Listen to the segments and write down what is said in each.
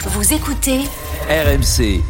Vous écoutez RMC.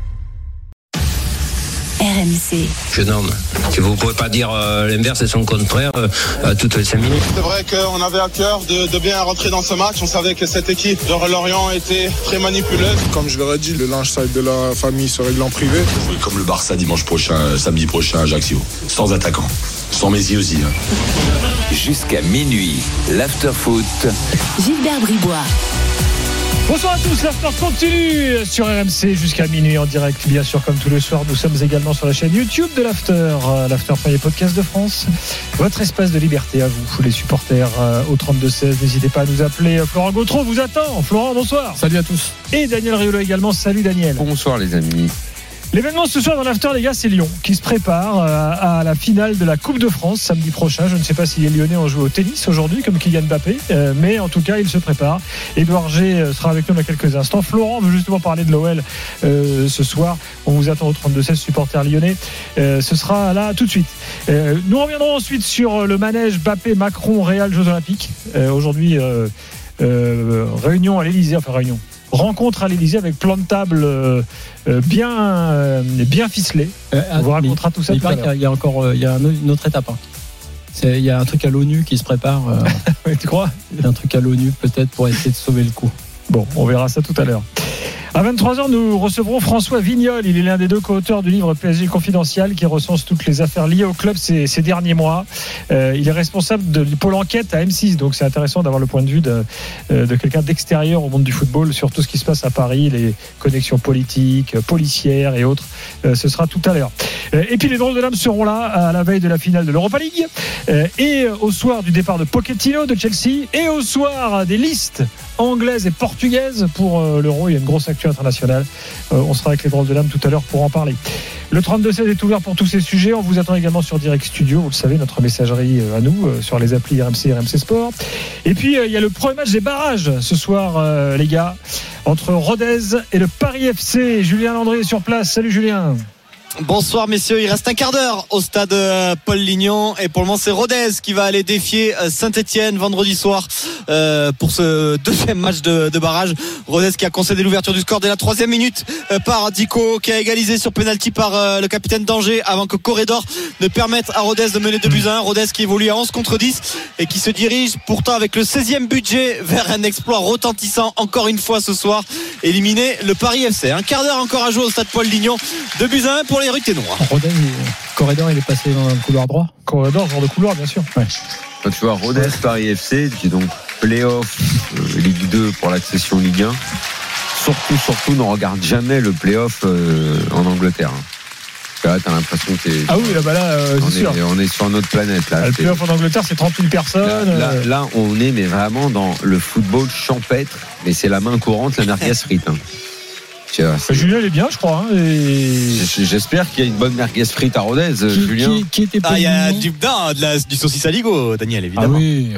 RMC. Jeune homme, vous ne pouvez pas dire l'inverse et son contraire toutes les 5 minutes. C'est vrai qu'on avait à cœur de bien rentrer dans ce match. On savait que cette équipe de Lorient était très manipuleuse. Comme je leur ai dit, le linge sale de la famille se règle en privé. Jouer comme le Barça samedi prochain à Ajaccio. Sans attaquant. Sans Messi aussi. Jusqu'à minuit, l'after-foot. Gilbert Bribois. Bonsoir à tous, l'after continue sur RMC jusqu'à minuit en direct, bien sûr, comme tous les soirs. Nous sommes également sur la chaîne YouTube de l'after, l'after premier podcast de France. Votre espace de liberté à vous, les supporters au 32-16. N'hésitez pas à nous appeler. Florent Gautreau vous attend. Florent, bonsoir. Salut à tous. Et Daniel Riolo également. Salut Daniel. Bonsoir les amis. L'événement ce soir dans l'after, les gars, c'est Lyon qui se prépare à la finale de la Coupe de France samedi prochain. Je ne sais pas si les Lyonnais ont joué au tennis aujourd'hui comme Kylian Mbappé, mais en tout cas ils se préparent. Édouard G sera avec nous dans quelques instants. Florent veut justement parler de l'OL ce soir. On vous attend au 32-16, supporters lyonnais. Ce sera là tout de suite. Nous reviendrons ensuite sur le manège Mbappé, Macron, Real, Jeux Olympiques. Aujourd'hui, réunion à l'Elysée, rencontre à l'Elysée avec plan de table bien ficelé. On vous racontera tout ça tout à l'heure. Il y a une autre étape. Il y a un truc à l'ONU qui se prépare. Tu crois ? Il y a un truc à l'ONU peut-être pour essayer de sauver le coup. Bon, on verra ça tout à l'heure. À 23h, nous recevrons François Vignol. Il est l'un des deux co-auteurs du livre PSG Confidentiel qui recense toutes les affaires liées au club ces derniers mois. Il est responsable de pôle enquête à M6, donc c'est intéressant d'avoir le point de vue de quelqu'un d'extérieur au monde du football sur tout ce qui se passe à Paris, les connexions politiques, policières et autres. Ce sera tout à l'heure. Et puis les drôles de l'âme seront là à la veille de la finale de l'Europa League et au soir du départ de Pochettino de Chelsea et au soir des listes anglaises et portugaises pour l'Euro. Il y a une grosse actu internationale. On sera avec les drôles de l'âme tout à l'heure pour en parler. Le 32-16 est ouvert pour tous ces sujets. On vous attend également sur Direct Studio. Vous le savez, notre messagerie à nous sur les applis RMC et RMC Sport. Et puis il y a le premier match des barrages ce soir, les gars, entre Rodez et le Paris FC. Julien Landry est sur place. Salut Julien. Bonsoir messieurs, il reste un quart d'heure au stade Paul Lignon et pour le moment c'est Rodez qui va aller défier Saint-Etienne vendredi soir pour ce deuxième match de barrage. Rodez qui a concédé l'ouverture du score dès la 3e minute par Dico, qui a égalisé sur penalty par le capitaine d'Angers avant que Corredor ne permette à Rodez de mener 2-1. Rodez qui évolue à 11 contre 10 et qui se dirige pourtant avec le 16e budget vers un exploit retentissant encore une fois ce soir, éliminer le Paris FC. Un quart d'heure encore à jouer au stade Paul Lignon. 2-1 pour les Ruténois. Corredor, il est passé dans le couloir droit. Corredor, genre de couloir, bien sûr. Ouais. Quand tu vois Rodez, Paris FC, qui est donc play-off Ligue 2 pour l'accession Ligue 1, surtout ne regarde jamais le play-off en Angleterre. Là, t'as l'impression que Ah oui, là, c'est sûr. On est sur notre planète. Là, le play-off en Angleterre, c'est 30 000 personnes. Là, on est mais vraiment dans le football champêtre, mais c'est la main courante, la merguez frite. Julien, il est bien, je crois. J'espère qu'il y a une bonne merguez frite à Rodez, Julien. Qui était pas il y a du saucisse à Ligo, Daniel, évidemment. Ah oui.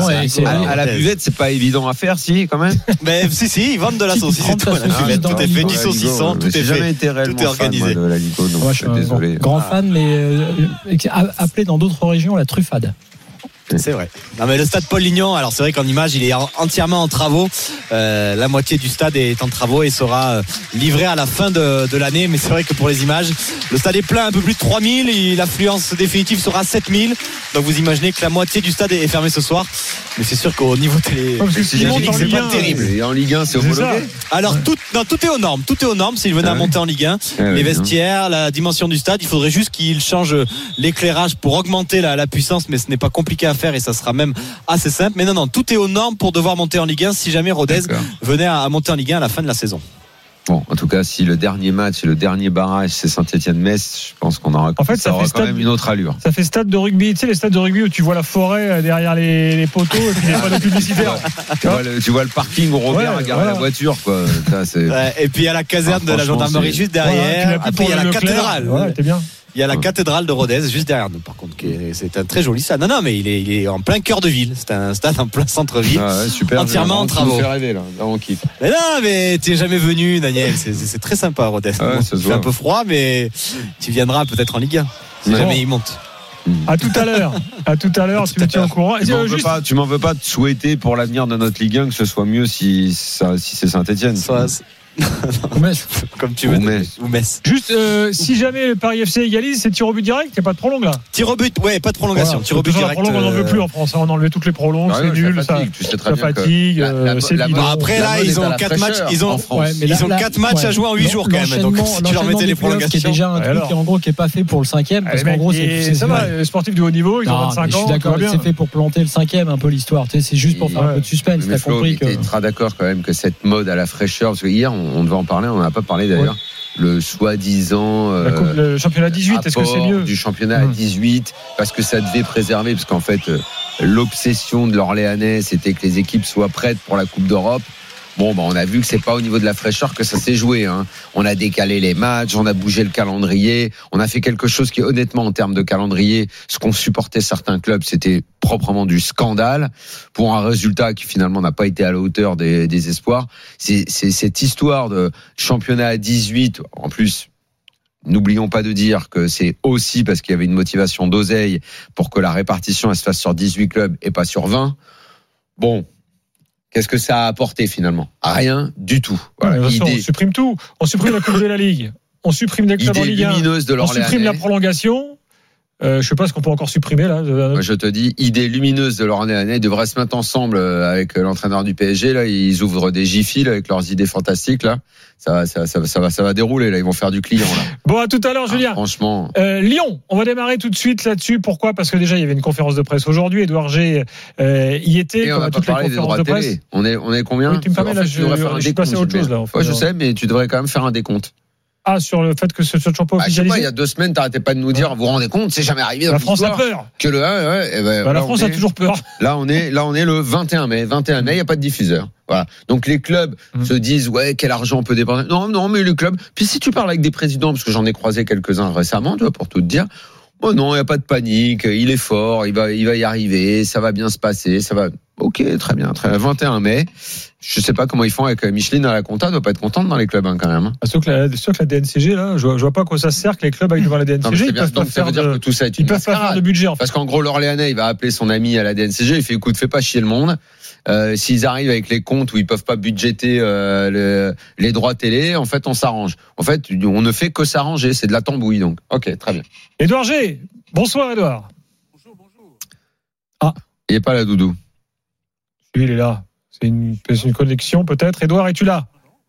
À la buvette, c'est pas évident à faire, si, quand même. Mais si, ils vendent de la saucisse et tout. Tout est fait, du saucisson, tout est jamais été réellement organisé. Fan, moi, de la Ligo, donc je suis désolé. Grand fan, mais appelé dans d'autres régions la truffade. C'est vrai. Non mais le stade Paul Lignon, alors c'est vrai qu'en image il est entièrement en travaux. La moitié du stade est en travaux et sera livré à la fin de l'année. Mais c'est vrai que pour les images, le stade est plein, un peu plus de 3000 et l'affluence définitive sera 7000. Donc vous imaginez que la moitié du stade est fermée ce soir. Mais c'est sûr qu'au niveau télé, c'est pas terrible. Et en Ligue 1, c'est homologué. Alors tout est aux normes. Tout est aux normes s'il venait à monter en Ligue 1. Les vestiaires, la dimension du stade, il faudrait juste qu'il change l'éclairage pour augmenter la puissance, mais ce n'est pas compliqué à faire et ça sera même assez simple. Mais non, tout est aux normes pour devoir monter en Ligue 1 si jamais Rodez venait à monter en Ligue 1 à la fin de la saison. Bon, en tout cas, si le dernier match et le dernier barrage c'est Saint-Etienne-Metz, je pense qu'on aura, ça aura quand même une autre allure. Ça fait stade de rugby, tu sais les stades de rugby où tu vois la forêt derrière les poteaux et puis les panneaux publicitaires. Tu vois le parking où Robert a garé la voiture, quoi. Ça, c'est... Et puis il y a la caserne de la gendarmerie juste derrière. Après il y a la cathédrale. T'es bien. Il y a la cathédrale de Rodez juste derrière nous, par contre, c'est un très joli stade. Non, mais il est en plein cœur de ville. C'est un stade en plein centre-ville, super, entièrement en travaux. Fait rêver, là. On kiffe. Mais non, mais t'es jamais venu, Daniel. C'est très sympa, Rodez. C'est un peu froid, mais tu viendras peut-être en Ligue 1 si jamais il monte. À tout à l'heure. Tu me tiens au courant. Tu m'en veux pas de souhaiter pour l'avenir de notre Ligue 1 que ce soit mieux si c'est Saint-Etienne. Ou Metz, comme tu veux. Ou Metz. Juste, si jamais le Paris FC égalise, c'est tir au but direct, il n'y a pas de prolong là. Tir au but, ouais, pas de prolongation. Voilà, tir au but direct. On n'en veut plus en France. On a enlevé toutes les prolongs, c'est nul. Ça fatigue. C'est bidon. Après là, ils ont 4 matchs. Ils ont 4 matchs à jouer en 8 jours quand même. Donc si tu leur mettais les prolongations, qui est déjà un truc en gros qui est pas fait pour le 5e, parce qu'en gros ça va. Les sportifs de haut niveau, ils ont 25 ans. Je suis d'accord, c'est fait pour planter le 5e un peu l'histoire. C'est juste pour faire un peu de suspense. T'as compris que. Tu seras d'accord quand même que cette mode à la fraîcheur, parce que hier on devait en parler, on n'en a pas parlé d'ailleurs. Le soi-disant le championnat 18, est-ce que c'est mieux du championnat à 18 parce que ça devait préserver, parce qu'en fait l'obsession de l'Orléanais c'était que les équipes soient prêtes pour la Coupe d'Europe. Bon, on a vu que c'est pas au niveau de la fraîcheur que ça s'est joué. On a décalé les matchs, on a bougé le calendrier, on a fait quelque chose qui, honnêtement, en termes de calendrier, ce qu'ont supporté certains clubs, c'était proprement du scandale pour un résultat qui finalement n'a pas été à la hauteur des espoirs. C'est cette histoire de championnat à 18, en plus. N'oublions pas de dire que c'est aussi parce qu'il y avait une motivation d'oseille pour que la répartition elle se fasse sur 18 clubs et pas sur 20. Bon. Qu'est-ce que ça a apporté finalement ? Rien du tout. Voilà, on supprime tout. On supprime la Coupe de la Ligue. On supprime des clubs en Ligue 1. On supprime la prolongation. Je sais pas ce qu'on peut encore supprimer là. Moi, je te dis, idée lumineuse de l'Orléanais. Ils devraient se mettre ensemble avec l'entraîneur du PSG. Là, ils ouvrent des Jiffy avec leurs idées fantastiques. Là, ça va dérouler. Là, ils vont faire du client. Là. Bon, à tout à l'heure, Julien. Franchement. Lyon, on va démarrer tout de suite là-dessus. Pourquoi ? Parce que déjà, il y avait une conférence de presse aujourd'hui. Édouard G y était. Et on va pas parler des droits de télé. On est combien ? Oui, tu me permets là. Je suis passé à autre chose là. Ouais, je sais, mais tu devrais quand même faire un décompte. Ah, sur le fait que ce soit pas officialisé. Je sais pas, il y a 2 semaines, t'arrêtais pas de nous dire, vous vous rendez compte, c'est jamais arrivé dans la France a peur. Que la France a toujours peur. Là, on est le 21 mai. 21 mai, il n'y a pas de diffuseur. Voilà. Donc, les clubs se disent, quel argent on peut dépenser. Non, mais les clubs. Puis si tu parles avec des présidents, parce que j'en ai croisé quelques-uns récemment, tu vois, pour tout te dire. Oh non, il n'y a pas de panique, il est fort, il va y arriver, ça va bien se passer, ça va. Ok, très bien. 21 mai. Je sais pas comment ils font avec Micheline à la compta, doit pas être contente dans les clubs quand même. Sauf que la DNCG là, je vois pas à quoi ça sert que les clubs aillent devant la DNCG. Ils peuvent pas faire de budget. En fait. Parce qu'en gros, l'Orléanais, il va appeler son ami à la DNCG, il fait écoute, fais pas chier le monde. S'ils arrivent avec les comptes où ils peuvent pas budgéter les droits télé, en fait, on s'arrange. En fait, on ne fait que s'arranger, c'est de la tambouille donc. Ok, très bien. Édouard G, bonsoir Édouard. Bonjour. Ah, il est pas là, Doudou. Lui, il est là. C'est une connexion peut-être. Édouard, es-tu là ?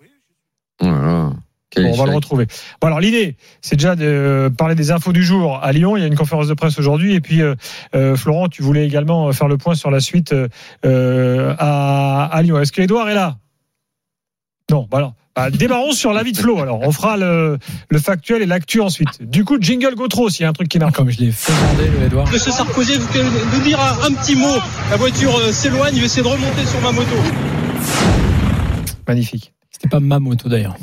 Voilà. Bon, on va le retrouver. Bon, alors l'idée, c'est déjà de parler des infos du jour à Lyon. Il y a une conférence de presse aujourd'hui. Et puis, Florent, tu voulais également faire le point sur la suite à Lyon. Est-ce qu'Édouard est là ? Non, voilà. Démarrons sur l'avis de Flo. Alors, on fera le factuel et l'actu ensuite. Du coup, jingle Gautreau, s'il y a un truc qui marche. Comme je l'ai fait demander, le Édouard. Monsieur Sarkozy, vous pouvez nous dire un petit mot. La voiture s'éloigne, je vais essayer de remonter sur ma moto. Magnifique. C'était pas ma moto d'ailleurs.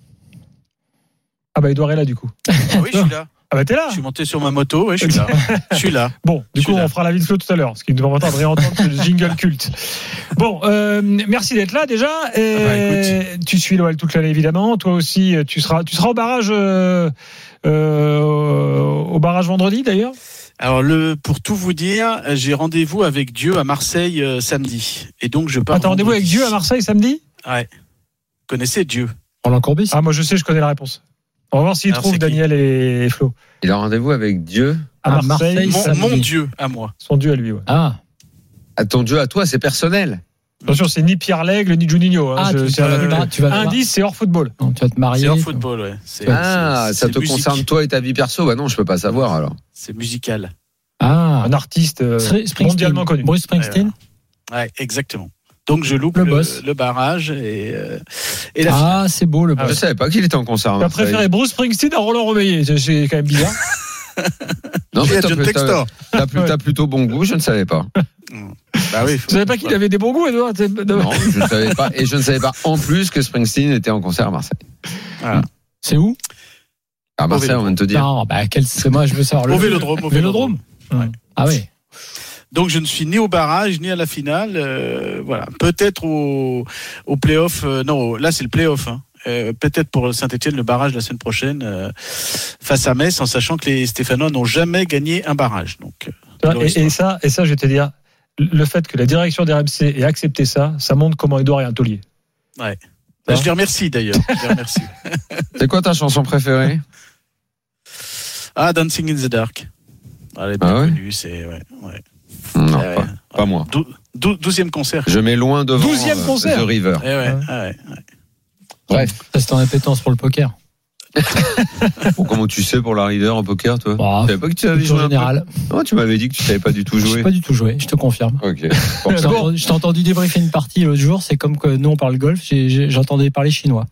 Ah bah Édouard est là du coup. Ah oui, je suis là. Ah bah t'es là. Je suis monté sur ma moto, ouais, je suis là. Je suis là. Bon, du coup on fera l'avis de Flo tout à l'heure, ce qui nous permettra de réentendre ce jingle culte. Bon, merci d'être là déjà. Tu suis l'OL toute l'année évidemment. Toi aussi, tu seras au barrage vendredi d'ailleurs. Alors pour tout vous dire, j'ai rendez-vous avec Dieu à Marseille samedi, et donc je pars. T'as rendez-vous avec Dieu à Marseille samedi ? Ouais. Vous connaissez Dieu ? Roland Courbis ? Ah moi je connais la réponse. On va voir s'il trouve Daniel et Flo. Il a rendez-vous avec Dieu à Marseille. Mon Dieu à moi. Son Dieu à lui, ouais. Ah. Ton Dieu à toi, c'est personnel. Attention, c'est ni Pierre Lègle ni Juninho. Indice, c'est hors football. Non, tu vas te marier. C'est hors football, ouais. Ça te concerne toi et ta vie perso ? Bah non, je peux pas savoir alors. C'est musical. Ah, un artiste mondialement connu. Bruce Springsteen. Ouais, exactement. Donc je loupe le barrage et la finale. Ah, c'est beau le boss. Je savais pas qu'il était en concert. Tu as préféré Bruce Springsteen à Roland Romeillet. C'est quand même bizarre. Non, mais t'as plutôt bon goût, je ne savais pas. Bah oui, tu savais pas qu'il avait des bons goûts, Edouard ? Non, je ne savais pas. Et je ne savais pas en plus que Springsteen était en concert à Marseille. Voilà. C'est où ? À Marseille, on vient de te dire. Non, c'est moi, je veux savoir. Au Vélodrome. Au Vélodrome. Ouais. Ah oui. Donc je ne suis ni au barrage ni à la finale. Voilà, peut-être au play-off. Non, là c'est le play-off. peut-être pour Saint-Etienne le barrage la semaine prochaine face à Metz, en sachant que les Stéphanois n'ont jamais gagné un barrage. Donc, et ça, je vais te dire, le fait que la direction d'RMC ait accepté ça montre comment Edouard est un taulier. Ouais. Je les remercie d'ailleurs. C'est quoi ta chanson préférée? Dancing in the Dark. Elle est bien connue, c'est Non, pas moi. 12e concert. Je mets loin devant 12e concert. The River. Bref, ça c'est en appétence pour le poker. Comment tu sais pour la River en poker, toi? Je savais pas que tu avais joué général. Non, tu m'avais dit que tu savais pas du tout jouer. Je sais pas du tout jouer, je te confirme. Ok. Je t'ai entendu débriefer une partie l'autre jour, c'est comme que nous on parle golf, j'entendais parler chinois.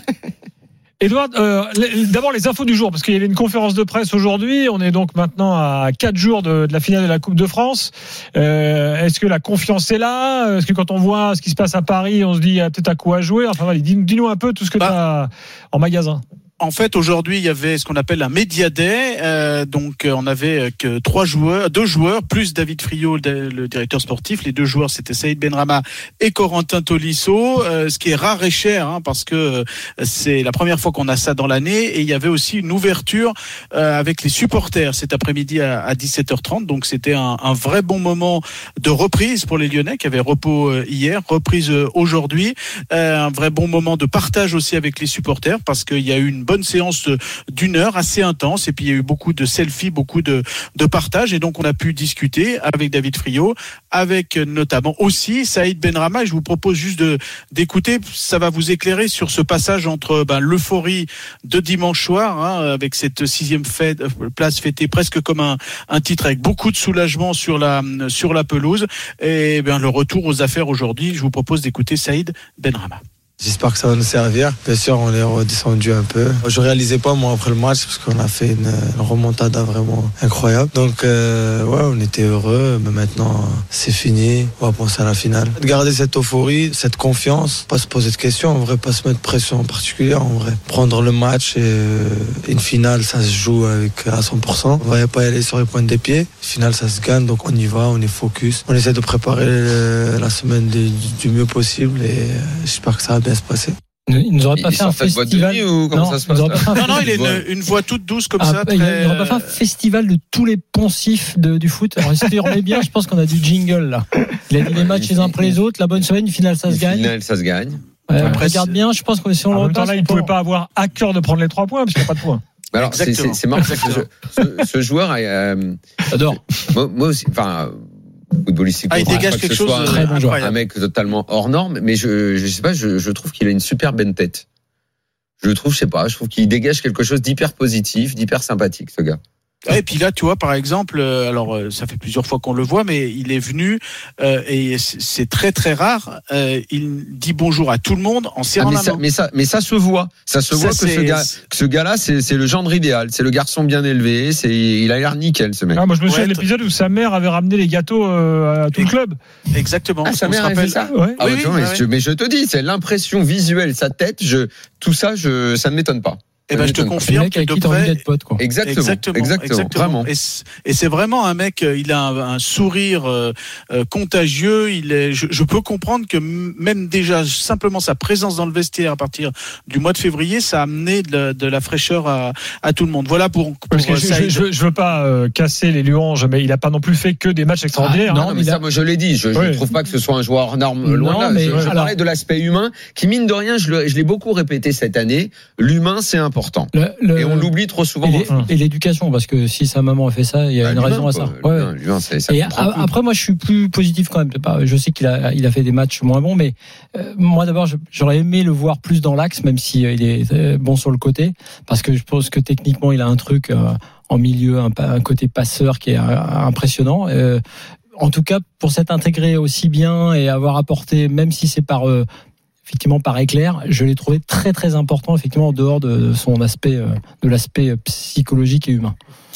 Edouard, d'abord les infos du jour, parce qu'il y avait une conférence de presse aujourd'hui. On est donc maintenant à 4 jours de la finale de la Coupe de France. Est-ce que la confiance est là? Est-ce que quand on voit ce qui se passe à Paris, on se dit peut-être à quoi jouer? Enfin, voilà, dis-nous un peu tout ce que tu as en magasin. En fait, aujourd'hui, il y avait ce qu'on appelle un Media Day. Donc, on avait que 2 joueurs, plus David Friot, le directeur sportif. Les 2 joueurs, c'était Saïd Benrahma et Corentin Tolisso. Ce qui est rare et cher, parce que c'est la première fois qu'on a ça dans l'année. Et il y avait aussi une ouverture avec les supporters cet après-midi à 17h30. Donc, c'était un vrai bon moment de reprise pour les Lyonnais qui avaient repos hier, reprise aujourd'hui. Un vrai bon moment de partage aussi avec les supporters parce qu'il y a eu une bonne séance d'1 heure assez intense et puis il y a eu beaucoup de selfies, beaucoup de partage et donc on a pu discuter avec David Friot, avec notamment aussi Saïd Benrahma. Je vous propose juste d'écouter, ça va vous éclairer sur ce passage entre l'euphorie de dimanche soir avec cette 6e place fêtée presque comme un titre avec beaucoup de soulagement sur la pelouse et le retour aux affaires aujourd'hui. Je vous propose d'écouter Saïd Benrahma. J'espère que ça va nous servir. Bien sûr, on est redescendu un peu. Je réalisais pas, moi, après le match, parce qu'on a fait une remontada vraiment incroyable. Donc, on était heureux. Mais maintenant, c'est fini. On va penser à la finale. Garder cette euphorie, cette confiance. Pas se poser de questions. En vrai, pas se mettre de pression en particulier. En vrai, prendre le match et une finale, ça se joue à 100%. On va pas y aller sur les pointes des pieds. Finale, ça se gagne. Donc, on y va. On est focus. On essaie de préparer la semaine du mieux possible. Et j'espère que ça va bien se passer. Il nous aurait pas fait un festival ou comment ça se passe Non, il a une voix toute douce comme ça. Il n'aurait pas fait un festival de tous les poncifs du foot. Alors, si tu remets bien, je pense qu'on a du jingle là. Il a dit les matchs les uns après les autres. La bonne semaine, une finale, ça se gagne. Finale, ça se gagne. Regarde bien, je pense que si on le repasse, là, il ne pouvait pas avoir à cœur de prendre les 3 points parce qu'il n'y a pas de points. Alors, c'est marrant. Ce joueur, j'adore. Moi aussi, enfin. Footballistique, il dégage quelque chose un mec totalement hors norme, mais je sais pas, je trouve qu'il a une super belle tête. Je trouve qu'il dégage quelque chose d'hyper positif, d'hyper sympathique, ce gars. Et puis là, tu vois, par exemple, alors ça fait plusieurs fois qu'on le voit, mais il est venu et c'est très très rare. Il dit bonjour à tout le monde en serrant la main. Mais ça se voit. Ça se voit que ce gars-là, c'est le gendre idéal. C'est le garçon bien élevé. Il a l'air nickel, ce mec. Moi, je me souviens de l'épisode où sa mère avait ramené les gâteaux à tout le club. Exactement. Sa mère a fait ça. Mais je te dis, c'est l'impression visuelle, sa tête. Tout ça, ça ne m'étonne pas. Je te confirme que de près, exactement, vraiment. Et c'est vraiment un mec. Il a un sourire contagieux. Je peux comprendre que même déjà simplement sa présence dans le vestiaire à partir du mois de février, ça a amené de la fraîcheur à tout le monde. Voilà pour parce que je veux pas casser les louanges, mais il a pas non plus fait que des matchs extraordinaires. Non, mais ça, moi je l'ai dit. Je trouve pas que ce soit un joueur hors norme. Loin là. Je parlais de l'aspect humain, qui mine de rien, je l'ai beaucoup répété cette année. L'humain, c'est important. Et on l'oublie trop souvent. Et l'éducation, parce que si sa maman a fait ça, il y a une raison à ça. L'humain, et après, moi, je suis plus positif quand même. Je sais qu'il a fait des matchs moins bons, mais moi, d'abord, j'aurais aimé le voir plus dans l'axe, même si il est bon sur le côté, parce que je pense que techniquement, il a un truc en milieu, un côté passeur qui est impressionnant. En tout cas, pour s'être intégré aussi bien et avoir apporté, même si c'est effectivement par éclair, je l'ai trouvé très très important effectivement en dehors de son aspect, de l'aspect psychologique et humain.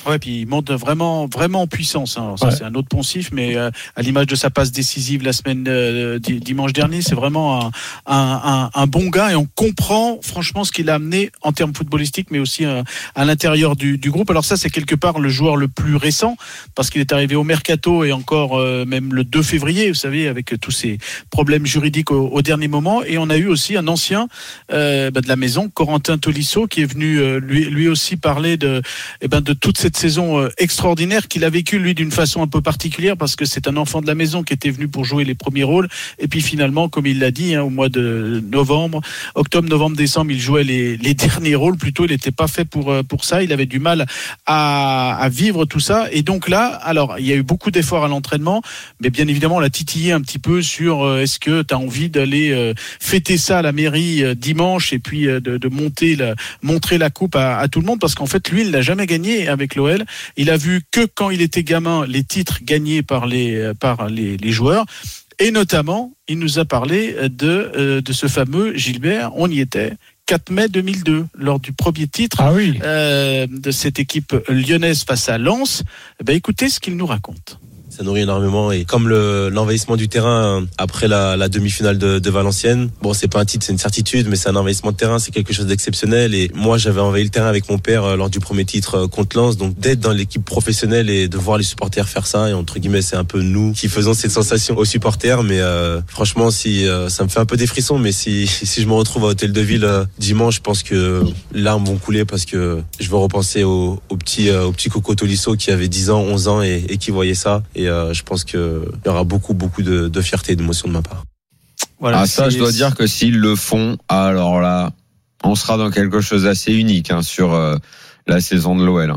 Ouais, puis il monte vraiment en puissance. Alors ça, c'est un autre poncif, mais à l'image de sa passe décisive la semaine dimanche dernier, c'est vraiment un bon gars et on comprend franchement ce qu'il a amené en termes footballistiques, mais aussi à l'intérieur du groupe. Alors ça, c'est quelque part le joueur le plus récent parce qu'il est arrivé au mercato et encore même le 2 février, vous savez, avec tous ces problèmes juridiques au dernier moment. Et on a eu aussi un ancien de la maison, Corentin Tolisso, qui est venu lui aussi parler de toute cette saison extraordinaire qu'il a vécu lui d'une façon un peu particulière parce que c'est un enfant de la maison qui était venu pour jouer les premiers rôles et puis finalement, comme il l'a dit, au mois de octobre, novembre, décembre, il jouait les derniers rôles. Plutôt, il n'était pas fait pour ça. Il avait du mal à vivre tout ça. Et donc là, alors il y a eu beaucoup d'efforts à l'entraînement, mais bien évidemment, on l'a titillé un petit peu sur est-ce que tu as envie d'aller fêter ça à la mairie dimanche et puis de montrer la coupe à tout le monde parce qu'en fait, lui, il l'a jamais gagné avec l'OL. Il a vu que quand il était gamin les titres gagnés par les joueurs et notamment il nous a parlé de ce fameux Gilbert, on y était 4 mai 2002 lors du premier titre de cette équipe lyonnaise face à Lens. Écoutez ce qu'il nous raconte. Ça nourrit énormément et comme l'envahissement du terrain après la demi-finale de Valenciennes, bon c'est pas un titre, c'est une certitude, mais c'est un envahissement de terrain, c'est quelque chose d'exceptionnel et moi j'avais envahi le terrain avec mon père lors du premier titre contre Lens, donc d'être dans l'équipe professionnelle et de voir les supporters faire ça et entre guillemets c'est un peu nous qui faisons cette sensation aux supporters, mais franchement si ça me fait un peu des frissons, mais si je me retrouve à Hôtel de Ville dimanche, je pense que larmes vont couler parce que je vais repenser au petit Coco Tolisso qui avait 10 ans, 11 ans et qui voyait ça. Et je pense qu'il y aura beaucoup de fierté et d'émotion de ma part. Voilà, ça, je dois dire que s'ils le font, alors là, on sera dans quelque chose d'assez unique sur la saison de l'OL.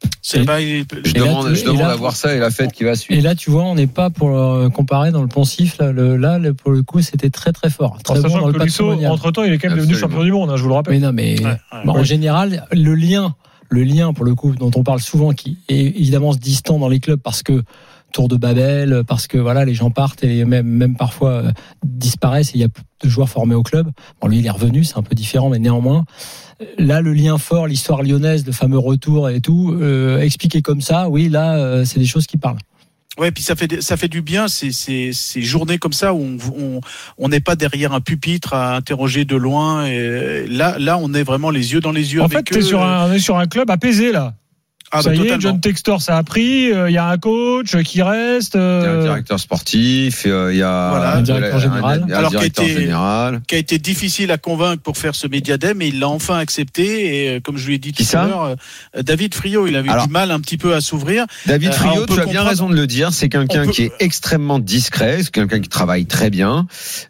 Je demande à voir ça et la fête qui va suivre. Et là, tu vois, on n'est pas pour comparer dans le poncif. Là, pour le coup, c'était très très fort. Très bon dans le patrimonial. Entre-temps, il est quand même devenu champion du monde, je vous le rappelle. Mais non, en général, le lien, pour le coup, dont on parle souvent, qui est évidemment distant dans les clubs parce que tour de Babel, parce que voilà, les gens partent et même parfois disparaissent et il y a plus de joueurs formés au club. Bon, lui, il est revenu, c'est un peu différent, mais néanmoins, là, le lien fort, l'histoire lyonnaise, le fameux retour et tout, expliqué comme ça, oui, là, c'est des choses qui parlent. Ouais, puis ça fait du bien ces journées comme ça où on n'est pas derrière un pupitre à interroger de loin. Et là, on est vraiment les yeux dans les yeux. En avec fait, on est sur un club apaisé là. Ça y est, John Textor, ça a pris. Il y a un coach qui reste. Il y a un directeur sportif. Il y a un directeur général. Qui a été difficile à convaincre pour faire ce médiadème, mais il l'a enfin accepté. Et comme je lui ai dit tout à l'heure, David Friot, il avait eu du mal un petit peu à s'ouvrir. David Friot, tu as bien raison de le dire. C'est quelqu'un qui est extrêmement discret. C'est quelqu'un qui travaille très bien.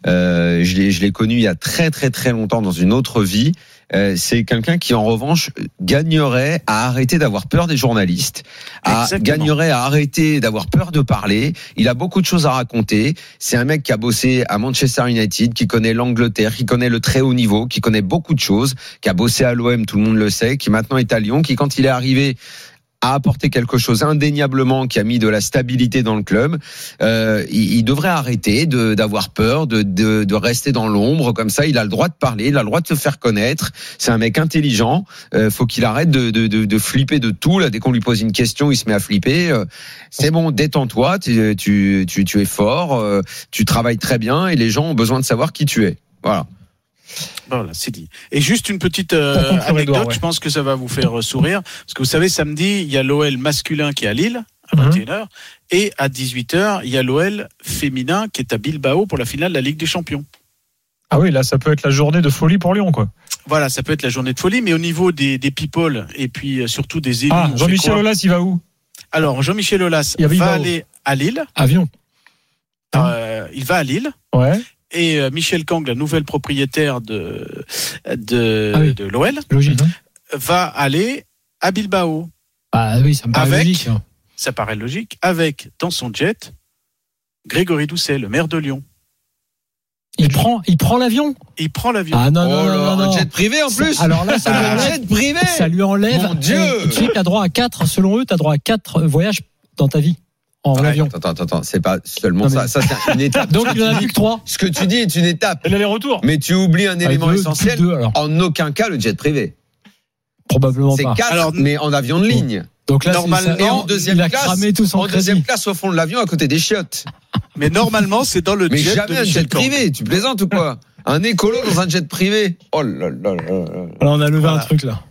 Je l'ai connu il y a très très très longtemps dans une autre vie. C'est quelqu'un qui en revanche gagnerait à arrêter d'avoir peur des journalistes, gagnerait à arrêter d'avoir peur de parler. Il a beaucoup de choses à raconter. C'est un mec qui a bossé à Manchester United, qui connaît l'Angleterre, qui connaît le très haut niveau, qui connaît beaucoup de choses, qui a bossé à l'OM, tout le monde le sait, qui maintenant est à Lyon, qui quand il est arrivé a apporté quelque chose indéniablement, qui a mis de la stabilité dans le club. Il devrait arrêter d'avoir peur, de rester dans l'ombre comme ça. Il a le droit de parler, il a le droit de se faire connaître. C'est un mec intelligent. Faut qu'il arrête de flipper de tout. Là, dès qu'on lui pose une question, il se met à flipper. C'est bon, détends-toi. Tu es fort. Tu travailles très bien et les gens ont besoin de savoir qui tu es. Voilà. Voilà, c'est dit. Et juste une petite anecdote, je pense que ça va vous faire sourire. Parce que vous savez, samedi, il y a l'OL masculin qui est à Lille, à 21h. Et à 18h, il y a l'OL féminin qui est à Bilbao pour la finale de la Ligue des Champions. Ah oui, là, ça peut être la journée de folie pour Lyon, quoi. Voilà, ça peut être la journée de folie, mais au niveau des people et puis surtout des élus. Jean-Michel Aulas, il va où? Alors, Jean-Michel Aulas va aller à Lille. Avion. Il va à Lille. Ouais. Et Michel Kang, la nouvelle propriétaire de l'OL, va aller à Bilbao. Ah oui, ça me paraît logique. Ça paraît logique. Avec, dans son jet, Grégory Doucet, le maire de Lyon. Il prend l'avion. Il prend l'avion. Ah non. Un jet privé en plus. Alors là, ça lui enlève. Mon Dieu. Tu sais que t'as droit à 4, selon eux, t'as droit à 4 voyages dans ta vie. En avion. Attends, c'est pas seulement ça. Ça, c'est une étape. Donc, il n'y en a plus que 3. Ce que tu dis est une étape. Et l'aller-retour. Mais tu oublies un élément essentiel. En aucun cas, le jet privé. Probablement pas. C'est 4, mais en avion de ligne. Donc là, normalement, en deuxième il a classe, cramé tout son en crédit. deuxième classe au fond de l'avion à côté des chiottes. Mais normalement, c'est dans le Mais jet jamais de un Michel jet Cornet. privé. Tu plaisantes ou quoi? Un écolo dans un jet privé. Oh là là là là. Alors, on a levé un truc là.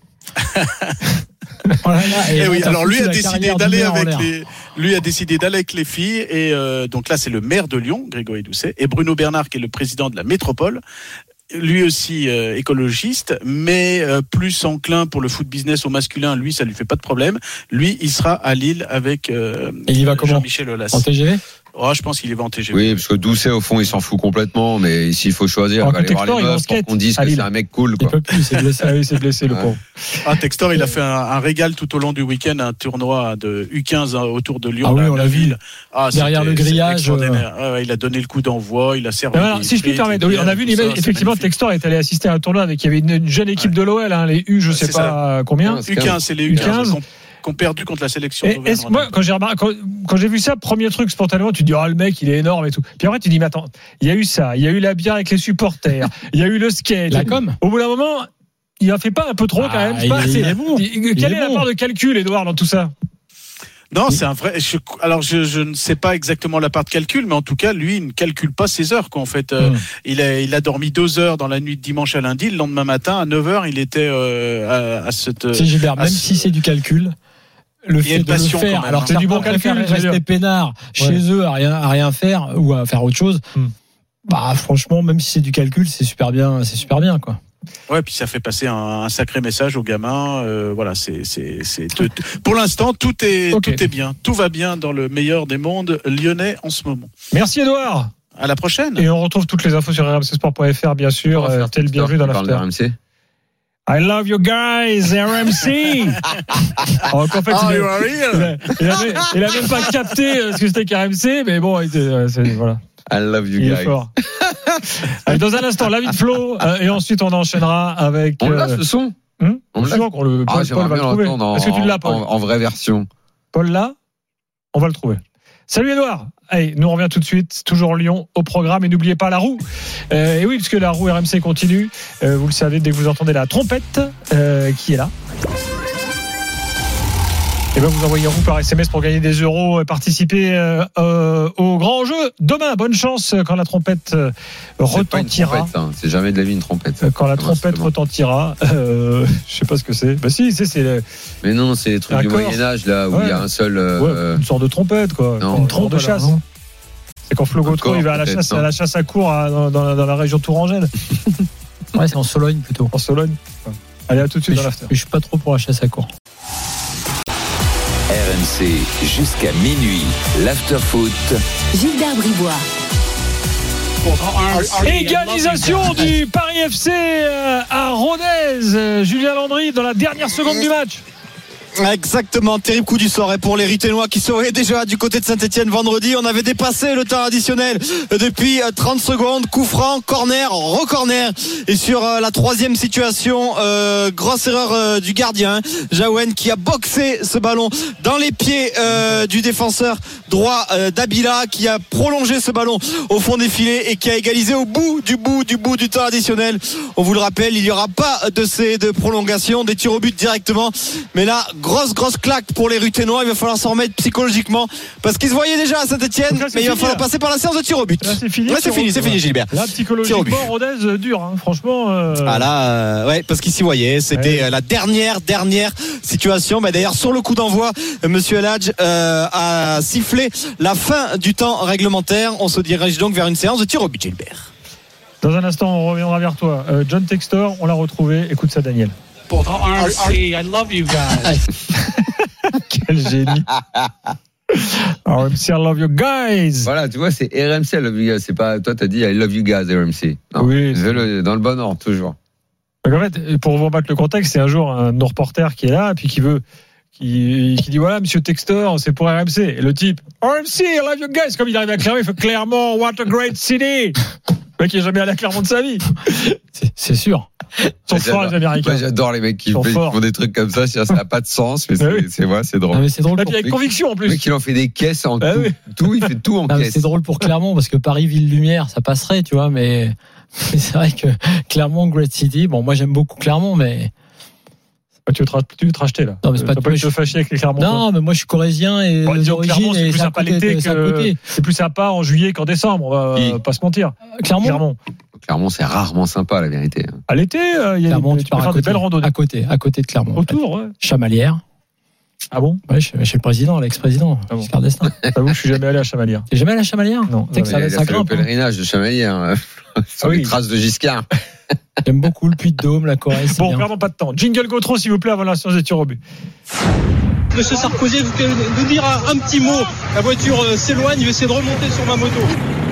Et oui, alors lui a la décidé carrière d'aller du maire en avec l'air. lui a décidé d'aller avec les filles et donc là c'est le maire de Lyon, Grégory Doucet, et Bruno Bernard qui est le président de la métropole. Lui aussi écologiste, mais plus enclin pour le foot business au masculin. Lui, ça lui fait pas de problème. Lui, il sera à Lille avec Et il va comment? Jean-Michel Aulas. En TGV? Oh, je pense qu'il y va en TGV. Oui, parce que Doucet, au fond, il s'en fout complètement, mais s'il faut choisir, il va aller voir les meufs pour qu'on dise que c'est un mec cool, Il quoi. peut plus, il s'est blessé. Ah oui, il s'est blessé, le pauvre. Ah, Textor, il a fait un régal tout au long du week-end, un tournoi de U15 autour de Lyon. Ah oui, là, on la l'a vu. ville. Ah, Derrière le grillage. extraordinaire. Ouais, il a donné le coup d'envoi, il a servi. Alors, si je puis me permettre, on a vu une image, effectivement, Textor est allé assister à un tournoi avec, il y avait une jeune équipe de l'OL, hein, les U, je sais pas combien. U15, c'est les U15 qui ont perdu contre la sélection. Moi, quand j'ai vu ça, premier truc spontanément, tu dis, oh, le mec, il est énorme et tout. Puis après, tu dis, mais attends, il y a eu ça, il y a eu la bière avec les supporters, il y a eu le skate. La com. Au bout d'un moment, il en fait pas un peu trop quand même. Il est bon. Quelle est la part de calcul, Edouard, dans tout ça? Non, c'est un vrai. Alors, je ne sais pas exactement la part de calcul, mais en tout cas, lui, il ne calcule pas ses heures. Qu'en fait, il a dormi 2 heures dans la nuit de dimanche à lundi. Le lendemain matin, à 9h, il était à cette. C'est Gilbert, même si c'est du calcul. Le fait de le faire, alors c'est du bon calcul, rester peinard chez eux à rien faire ou à faire autre chose. Bah franchement, même si c'est du calcul, c'est super bien quoi. Ouais, puis ça fait passer un sacré message aux gamins. Voilà, pour l'instant tout est bien, tout va bien dans le meilleur des mondes lyonnais en ce moment. Merci Edouard. À la prochaine. Et on retrouve toutes les infos sur rmcsport.fr bien sûr. Tel bienvenue dans l'after. I love you guys, RMC. En fait, il a même pas capté ce que c'était qu'RMC, mais bon, voilà. I love you guys. Il est fort. Allez, dans un instant, la vie de Flo, et ensuite on enchaînera avec. On l'a ce son. On l'a. Paul va le trouver. Est-ce que tu l'as, Paul? En vraie version. Paul là, on va le trouver. Salut Edouard. Allez, nous on revient tout de suite, toujours Lyon au programme, et n'oubliez pas la roue. Et oui, puisque la roue RMC continue, vous le savez, dès que vous entendez la trompette qui est là, et ben vous envoyez roue par SMS pour gagner des euros et participer au grand jeu demain. Bonne chance quand la trompette retentira. C'est jamais de la vie une trompette. Quand la trompette retentira, je sais pas ce que c'est. Bah si, c'est mais non, c'est les trucs du Moyen-Âge là où il y a un seul. Une sorte de trompette quoi. Non, une trompe de chasse. C'est quand Flo Gautreau il va à la chasse à courre dans la région tourangelle. Ouais, c'est en Sologne plutôt. En Sologne. Allez, à tout de suite dans l'after. Je suis pas trop pour la chasse à courre. RMC jusqu'à minuit, l'after foot. Gilbert Bribois. Égalisation du Paris FC à Rodez. Julien Landry dans la dernière seconde du match. Exactement, terrible coup du sort et pour les Ruténois qui seraient déjà du côté de Saint-Etienne vendredi. On avait dépassé le temps additionnel depuis 30 secondes. Coup franc, corner, re-corner. Et sur la troisième situation, grosse erreur du gardien Jaouen qui a boxé ce ballon dans les pieds du défenseur droit d'Abila, qui a prolongé ce ballon au fond des filets et qui a égalisé au bout du temps additionnel. On vous le rappelle, il n'y aura pas de prolongation, des tirs au but directement. Mais là, grosse claque pour les Ruténois. Il va falloir s'en remettre psychologiquement parce qu'ils se voyaient déjà à Saint-Etienne, mais il va falloir passer par la séance de tir au but. Là, c'est fini. Ouais, c'est fini, Gilbert. Là, psychologiquement, Rodez dur, hein, franchement. Ah là, ouais, parce qu'ils s'y voyaient. C'était la dernière situation. Bah, d'ailleurs, sur le coup d'envoi, Monsieur El Hadj a sifflé la fin du temps réglementaire. On se dirige donc vers une séance de tir au but, Gilbert. Dans un instant, on reviendra vers toi. John Textor, on l'a retrouvé. Écoute ça, Daniel. RMC, I love you guys. Quel génie. RMC, I love you guys. Voilà, tu vois, c'est RMC, I love you guys. C'est pas, toi, t'as dit I love you guys, RMC. Non, oui. Dans le bon ordre, toujours. Donc en fait, pour vous remettre le contexte, c'est un jour un de nos reporters qui est là, et puis qui dit voilà, monsieur Textor, c'est pour RMC. Et le type, RMC, I love you guys. Comme il arrive à Clermont, il fait Clermont, what a great city. Le mec qui n'est jamais allé à Clermont de sa vie. C'est sûr. Ils sont forts, les Américains. Moi, j'adore les mecs qui font des trucs comme ça. Ça n'a pas de sens, mais c'est drôle. Ah, mais c'est drôle. Et puis avec conviction en plus. Le mec, il en fait des caisses en tout. Il fait tout en caisse. C'est drôle pour Clermont parce que Paris, ville lumière, ça passerait, tu vois, mais c'est vrai que Clermont, Great City. Bon, moi, j'aime beaucoup Clermont, mais Tu veux te racheter là. Non, mais c'est pas te fâcher avec les Clermontois. Non, mais moi je suis corésien et d'origine. C'est plus sympa l'été c'est plus sympa en juillet qu'en décembre. On va pas se mentir. Clermont, c'est rarement sympa, la vérité. À l'été, il y a tu peux faire des belles randonnées. À côté de Clermont. Autour, ouais. Chamalières. Ah bon? Ouais, chez le président, l'ex-président. Giscard d'Estaing. J'avoue, je suis jamais allé à Chamalières. T'es jamais allé à Chamalières? Non. Il a fait le pèlerinage de Chamalières. Sur les traces de Giscard. J'aime beaucoup le Puy-de-Dôme, la Corrèze. Bon, perdons pas de temps. Jingle Gautreau, s'il vous plaît, avant la séance des tirs au but. Monsieur Sarkozy, vous pouvez nous dire un petit mot. La voiture s'éloigne, il va essayer de remonter sur ma moto.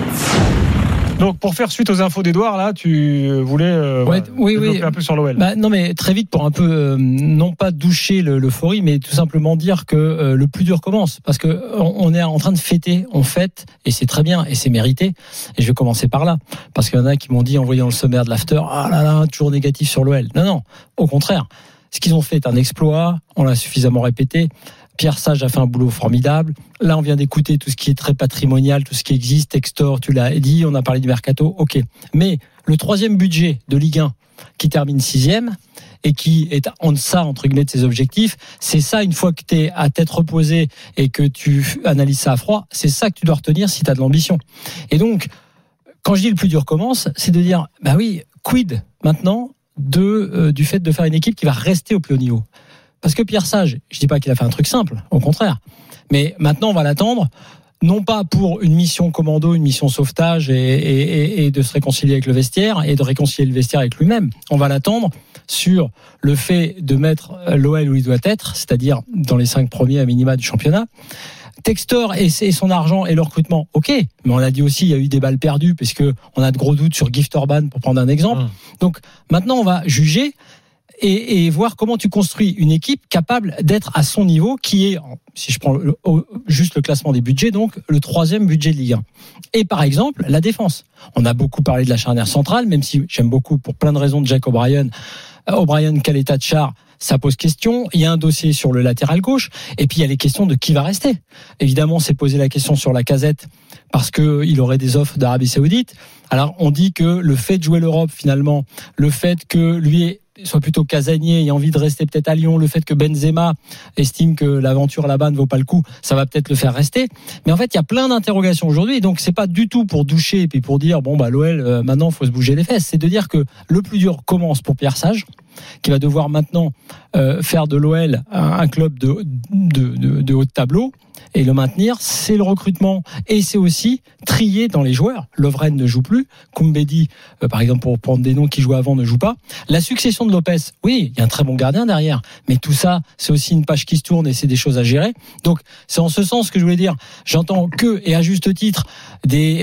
Donc, pour faire suite aux infos d'Edouard, là, tu voulais oui. un peu sur l'OL. Non, mais très vite, pour un peu, non pas doucher l'euphorie, mais tout simplement dire que le plus dur commence. Parce que on est en train de fêter, on fête, et c'est très bien, et c'est mérité. Et je vais commencer par là. Parce qu'il y en a qui m'ont dit, en voyant le sommaire de l'after, ah là là, toujours négatif sur l'OL. Non, au contraire. Ce qu'ils ont fait est un exploit, on l'a suffisamment répété. Pierre Sage a fait un boulot formidable. Là, on vient d'écouter tout ce qui est très patrimonial, tout ce qui existe. Textor, tu l'as dit, on a parlé du mercato. OK. Mais le 3e budget de Ligue 1, qui termine 6e, et qui est en deçà, entre guillemets, de ses objectifs, c'est ça, une fois que tu es à tête reposée et que tu analyses ça à froid, c'est ça que tu dois retenir si tu as de l'ambition. Et donc, quand je dis le plus dur commence, c'est de dire, bah oui, quid maintenant du fait de faire une équipe qui va rester au plus haut niveau. Parce que Pierre Sage, je dis pas qu'il a fait un truc simple, au contraire. Mais maintenant, on va l'attendre, non pas pour une mission commando, une mission sauvetage et de se réconcilier avec le vestiaire et de réconcilier le vestiaire avec lui-même. On va l'attendre sur le fait de mettre l'OL où il doit être, c'est-à-dire dans les 5 premiers à minima du championnat. Textor et son argent et le recrutement, ok, mais on l'a dit aussi, il y a eu des balles perdues parce que on a de gros doutes sur Gift Orban pour prendre un exemple. Donc maintenant, on va juger et voir comment tu construis une équipe capable d'être à son niveau, qui est, si je prends juste le classement des budgets, donc le 3e budget de Ligue 1. Et par exemple, la défense. On a beaucoup parlé de la charnière centrale, même si j'aime beaucoup, pour plein de raisons, de Jack O'Brien, Caleta Tchar, ça pose question. Il y a un dossier sur le latéral gauche, et puis il y a les questions de qui va rester. Évidemment, c'est poser la question sur Lacazette, parce que il aurait des offres d'Arabie Saoudite. Alors, on dit que le fait de jouer l'Europe, finalement, le fait que lui soit plutôt casanier et envie de rester peut-être à Lyon, le fait que Benzema estime que l'aventure là-bas ne vaut pas le coup, ça va peut-être le faire rester. Mais en fait, il y a plein d'interrogations aujourd'hui, et donc c'est pas du tout pour doucher et puis pour dire bon bah l'OL maintenant faut se bouger les fesses. C'est de dire que le plus dur commence pour Pierre Sage, qui va devoir maintenant faire de l'OL un club de haut de tableau. Et le maintenir, c'est le recrutement. Et c'est aussi trier dans les joueurs. Lovren ne joue plus. Koumbedi, par exemple, pour prendre des noms qui jouaient avant, ne joue pas. La succession de Lopez, oui, il y a un très bon gardien derrière. Mais tout ça, c'est aussi une page qui se tourne et c'est des choses à gérer. Donc, c'est en ce sens que je voulais dire. J'entends que, et à juste titre, des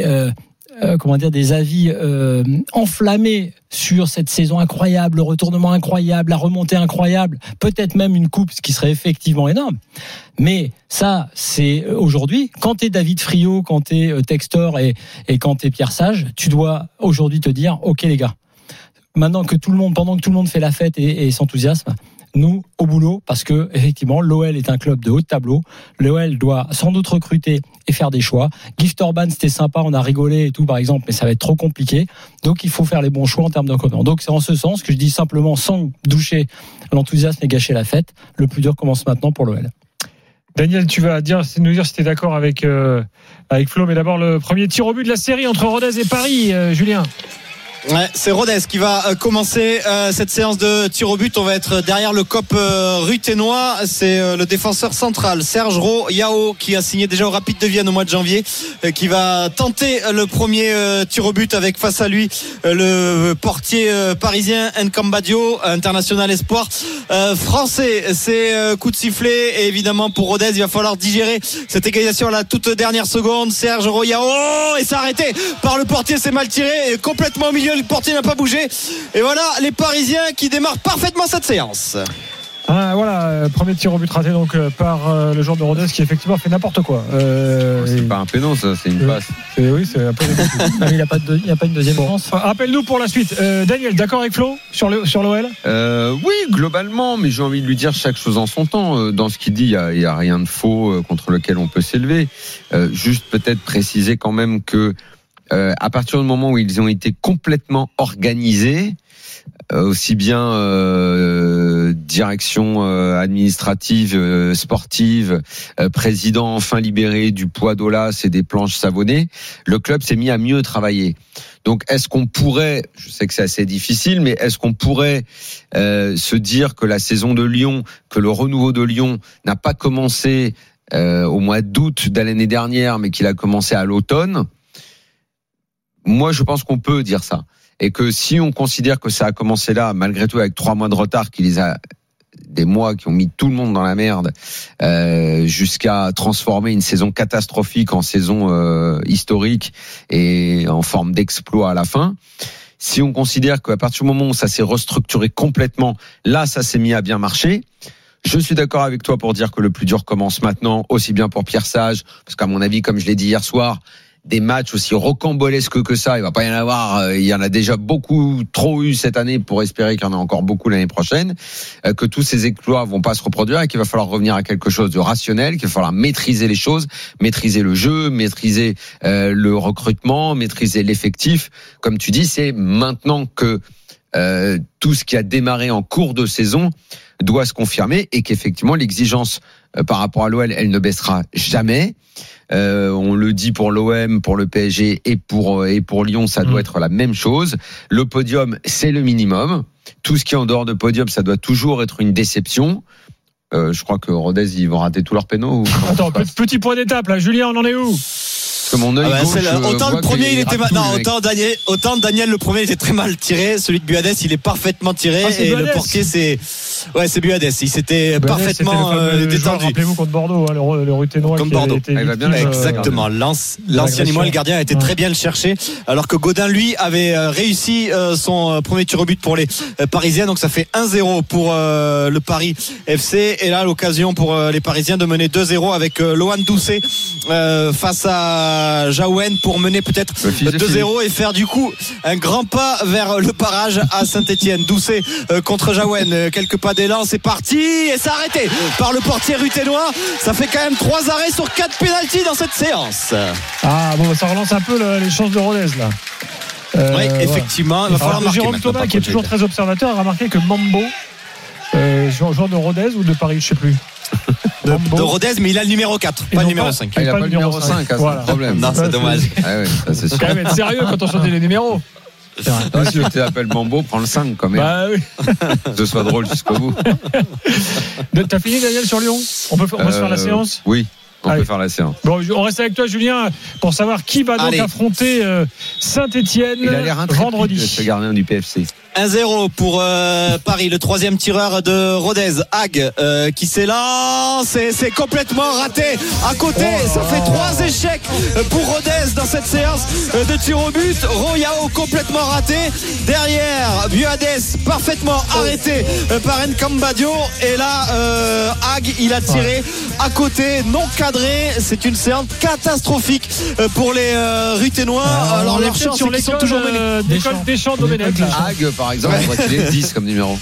avis enflammés sur cette saison incroyable, le retournement incroyable, la remontée incroyable, peut-être même une coupe, ce qui serait effectivement énorme. Mais ça, c'est aujourd'hui, quand t'es David Friot, quand t'es Textor et quand t'es Pierre Sage, tu dois aujourd'hui te dire, ok les gars, maintenant que pendant que tout le monde fait la fête et s'enthousiasme, nous, au boulot, parce que effectivement, l'OL est un club de haut de tableau. L'OL doit sans doute recruter et faire des choix. Gift Orban, c'était sympa, on a rigolé et tout, par exemple, mais ça va être trop compliqué. Donc, il faut faire les bons choix en termes de recrutement. Donc, c'est en ce sens que je dis simplement, sans doucher l'enthousiasme et gâcher la fête, le plus dur commence maintenant pour l'OL. Daniel, tu vas nous dire si tu es d'accord avec Flo, mais d'abord le premier tir au but de la série entre Rodez et Paris, Julien. Ouais, c'est Rodez qui va commencer cette séance de tir au but. On va être derrière le COP ruténois. C'est le défenseur central Serge Royao qui a signé déjà au Rapide de Vienne au mois de janvier, qui va tenter le premier tir au but avec face à lui le portier parisien Nkambadio, international espoir français. C'est coup de sifflet et évidemment pour Rodez il va falloir digérer cette égalisation à la toute dernière seconde. Serge Royao et c'est arrêté par le portier, c'est mal tiré, complètement au milieu. Le portier n'a pas bougé. Et voilà les Parisiens qui démarrent parfaitement cette séance. Voilà, premier tir au but raté donc par le joueur de Rodez qui effectivement fait n'importe quoi. C'est pas un péno, ça, c'est une passe. Oui, c'est un peu. Il n'y a pas une deuxième chance. Rappelle-nous pour la suite. Daniel, d'accord avec Flo sur l'OL? Oui, globalement, mais j'ai envie de lui dire chaque chose en son temps. Dans ce qu'il dit, il y a rien de faux contre lequel on peut s'élever. Juste peut-être préciser quand même que à partir du moment où ils ont été complètement organisés, aussi bien direction administrative, sportive, président enfin libéré du poids d'Olas et des planches savonnées, le club s'est mis à mieux travailler. Donc, est-ce qu'on pourrait, je sais que c'est assez difficile, mais est-ce qu'on pourrait se dire que la saison de Lyon, que le renouveau de Lyon n'a pas commencé au mois d'août de l'année dernière, mais qu'il a commencé à l'automne? Moi, je pense qu'on peut dire ça. Et que si on considère que ça a commencé là, malgré tout avec 3 mois de retard, qui les a des mois qui ont mis tout le monde dans la merde, jusqu'à transformer une saison catastrophique en saison historique et en forme d'exploit à la fin. Si on considère qu'à partir du moment où ça s'est restructuré complètement, là, ça s'est mis à bien marcher. Je suis d'accord avec toi pour dire que le plus dur commence maintenant, aussi bien pour Pierre Sage, parce qu'à mon avis, comme je l'ai dit hier soir, des matchs aussi rocambolesques que ça, il va pas y en avoir, il y en a déjà beaucoup trop eu cette année pour espérer qu'il y en a encore beaucoup l'année prochaine, que tous ces exploits vont pas se reproduire et qu'il va falloir revenir à quelque chose de rationnel, qu'il va falloir maîtriser les choses, maîtriser le jeu, maîtriser le recrutement, maîtriser l'effectif. Comme tu dis, c'est maintenant que tout ce qui a démarré en cours de saison doit se confirmer et qu'effectivement l'exigence par rapport à l'OL, elle ne baissera jamais. On le dit pour l'OM, pour le PSG et pour Lyon, ça doit être la même chose. Le podium, c'est le minimum. Tout ce qui est en dehors de podium, ça doit toujours être une déception. Je crois que Rodez, ils vont rater tous leurs pénaux. Attends, petit point d'étape là, Julien, on en est où? Que mon œil gauche, autant le premier il était autant Daniel le premier était très mal tiré, celui de Buades il est parfaitement tiré et Buades. Le portier c'est Buades, il s'était parfaitement détendu. Rappelez-vous contre Bordeaux, hein, le Ruténois comme Bordeaux. Exactement. L'ancien Nîmois, le gardien a été très bien le chercher, alors que Godin lui avait réussi son premier tir au but pour les Parisiens, donc ça fait 1-0 pour le Paris FC et là l'occasion pour les Parisiens de mener 2-0 avec Lohan Doucet face à Jaouen pour mener peut-être 2-0 et faire du coup un grand pas vers le barrage à Saint-Etienne. Doucet contre Jaouen, quelques pas d'élan, c'est parti et c'est arrêté par le portier ruténois. Ça fait quand même 3 arrêts sur 4 pénaltys dans cette séance. Ah bon, ça relance un peu les chances de Rodez là. Oui, effectivement, il va falloir marquer. Jérôme Thomas, qui est toujours très observateur, a remarqué que Mambo, joueur de Rodez ou de Paris, je sais plus. De Rodez, mais il a le numéro 4, pas le numéro 5. Il n'a pas le numéro 5, c'est un problème. Non, c'est dommage. Ah ouais, ça, c'est sûr. Faut quand même être sérieux quand on choisit les numéros. Si tu t'appelles Mambo, prends le 5 quand même. Bah oui. Que ce soit drôle jusqu'au bout. T'as fini, Daniel, sur Lyon? On peut se faire la séance? Oui. On peut faire la séance. Bon, on reste avec toi, Julien, pour savoir qui va donc affronter Saint-Etienne vendredi. Ce gardien du PFC. 1-0 pour Paris, le 3e tireur de Rodez, Hague, qui s'élance, c'est complètement raté à côté. Ça fait 3 échecs pour Rodez dans cette séance de tir au but. Royao complètement raté. Derrière, Buades parfaitement arrêté par Nkambadio. Et là, Hague, il a tiré à côté, non cadré. C'est une séance catastrophique pour les Ruténois. Alors leur chance, c'est qu'ils sont toujours menés. Deschamps, Domenech. Hague, par exemple, on voit qu'il est 10 comme numéro.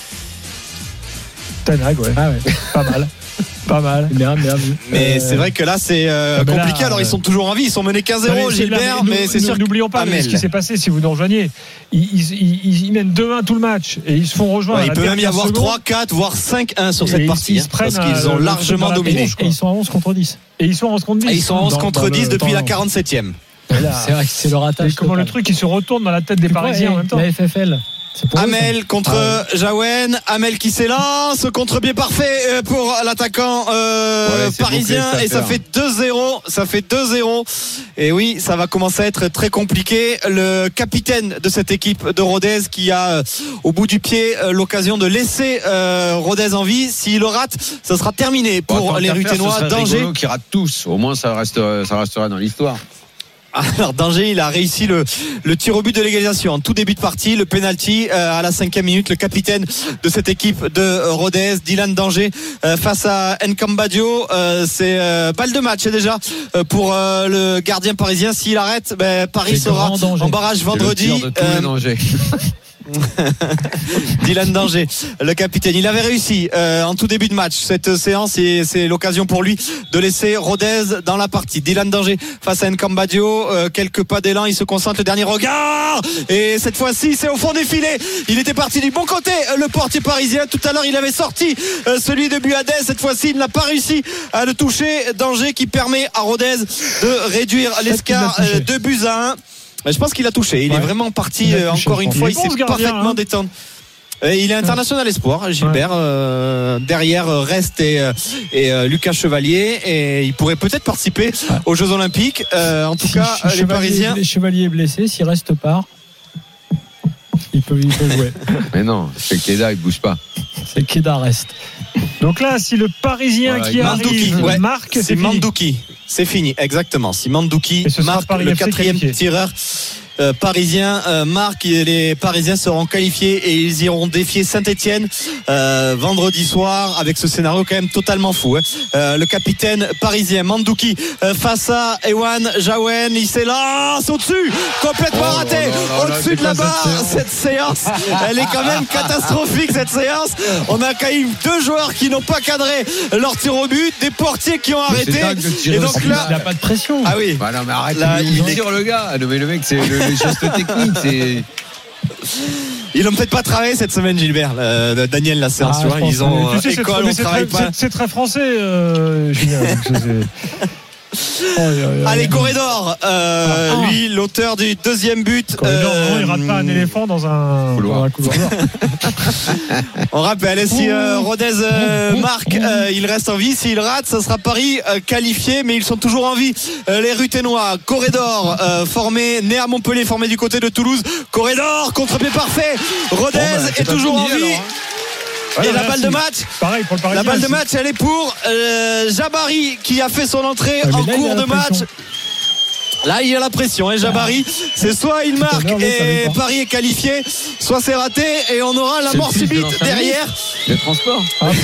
Tanag, ouais. Ah ouais. Pas mal. Pas mal. Bien. Mais c'est vrai que là, c'est compliqué. Alors, ils sont toujours en vie. Ils sont menés 15-0, Gilbert. Mais c'est sûr. N'oublions pas ce qui s'est passé si vous nous rejoignez. Ils mènent 2-1 tout le match et ils se font rejoindre. Il peut même y avoir 3-4, voire 5-1 sur cette partie. Parce qu'ils ont largement dominé. Et ils sont à 11 contre 10. Et ils sont à 11 contre 10. Et ils sont à 11 contre 10 depuis la 47e. C'est vrai que c'est le ratage. Et comment le truc, il se retourne dans la tête des Parisiens en même temps. La FFL. Amel contre Jaouen, Amel qui s'élance, contre-pied parfait pour l'attaquant parisien et ça fait 2-0, et oui, ça va commencer à être très compliqué. Le capitaine de cette équipe de Rodez qui a au bout du pied l'occasion de laisser Rodez en vie, s'il le rate, ça sera terminé pour les Ruténois. Danger qui rate tous, au moins ça restera dans l'histoire. Alors Danger, il a réussi le tir au but de l'égalisation en tout début de partie, le penalty à la 5e minute. Le capitaine de cette équipe de Rodez, Dylan Danger, face à Nkambadio, c'est balle de match déjà pour le gardien parisien. S'il arrête, Paris sera en barrage vendredi. Dylan Danger, le capitaine, il avait réussi en tout début de match cette séance et c'est l'occasion pour lui de laisser Rodez dans la partie. Dylan Danger face à Ncambadio, quelques pas d'élan, il se concentre, le dernier regard et cette fois-ci c'est au fond des filets. Il était parti du bon côté, le portier parisien. Tout à l'heure il avait sorti celui de Buadez, cette fois-ci il n'a pas réussi à le toucher. Danger qui permet à Rodez de réduire l'écart 2-1. Je pense qu'il a touché. Il est vraiment parti encore une fois. Il s'est parfaitement détendu. Il est international espoir, Gilbert. Derrière Rest et Lucas Chevalier, et il pourrait peut-être participer aux Jeux Olympiques. En tout cas, les Parisiens. Les Chevaliers blessés, s'il reste pas, il peut jouer. Mais non, c'est Keda, il bouge pas. C'est Keda reste. Donc là, si le Parisien qui arrive marque, c'est Mandouki. C'est fini, exactement. Si Mandouki marque le 4e tireur parisien marque, les Parisiens seront qualifiés et ils iront défier Saint-Etienne vendredi soir avec ce scénario quand même totalement fou. Le capitaine parisien Mandouki face à Ewan Jawen, il s'élance au-dessus, complètement raté, au-dessus de la barre. Cette séance, elle est quand même catastrophique, cette séance. On a quand même 2 joueurs qui n'ont pas cadré leur tir au but, des portiers qui ont arrêté, et donc là il n'a pas de pression. Ah oui, bah non mais arrête, là, il tire le gars. Le mec, c'est les gestes techniques, c'est... Ils n'ont peut-être pas travaillé cette semaine, Gilbert, Daniel, la séance. Ils ont école, on travaille pas. C'est très français, Julien. Allez, Corridor, lui, l'auteur du 2e but. Corridor, il rate pas un éléphant dans un couloir. On rappelle, si Rodez marque, il reste en vie. S'il rate, ça sera Paris qualifié, mais ils sont toujours en vie. Les Ruténois, Corridor, né à Montpellier, formé du côté de Toulouse. Corridor, contre-pied parfait. Rodez est toujours en vie. Et la balle de match, pareil pour le Parisien, la balle de match, elle est pour Jabari qui a fait son entrée en cours de match. Là, il y a la pression, Jabari. C'est soit il marque et Paris est qualifié, soit c'est raté et on aura la mort subite derrière. Le transport.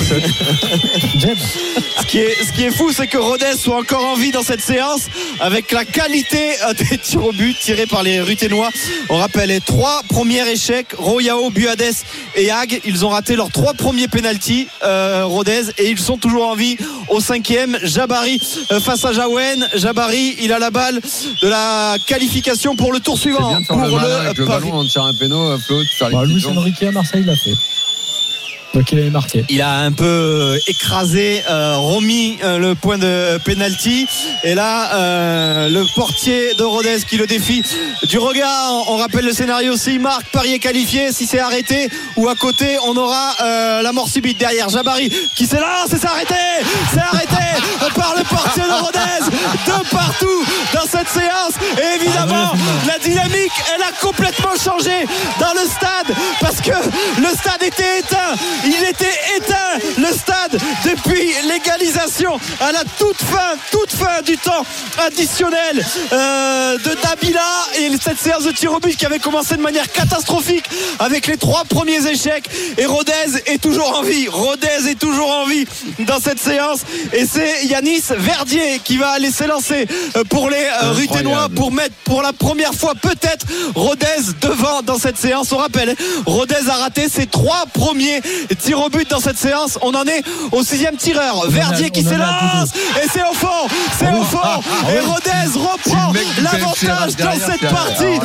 Ce qui est fou, c'est que Rodez soit encore en vie dans cette séance avec la qualité des tirs au but tirés par les Ruténois. On rappelle les 3 premiers échecs, Royao, Buadez et Hag. Ils ont raté leurs 3 premiers pénaltys, Rodez, et ils sont toujours en vie au 5e. Jabari face à Jawen. Jabari, il a la balle de la qualification pour le tour suivant. Pour le ballon, on tire un péno, flotte, faire les Luis Enrique à Marseille l'a fait. Donc il avait marqué. Il a un peu écrasé, remis le point de penalty. Et là, le portier de Rodez qui le défie du regard. On rappelle le scénario, s'il marque, Paris est qualifié. Si c'est arrêté ou à côté, on aura la mort subite derrière. Jabari qui s'élance et c'est arrêté. C'est arrêté par le portier de Rodez. De partout dans cette séance. Et évidemment, la dynamique, elle a complètement changé dans le stade parce que le stade était éteint. Il était éteint, le stade, depuis l'égalisation à la toute fin du temps additionnel de Dabila, et cette séance de tir au but qui avait commencé de manière catastrophique avec les 3 premiers échecs. Et Rodez est toujours en vie. Rodez est toujours en vie dans cette séance. Et c'est Yanis Verdier qui va aller s'élancer pour les Ruténois pour mettre pour la première fois peut-être Rodez devant dans cette séance. On rappelle, Rodez a raté ses 3 premiers tirs au but dans cette séance. On en est au 6e tireur. Verdier qui s'élance et c'est au fond. C'est au fond. Et Rodez reprend l'avantage dans cette partie.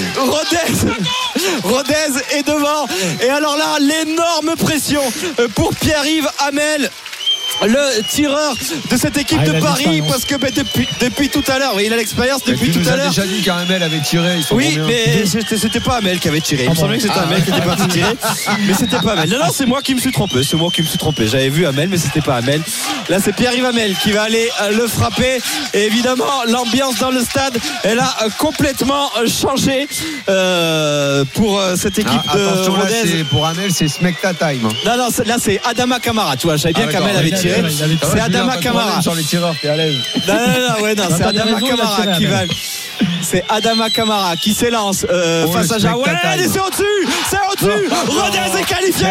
Rodez est devant. Et alors là, l'énorme pression pour Pierre-Yves Hamel, le tireur de cette équipe de Paris, parce que depuis tout à l'heure, il a l'expérience depuis tout à l'heure. Tu nous as déjà dit qu'Hamel avait tiré. Oui, mais c'était pas Hamel qui avait tiré. Il me semblait que c'était Hamel qui était parti tirer, mais c'était pas Hamel. Non, c'est moi qui me suis trompé. J'avais vu Hamel, mais c'était pas Hamel. Là, c'est Pierre-Yves Hamel qui va aller le frapper. Et évidemment, l'ambiance dans le stade, elle a complètement changé pour cette équipe de Rodez. Pour Hamel, c'est Smekta time. Non, là, c'est Adama Kamara. Tu vois, je savais bien qu'Hamel avait tiré. C'est Adama Kamara. Sur les tireurs, t'es à l'aise. Non, c'est Adama Kamara qui va. C'est Adama Kamara qui s'élance face à Jaouel et c'est au-dessus. Rodez est qualifié.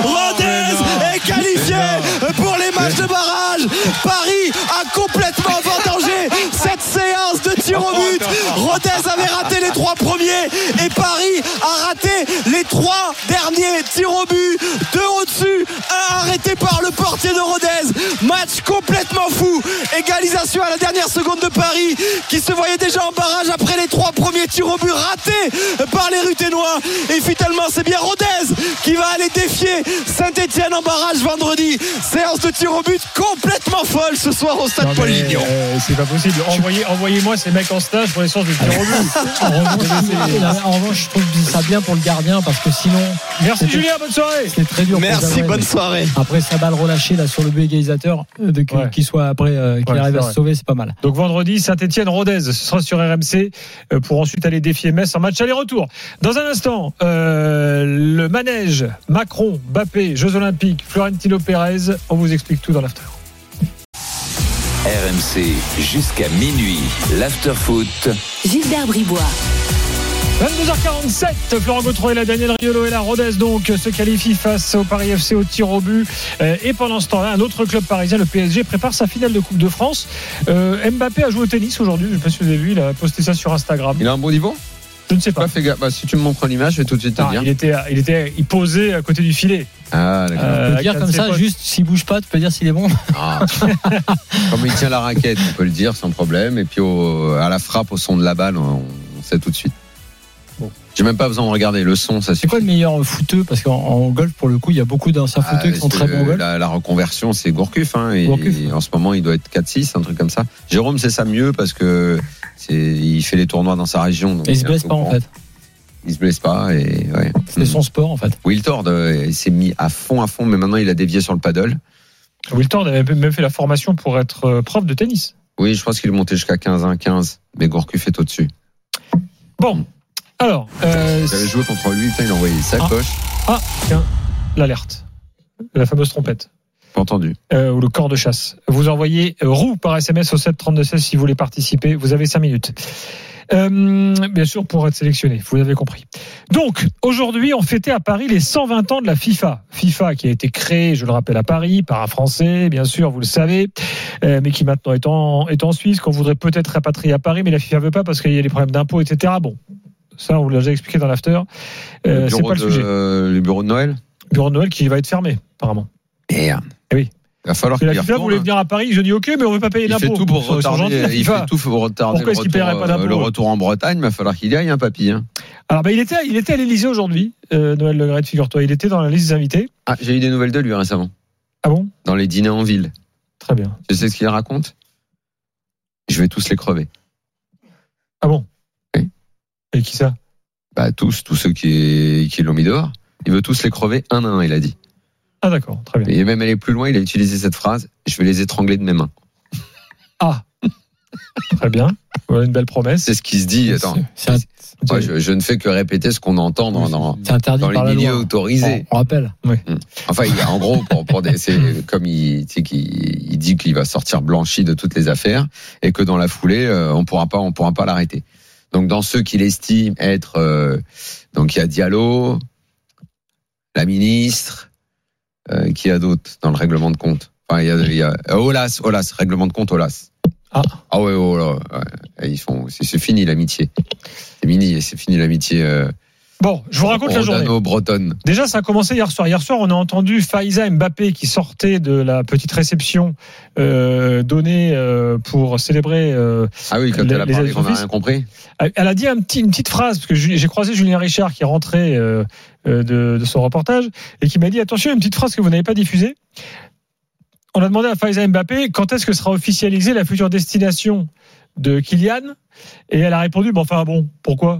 Pour les matchs de barrage. Paris a complètement vendangé cette séance de tir au but. Rodez Rodez avait raté les 3 premiers et Paris a raté les 3 derniers tirs au but. 2 au-dessus, 1 arrêté par le portier de Rodez. Match complètement fou. Égalisation à la dernière seconde de Paris qui se voyait déjà en barrage après les 3 premiers tirs au but ratés par les Ruténois. Et finalement c'est bien Rodez qui va aller défier Saint-Etienne en barrage vendredi. Séance de tir au but complètement folle ce soir au stade Paul Lignon. C'est pas possible. Envoyez-moi ces mecs en stage pour les séances de tir au but. En revanche, je trouve ça bien pour le gardien parce que sinon. Merci Julien, bonne soirée. C'est très dur. Merci, bonne soirée. Après sa balle relâchée là sur le but égalisateur, qu'il soit après, qu'il arrive à se sauver, c'est pas mal. Donc vendredi, Saint-Etienne-Rodez, ce sera sur RMC pour ensuite aller défier Metz en match aller-retour. Dans un instant, le manège, Macron, Mbappé, Jeux Olympiques, Florentino Pérez, on vous explique tout dans l'after. RMC jusqu'à minuit, l'after-foot. Gilbert Bribois. 22h47, Florent Gautreau et la Daniel Riolo et la Rodez donc se qualifient face au Paris FC au tir au but. Et pendant ce temps-là, un autre club parisien, le PSG, prépare sa finale de Coupe de France. Mbappé a joué au tennis aujourd'hui, je ne sais pas si vous avez vu, il a posté ça sur Instagram. Il a un bon niveau ? Je ne sais pas. Si tu me montres l'image, je vais tout de suite te dire. Il posait à côté du filet. Ah, d'accord. Tu peux dire comme ça, juste s'il bouge pas, tu peux dire s'il est bon. Ah. Comme il tient la raquette, on peut le dire sans problème. Et puis à la frappe, au son de la balle, on sait tout de suite. Bon. J'ai même pas besoin de regarder le son, ça suffit. C'est quoi le meilleur footeux ? Parce qu'en golf, pour le coup, il y a beaucoup d'anciens footeux qui sont très bons au golf. La reconversion, c'est Gourcuff. Et en ce moment, il doit être 4-6, un truc comme ça. Jérôme, c'est ça mieux parce que il fait les tournois dans sa région. Donc et il se blesse pas, en fait. Il se blesse pas. C'est son sport, en fait. Wiltord, il s'est mis à fond, mais maintenant, il a dévié sur le paddle. Wiltord avait même fait la formation pour être prof de tennis. Oui, je pense qu'il est monté jusqu'à 15-1-15, mais Gourcuff est au-dessus. Bon. Alors, j'avais joué contre lui, il a envoyé sa coche. Ah, tiens, l'alerte. La fameuse trompette. Pas entendu. Ou le corps de chasse. Vous envoyez roue par SMS au 732-16 si vous voulez participer. Vous avez 5 minutes. Bien sûr, pour être sélectionné, vous l'avez compris. Donc, aujourd'hui, on fêtait à Paris les 120 ans de la FIFA. FIFA qui a été créée, je le rappelle, à Paris, par un Français, bien sûr, vous le savez, mais qui maintenant est en Suisse, qu'on voudrait peut-être rapatrier à Paris, mais la FIFA ne veut pas parce qu'il y a des problèmes d'impôts, etc. Bon. Ça, on vous l'a déjà expliqué dans l'after. C'est pas le sujet. Le bureau de Noël. Le bureau de Noël qui va être fermé, apparemment. Merde. Et oui. Il va falloir qu'il la FIFA voulait venir à Paris. Je dis OK, mais on ne veut pas payer l'impôt. Il fait tout pour retarder le retour en Bretagne. Il va falloir qu'il y aille, papy. Alors, il était à l'Élysée aujourd'hui, Noël Le Graët, figure-toi. Il était dans la liste des invités. Ah, j'ai eu des nouvelles de lui récemment. Ah bon ? Dans les dîners en ville. Très bien. Tu sais ce qu'il raconte ? Je vais tous les crever. Ah bon ? Oui. Et qui ça ? Tous ceux qui l'ont mis dehors. Il veut tous les crever un à un, il a dit. Ah d'accord, très bien. Et même aller plus loin, il a utilisé cette phrase, je vais les étrangler de mes mains. Ah, très bien. Voilà une belle promesse. C'est ce qui se dit. Attends. Moi, je ne fais que répéter ce qu'on entend dans les milieux autorisés. On rappelle. Oui. Enfin, en gros, c'est comme il dit qu'il va sortir blanchi de toutes les affaires et que dans la foulée, on pourra pas l'arrêter. Donc, dans ceux qu'il estime être, donc il y a Diallo, la ministre, qui y a d'autres dans le règlement de compte. Enfin, il y a Olas, règlement de compte Olas. Ah ouais, ils font, c'est fini l'amitié. C'est fini l'amitiée. Bon, je vous raconte la journée. Bretonne. Déjà, ça a commencé hier soir. Hier soir, on a entendu Faiza Mbappé qui sortait de la petite réception donnée pour célébrer. Ah oui, quand elle a parlé, on n'a rien compris. Elle a dit une petite phrase parce que j'ai croisé Julien Richard qui est rentré de son reportage et qui m'a dit attention, une petite phrase que vous n'avez pas diffusée. On a demandé à Faiza Mbappé quand est-ce que sera officialisée la future destination de Kylian et elle a répondu pourquoi ?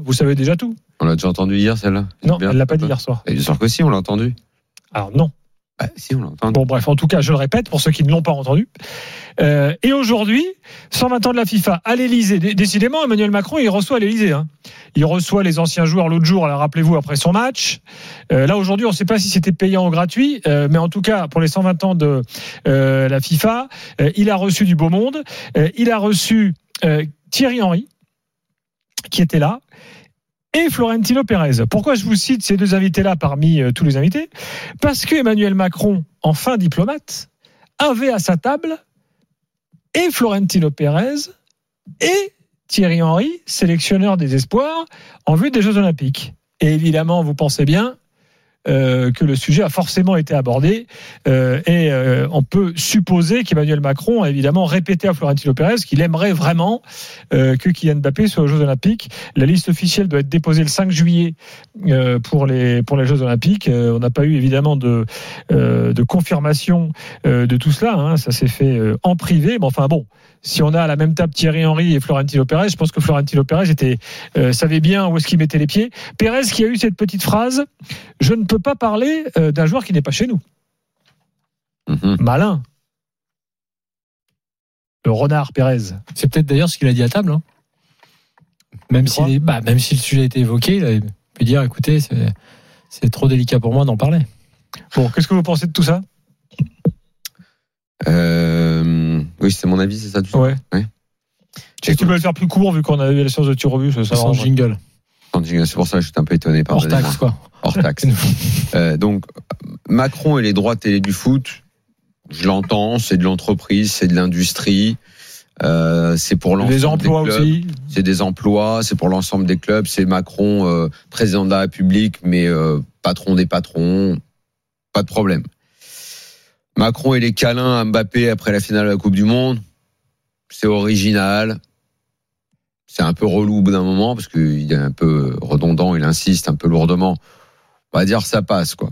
Vous savez déjà tout. On l'a déjà entendu hier, celle-là ? Non, elle l'a pas dit hier soir. Bien sûr que si, on l'a entendu. Alors non. Si, on l'a entendu. Bon, bref, en tout cas, je le répète pour ceux qui ne l'ont pas entendu. Et aujourd'hui, 120 ans de la FIFA à l'Élysée. Décidément, Emmanuel Macron, il reçoit à l'Élysée. Il reçoit les anciens joueurs l'autre jour, rappelez-vous, après son match. Là, aujourd'hui, on ne sait pas si c'était payant ou gratuit, mais en tout cas, pour les 120 ans de la FIFA, il a reçu du beau monde. Il a reçu Thierry Henry, qui était là, et Florentino Pérez. Pourquoi je vous cite ces deux invités-là parmi tous les invités ? Parce que Emmanuel Macron, enfin diplomate, avait à sa table et Florentino Pérez et Thierry Henry, sélectionneur des espoirs, en vue des Jeux Olympiques. Et évidemment, vous pensez bien que le sujet a forcément été abordé et on peut supposer qu'Emmanuel Macron a évidemment répété à Florentino Pérez qu'il aimerait vraiment que Kylian Mbappé soit aux Jeux Olympiques. La liste officielle doit être déposée le 5 juillet pour les Jeux Olympiques. On n'a pas eu évidemment de confirmation de tout cela, hein. Ça s'est fait en privé, mais enfin bon, si on a à la même table Thierry Henry et Florentino Pérez, je pense que Florentino Pérez savait bien où est-ce qu'il mettait les pieds. Pérez qui a eu cette petite phrase: je ne peux pas parler d'un joueur qui n'est pas chez nous. Malin. Le renard Pérez. C'est peut-être d'ailleurs ce qu'il a dit à table. Hein. Même si le sujet a été évoqué, il a pu dire écoutez, c'est trop délicat pour moi d'en parler. Bon, qu'est-ce que vous pensez de tout ça ? Oui, c'est mon avis, c'est ça. Ouais. Est-ce que tu peux le faire plus court vu qu'on a eu la séance de tir au but sans jingle. C'est pour ça que j'étais un peu étonné. Hors taxe, quoi. Hors taxe. Donc, Macron et les droits télé du foot, je l'entends, c'est de l'entreprise, c'est de l'industrie, c'est pour l'ensemble des emplois des clubs. Aussi. C'est des emplois, c'est pour l'ensemble des clubs. C'est Macron, président de la République, mais patron des patrons, pas de problème. Macron et les câlins à Mbappé après la finale de la Coupe du Monde, c'est original. C'est un peu relou au bout d'un moment parce qu'il est un peu redondant, il insiste un peu lourdement. On va dire ça passe, quoi.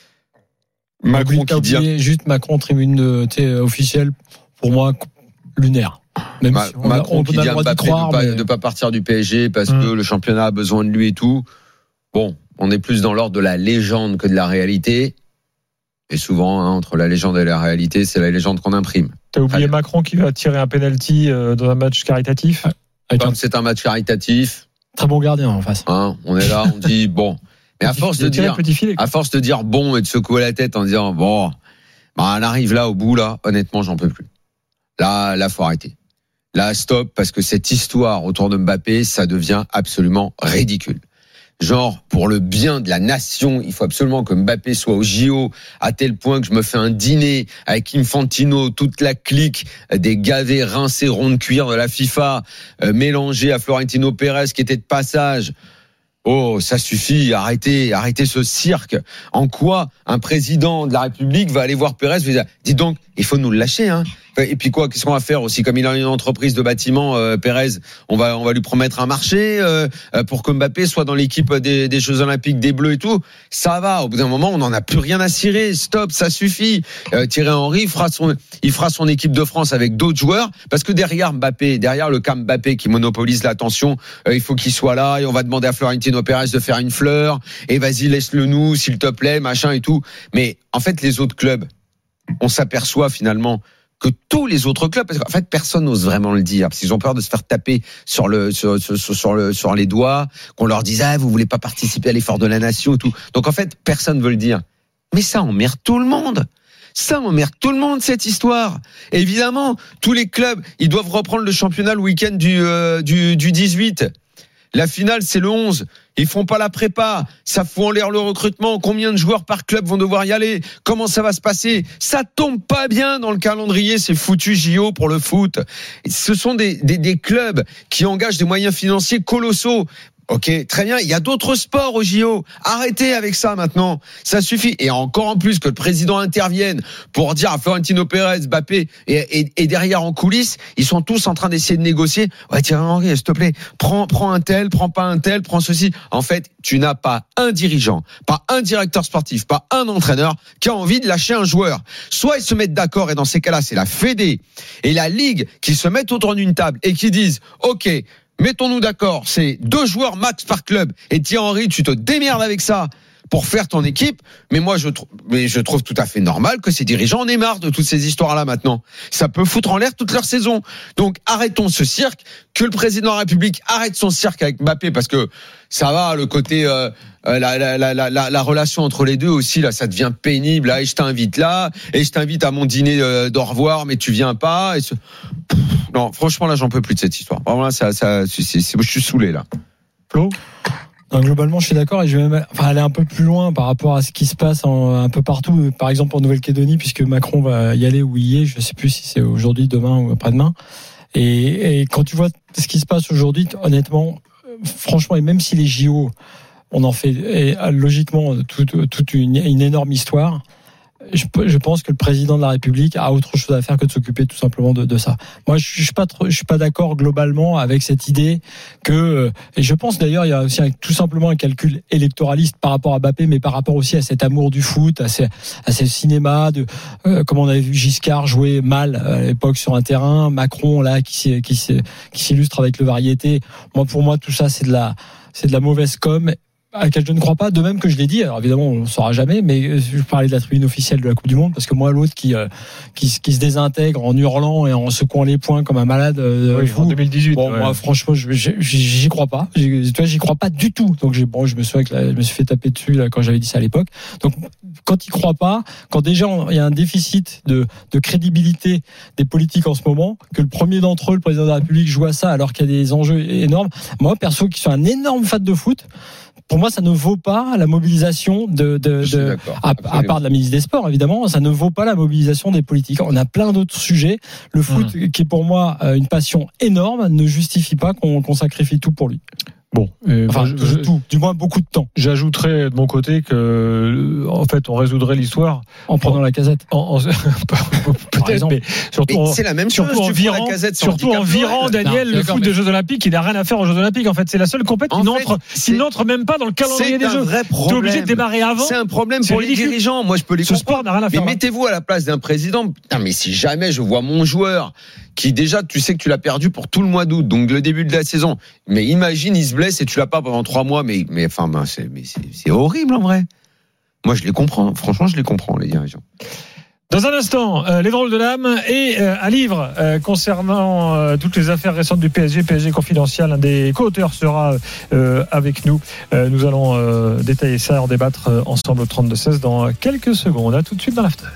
Macron qui dit juste Macron tribune officielle, pour moi lunaire. Même si Macron qui dit à Mbappé de pas partir du PSG parce que le championnat a besoin de lui et tout. Bon, on est plus dans l'ordre de la légende que de la réalité. Et souvent, entre la légende et la réalité, c'est la légende qu'on imprime. T'as oublié Macron qui va tirer un penalty dans un match caritatif. Comme c'est un match caritatif. Très bon gardien en face. Hein, on est là, on dit bon. Mais à force de dire bon et de secouer la tête en disant bon, on arrive là au bout là, honnêtement, j'en peux plus. Là, faut arrêter. Là, stop, parce que cette histoire autour de Mbappé, ça devient absolument ridicule. Genre, pour le bien de la nation, il faut absolument que Mbappé soit au JO, à tel point que je me fais un dîner avec Infantino, toute la clique des gavés rincés ronds de cuir de la FIFA, mélangés à Florentino Pérez qui était de passage. Oh, ça suffit, arrêtez ce cirque. En quoi un président de la République va aller voir Pérez et dire, dis donc, il faut nous le lâcher, hein. Et puis quoi, qu'est-ce qu'on va faire aussi? Comme il a une entreprise de bâtiment, Pérez, on va lui promettre un marché pour que Mbappé soit dans l'équipe des Jeux Olympiques des Bleus et tout. Ça va. Au bout d'un moment, on n'en a plus rien à cirer. Stop, ça suffit. Thierry Henry il fera son équipe de France avec d'autres joueurs parce que derrière le cas Mbappé qui monopolise l'attention, il faut qu'il soit là et on va demander à Florentino Pérez de faire une fleur et vas-y laisse-le nous s'il te plaît, machin et tout. Mais en fait, les autres clubs, on s'aperçoit finalement que tous les autres clubs, parce qu'en fait personne n'ose vraiment le dire, parce qu'ils ont peur de se faire taper sur les doigts, qu'on leur dise vous voulez pas participer à l'effort de la nation et tout. Donc en fait personne veut le dire. Mais ça emmerde tout le monde. Ça emmerde tout le monde cette histoire. Et évidemment, tous les clubs, ils doivent reprendre le championnat le week-end du 18. La finale, c'est le 11. Ils font pas la prépa. Ça fout en l'air le recrutement. Combien de joueurs par club vont devoir y aller? Comment ça va se passer? Ça tombe pas bien dans le calendrier. C'est foutu JO pour le foot. Ce sont des clubs qui engagent des moyens financiers colossaux. Ok, très bien. Il y a d'autres sports au JO. Arrêtez avec ça maintenant. Ça suffit. Et encore en plus que le président intervienne pour dire à Florentino Pérez, Mbappé et derrière en coulisses, ils sont tous en train d'essayer de négocier. Ouais, Thierry Henry, s'il te plaît, prends un tel, prends pas un tel, prends ceci. En fait, tu n'as pas un dirigeant, pas un directeur sportif, pas un entraîneur qui a envie de lâcher un joueur. Soit ils se mettent d'accord et dans ces cas-là, c'est la Fédé et la Ligue qui se mettent autour d'une table et qui disent, ok, mettons-nous d'accord, c'est 2 joueurs max par club. Et Thierry Henry, tu te démerdes avec ça pour faire ton équipe. Mais moi, je trouve tout à fait normal que ces dirigeants en aient marre de toutes ces histoires-là maintenant. Ça peut foutre en l'air toute leur saison. Donc, arrêtons ce cirque. Que le président de la République arrête son cirque avec Mbappé parce que ça va, le côté, la relation entre les deux aussi, là, ça devient pénible. Là, et je t'invite là, et je t'invite à mon dîner d'au revoir, mais tu viens pas. Non, franchement, là, j'en peux plus de cette histoire. Vraiment, là, je suis saoulé, là. Flo? Donc, globalement, je suis d'accord et je vais même aller un peu plus loin par rapport à ce qui se passe un peu partout, par exemple en Nouvelle-Calédonie, puisque Macron va y aller ou y est, je ne sais plus si c'est aujourd'hui, demain ou après-demain. Et quand tu vois ce qui se passe aujourd'hui, honnêtement, franchement, et même si les JO, on en fait logiquement toute une énorme histoire, je pense que le président de la République a autre chose à faire que de s'occuper tout simplement de ça. Moi, je suis pas d'accord globalement avec cette idée que, et je pense d'ailleurs, il y a aussi tout simplement un calcul électoraliste par rapport à Mbappé, mais par rapport aussi à cet amour du foot, à ce cinéma, comme on avait vu Giscard jouer mal à l'époque sur un terrain, Macron là qui s'illustre avec le variété. Pour moi, tout ça, c'est de la mauvaise com, à laquelle je ne crois pas, de même que je l'ai dit. Alors évidemment, on ne saura jamais, mais je parlais de la tribune officielle de la Coupe du Monde, parce que moi, l'autre qui se désintègre en hurlant et en secouant les poings comme un malade fou, en 2018. Bon, moi, franchement, j'y crois pas. J'y crois pas du tout. Donc je me souviens que je me suis fait taper dessus là quand j'avais dit ça à l'époque. Donc quand il croit pas, quand déjà il y a un déficit de crédibilité des politiques en ce moment, que le premier d'entre eux, le président de la République, joue à ça alors qu'il y a des enjeux énormes. Moi, perso, qui suis un énorme fan de foot, pour moi, ça ne vaut pas la mobilisation à part de la ministre des Sports, évidemment, ça ne vaut pas la mobilisation des politiques. On a plein d'autres sujets. Le foot, qui est pour moi une passion énorme, ne justifie pas qu'on sacrifie tout pour lui. Bon, tout, du moins beaucoup de temps. J'ajouterais de mon côté que, en fait, on résoudrait l'histoire en prenant la Casette. Peut-être, mais surtout, c'est la même chose. Surtout en virant Daniel le foot des Jeux Olympiques, il n'a rien à faire aux Jeux Olympiques. En fait, c'est la seule compétition qui n'entre même pas dans le calendrier des Jeux. T'es obligé de démarrer avant. C'est un problème pour les dirigeants. Moi, je peux les comprendre. Ce sport n'a rien à faire. Mais mettez-vous à la place d'un président. Putain, mais si jamais je vois mon joueur qui déjà, tu sais que tu l'as perdu pour tout le mois d'août, donc le début de la saison. Mais imagine, il se blesse et tu l'as pas pendant 3 mois, mais c'est horrible en vrai. Moi, je les comprends. Franchement, je les comprends, les dirigeants. Dans un instant, les drôles de l'âme et un livre concernant toutes les affaires récentes du PSG confidentiel. Un des co-auteurs sera avec nous. Nous allons détailler ça et en débattre ensemble au 32-16 dans quelques secondes. À tout de suite dans l'after.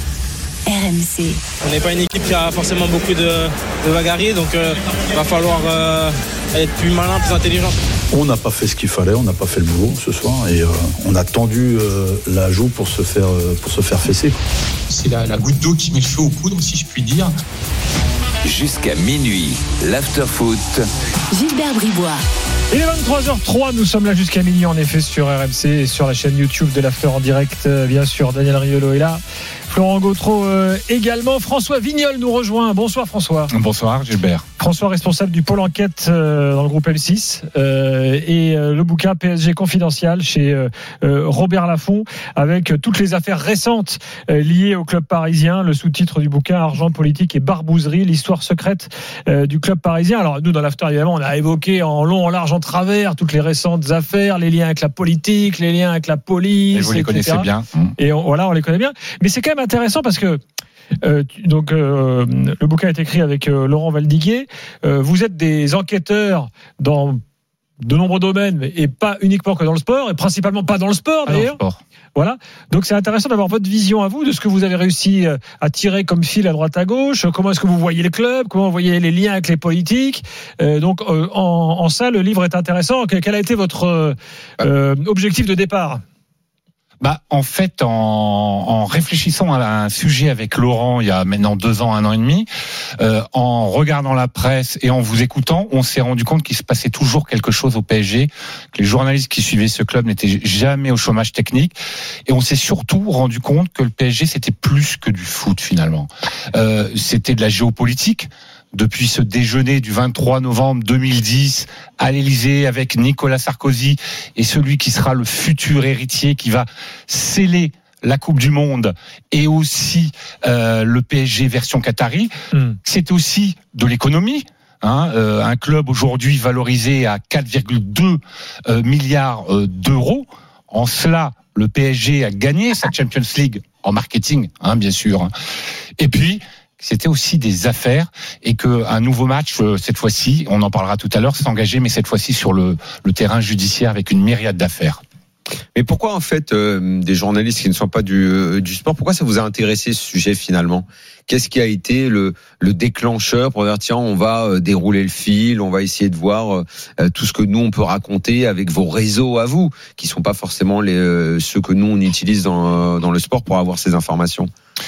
RMC. On n'est pas une équipe qui a forcément beaucoup de bagarriers, donc il va falloir être plus malin, plus intelligent. On n'a pas fait ce qu'il fallait, on n'a pas fait le boulot ce soir et on a tendu la joue pour se faire fesser. C'est la goutte d'eau qui met le feu aux poudres, si je puis dire. Jusqu'à minuit, l'after-foot. Gilbert Bribois. Il est 23h03, nous sommes là jusqu'à minuit en effet sur RMC et sur la chaîne YouTube de l'after en direct. Bien sûr, Daniel Riolo est là. Florent Gautreau également. François Vignol nous rejoint. Bonsoir François. Bonsoir Gilbert. François, responsable du pôle enquête dans le groupe L6 et le bouquin PSG confidentiel chez Robert Laffont avec toutes les affaires récentes liées au club parisien. Le sous-titre du bouquin, Argent, politique et barbouzerie, l'histoire secrète du club parisien. Alors nous dans l'after évidemment on a évoqué en long, en large, en travers toutes les récentes affaires, les liens avec la politique, les liens avec la police. Et vous les connaissez bien. Et on les connaît bien. Mais c'est quand même intéressant parce que le bouquin est écrit avec Laurent Valdiguier. Vous êtes des enquêteurs dans de nombreux domaines et pas uniquement que dans le sport et principalement pas dans le sport d'ailleurs. Voilà. Donc c'est intéressant d'avoir votre vision à vous de ce que vous avez réussi à tirer comme fil à droite à gauche. Comment est-ce que vous voyez le club? Comment vous voyez les liens avec les politiques? Donc en ça, le livre est intéressant. Quel a été votre objectif de départ? En fait, en réfléchissant à un sujet avec Laurent il y a maintenant 2 ans, 1 an et demi, en regardant la presse et en vous écoutant, on s'est rendu compte qu'il se passait toujours quelque chose au PSG, que les journalistes qui suivaient ce club n'étaient jamais au chômage technique, et on s'est surtout rendu compte que le PSG c'était plus que du foot finalement. C'était de la géopolitique. Depuis ce déjeuner du 23 novembre 2010 à l'Élysée avec Nicolas Sarkozy et celui qui sera le futur héritier qui va sceller la Coupe du Monde et aussi le PSG version Qatari, c'est aussi de l'économie. Un club aujourd'hui valorisé à 4,2 milliards d'euros. En cela, le PSG a gagné sa Champions League en marketing, bien sûr. Et puis c'était aussi des affaires et qu'un nouveau match, cette fois-ci, on en parlera tout à l'heure, s'est engagé, mais cette fois-ci sur le terrain judiciaire avec une myriade d'affaires. Mais pourquoi en fait des journalistes qui ne sont pas du sport, pourquoi ça vous a intéressé ce sujet finalement? Qu'est-ce qui a été le déclencheur pour dire tiens on va dérouler le fil, on va essayer de voir tout ce que nous on peut raconter avec vos réseaux à vous, qui sont pas forcément ceux que nous on utilise dans le sport pour avoir ces informations?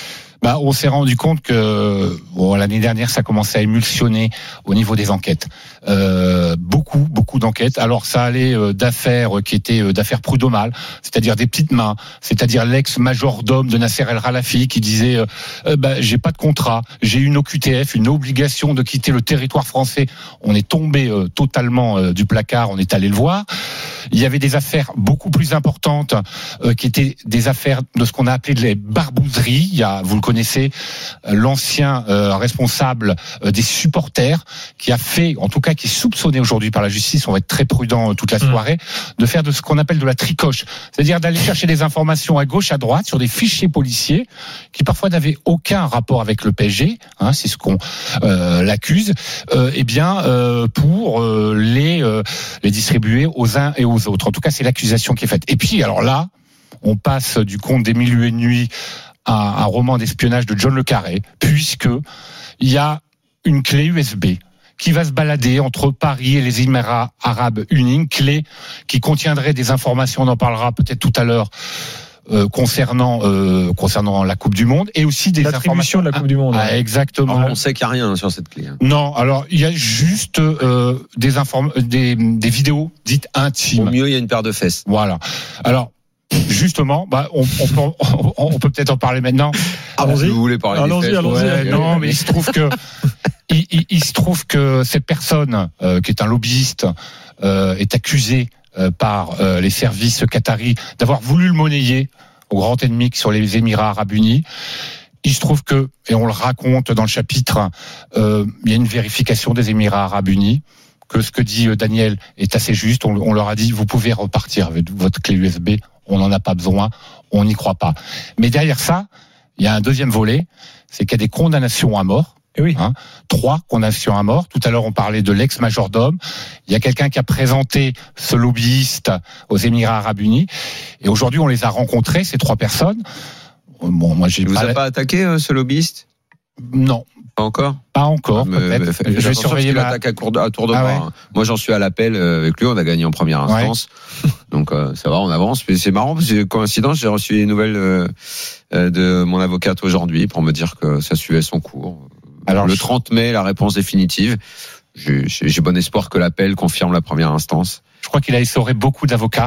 On s'est rendu compte que l'année dernière, ça commençait à émulsionner au niveau des enquêtes. Beaucoup d'enquêtes. Alors ça allait d'affaires qui étaient d'affaires prud'homales, c'est-à-dire des petites mains, c'est-à-dire l'ex-majordome de Nasser El Khalafi qui disait j'ai pas de contrat, j'ai une OQTF, une obligation de quitter le territoire français. On est tombé totalement du placard, on est allé le voir. Il y avait des affaires beaucoup plus importantes qui étaient des affaires de ce qu'on a appelé les barbouzeries. Il y a, vous le connaissez, l'ancien responsable des supporters qui a fait, en tout cas qui est soupçonné aujourd'hui par la justice, on va être très prudent toute la soirée, de faire de ce qu'on appelle de la tricoche, c'est-à-dire d'aller chercher des informations à gauche, à droite sur des fichiers policiers qui parfois n'avaient aucun rapport avec le PSG, c'est ce qu'on l'accuse, pour les distribuer aux uns et aux autres. En tout cas, c'est l'accusation qui est faite. Et puis, alors là, on passe du conte des mille et une nuits à un roman d'espionnage de John le Carré, puisque il y a une clé USB qui va se balader entre Paris et les Émirats Arabes Unis, une clé qui contiendrait des informations, on en parlera peut-être tout à l'heure, concernant la Coupe du Monde, et aussi des informations de la Coupe du Monde. Exactement. Alors, on sait qu'il n'y a rien sur cette clé. Non, alors il y a juste des vidéos dites intimes. Au mieux, il y a une paire de fesses. Voilà. Alors justement, on peut peut-être en parler maintenant. Allons-y. Vous voulez parler des fesses? Allons-y. Non, mais il se trouve que cette personne qui est un lobbyiste est accusée par les services qataris d'avoir voulu le monnayer au grand ennemi sur les Émirats Arabes Unis. Il se trouve que, et on le raconte dans le chapitre, il y a une vérification des Émirats Arabes Unis, que ce que dit Daniel est assez juste. On leur a dit, vous pouvez repartir avec votre clé USB, on n'en a pas besoin, on n'y croit pas. Mais derrière ça, il y a un deuxième volet, c'est qu'il y a des condamnations à mort. Oui. 3 condamnations à mort. Tout à l'heure, on parlait de l'ex-majordome. Il y a quelqu'un qui a présenté ce lobbyiste aux Émirats Arabes Unis. Et aujourd'hui, on les a rencontrés, ces 3 personnes. Moi, Il vous a pas attaqué, ce lobbyiste? Non. Pas encore? Pas encore, peut-être. Je vais surveiller l'attaque à tour de bras. Ouais. Moi, j'en suis à l'appel avec lui. On a gagné en première instance. Ouais. Donc, ça va, on avance. Mais c'est marrant, parce que coïncidence, j'ai reçu les nouvelles de mon avocate aujourd'hui pour me dire que ça suivait son cours. Alors, le 30 mai, la réponse définitive. J'ai bon espoir que l'appel confirme la première instance. Je crois qu'il a essoré beaucoup d'avocats.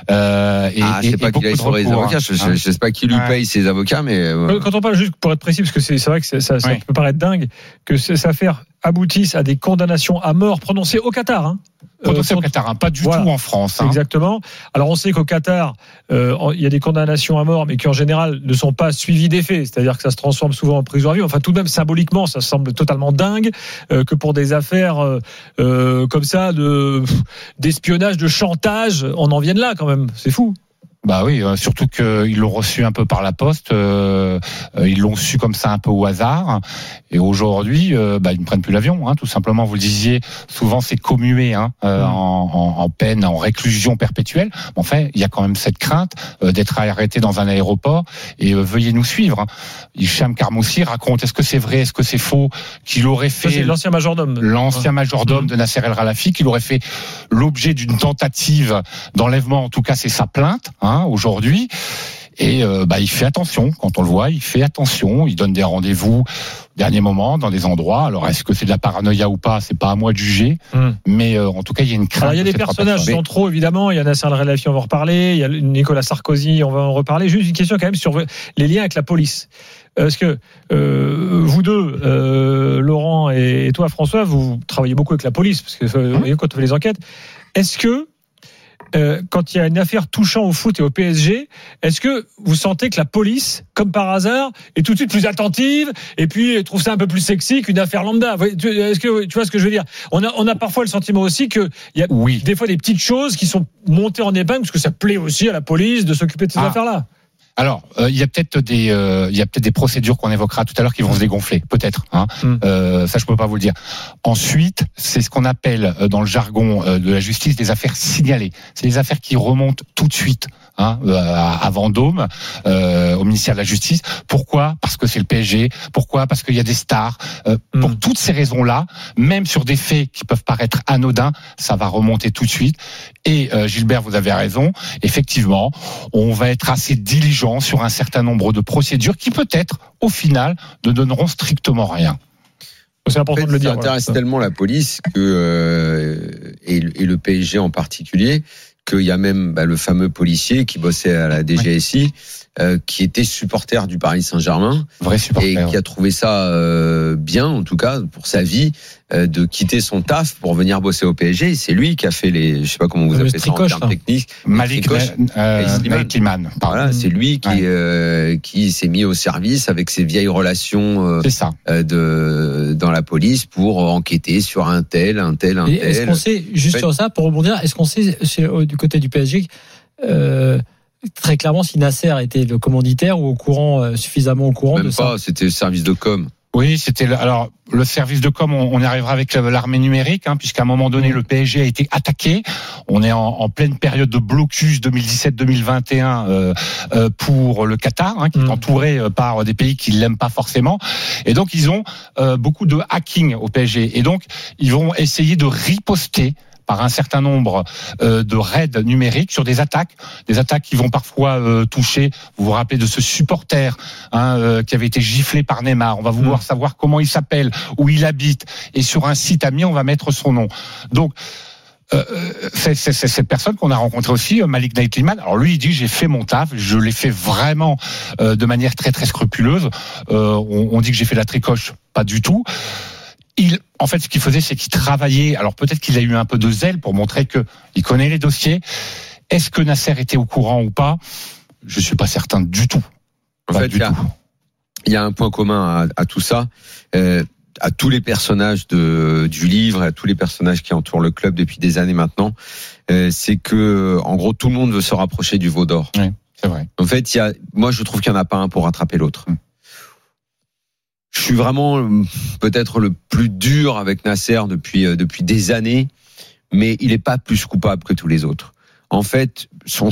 C'est pas qu'il a essoré les avocats. Je sais pas qui lui paye ses avocats, mais quand on parle, juste pour être précis, parce que c'est vrai que ça peut paraître dingue, que cette affaire aboutisse à des condamnations à mort prononcées au Qatar. Prononcées au Qatar, pas du tout en France. Exactement. Alors on sait qu'au Qatar, il y a des condamnations à mort, mais qui en général ne sont pas suivies des faits. C'est-à-dire que ça se transforme souvent en prison à vie. Enfin, tout de même, symboliquement, ça semble totalement dingue que pour des affaires comme ça, d'espionnage, de chantage, on en vienne là quand même. C'est fou. Bah oui, surtout qu'ils l'ont reçu un peu par la poste, ils l'ont su comme ça un peu au hasard, et aujourd'hui, ils ne prennent plus l'avion, tout simplement. Vous le disiez, souvent c'est commué en peine, en réclusion perpétuelle. Enfin, il y a quand même cette crainte d'être arrêté dans un aéroport, et veuillez nous suivre. Hicham Karmoussi raconte, est-ce que c'est vrai, est-ce que c'est faux, qu'il aurait fait... Ça, c'est l'ancien majordome. L'ancien majordome de Nasser El Khalafi, qu'il aurait fait l'objet d'une tentative d'enlèvement, en tout cas c'est sa plainte, aujourd'hui, et il fait attention. Quand on le voit, il fait attention. Il donne des rendez-vous au dernier moment dans des endroits. Alors, est-ce que c'est de la paranoïa ou pas? C'est pas à moi de juger. Mais en tout cas, il y a une crainte. Alors, il y a des personnages centraux, évidemment. Il y a Nasser El Khalafi, on va en reparler. Il y a Nicolas Sarkozy, on va en reparler. Juste une question quand même sur les liens avec la police. Est-ce que vous deux, Laurent et toi, François, vous travaillez beaucoup avec la police, parce que quand on fait les enquêtes, est-ce que quand il y a une affaire touchant au foot et au PSG, est-ce que vous sentez que la police, comme par hasard, est tout de suite plus attentive et puis trouve ça un peu plus sexy qu'une affaire lambda? Est-ce que tu vois ce que je veux dire? On a parfois le sentiment aussi qu'il y a des fois des petites choses qui sont montées en épingle parce que ça plaît aussi à la police de s'occuper de ces affaires-là. Alors, il y a peut-être des procédures qu'on évoquera tout à l'heure qui vont se dégonfler, peut-être. Ça, je peux pas vous le dire. Ensuite, c'est ce qu'on appelle dans le jargon de la justice des affaires signalées. C'est des affaires qui remontent tout de suite. À Vendôme, au ministère de la Justice. Pourquoi? Parce que c'est le PSG. Pourquoi? Parce qu'il y a des stars. Pour toutes ces raisons-là, même sur des faits qui peuvent paraître anodins, ça va remonter tout de suite. Et Gilbert, vous avez raison. Effectivement, on va être assez diligent gens sur un certain nombre de procédures qui peut-être, au final, ne donneront strictement rien. C'est important de le dire. Ça intéresse tellement la police que et le PSG en particulier, qu'il y a même le fameux policier qui bossait à la DGSI, qui était supporter du Paris Saint-Germain, vrai supporter, et qui a trouvé ça bien, en tout cas pour sa vie, de quitter son taf pour venir bosser au PSG. Et c'est lui qui a fait je sais pas comment vous appelez ça en termes techniques, Malik Slimane. Voilà, c'est lui qui s'est mis au service avec ses vieilles relations dans la police pour enquêter sur un tel. Est-ce qu'on sait, juste sur ça, pour rebondir, est-ce qu'on sait du côté du PSG très clairement si Nasser était le commanditaire ou suffisamment au courant même de ça? Pas, c'était le service de com. Oui, c'était le service de com. On y arrivera avec l'armée numérique, puisqu'à un moment donné, le PSG a été attaqué. On est en pleine période de blocus 2017-2021 pour le Qatar, qui est entouré par des pays qui l'aiment pas forcément. Et donc, ils ont beaucoup de hacking au PSG. Et donc, ils vont essayer de riposter par un certain nombre de raids numériques sur des attaques qui vont parfois toucher. Vous vous rappelez de ce supporter qui avait été giflé par Neymar. On va vouloir savoir comment il s'appelle, où il habite, et sur un site ami, on va mettre son nom. Donc c'est cette personne qu'on a rencontrée aussi, Malik Slimane. Alors lui, il dit j'ai fait mon taf, je l'ai fait vraiment de manière très très scrupuleuse. On dit que j'ai fait la tricoche, pas du tout. En fait, ce qu'il faisait, c'est qu'il travaillait. Alors peut-être qu'il a eu un peu de zèle pour montrer qu'il connaît les dossiers. Est-ce que Nasser était au courant ou pas? Je suis pas certain du tout. En fait, il y a un point commun à tout ça, à tous les personnages du livre, à tous les personnages qui entourent le club depuis des années maintenant. C'est que, en gros, tout le monde veut se rapprocher du veau d'or. Oui, c'est vrai. En fait, moi, je trouve qu'il n'y en a pas un pour rattraper l'autre. Je suis vraiment peut-être le plus dur avec Nasser depuis des années, mais il n'est pas plus coupable que tous les autres. En fait,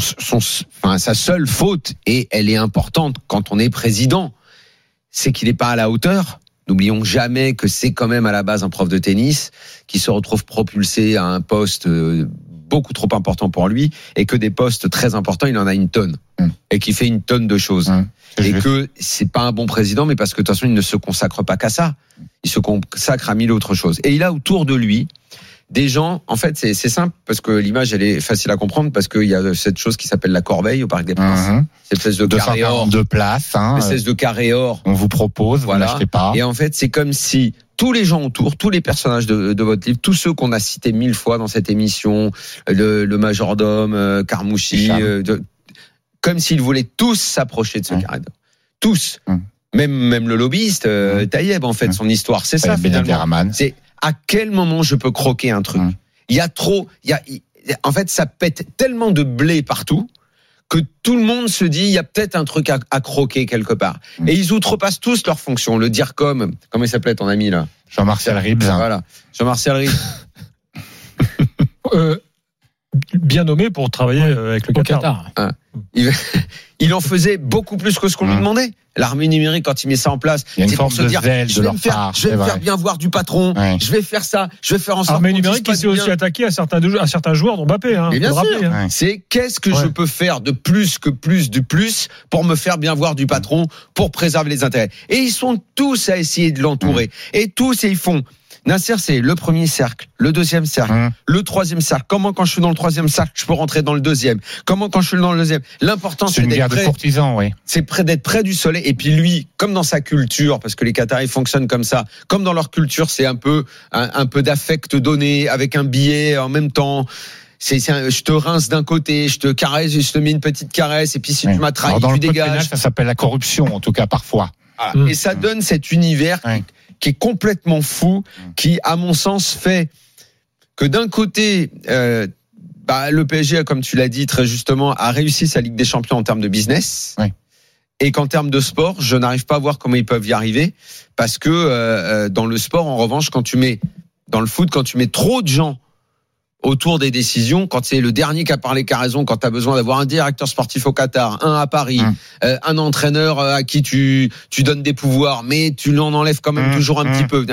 sa seule faute, et elle est importante quand on est président, c'est qu'il n'est pas à la hauteur. N'oublions jamais que c'est quand même à la base un prof de tennis qui se retrouve propulsé à un poste beaucoup trop important pour lui, et que des postes très importants, il en a une tonne, et qui fait une tonne de choses. Et que c'est pas un bon président, mais parce que de toute façon, il ne se consacre pas qu'à ça. Il se consacre à mille autres choses. Et il a autour de lui des gens, en fait, c'est simple, parce que l'image, elle est facile à comprendre, parce qu'il y a cette chose qui s'appelle la Corbeille au Parc des Princes. Cette espèce de carré or. De place, espèce de carré or. On vous propose, vous n'achetez pas. Et en fait, c'est comme si tous les gens autour, tous les personnages de votre livre, tous ceux qu'on a cités 1000 fois dans cette émission, le majordome, Carmouchi, comme s'ils voulaient tous s'approcher de ce carré d'or. Tous. Même le lobbyiste, Taïeb, en fait, son histoire, c'est ça, finalement. C'est à quel moment je peux croquer un truc. Il y a trop, en fait, ça pète tellement de blé partout que tout le monde se dit, il y a peut-être un truc à croquer quelque part. Et ils outrepassent tous leurs fonctions. Le DIRCOM, comment il s'appelait ton ami, là? Jean-Martial Ribes. Voilà. Jean-Martial Ribes. Bien nommé pour travailler avec le Qatar. Il en faisait beaucoup plus que ce qu'on lui demandait. L'armée numérique, quand il met ça en place, il y a une c'est forme pour se de dire, zèle je vais me faire bien voir du patron, je vais faire ça, je vais faire en sorte. Armée numérique qui s'est aussi attaqué à certains joueurs, dont Mbappé. Mais bien sûr. C'est qu'est-ce que je peux faire de plus pour me faire bien voir du patron, pour préserver les intérêts. Et ils sont tous à essayer de l'entourer. Et tous, ils font. Nasser, c'est le premier cercle, le deuxième cercle, le troisième cercle. Comment, quand je suis dans le troisième cercle, je peux rentrer dans le deuxième? Comment, quand je suis dans le deuxième? L'important, c'est d'être près. C'est d'être près du soleil. Et puis lui, comme dans sa culture, parce que les Qataris fonctionnent comme ça, comme dans leur culture, c'est un peu d'affect donné avec un billet en même temps. Je te rince d'un côté, je te caresse, je te mets une petite caresse, et puis si tu m'as trahi, tu dégages. Pénal, ça s'appelle la corruption, en tout cas, parfois. Et ça donne cet univers qui est complètement fou, qui, à mon sens, fait que d'un côté, le PSG, comme tu l'as dit très justement, a réussi sa Ligue des Champions en termes de business, et qu'en termes de sport, je n'arrive pas à voir comment ils peuvent y arriver, parce que dans le sport, en revanche, dans le foot, quand tu mets trop de gens autour des décisions, quand c'est le dernier qui a parlé qui a raison, quand tu as besoin d'avoir un directeur sportif au Qatar, un à Paris, un entraîneur à qui tu donnes des pouvoirs, mais tu l'en enlèves quand même toujours un petit peu.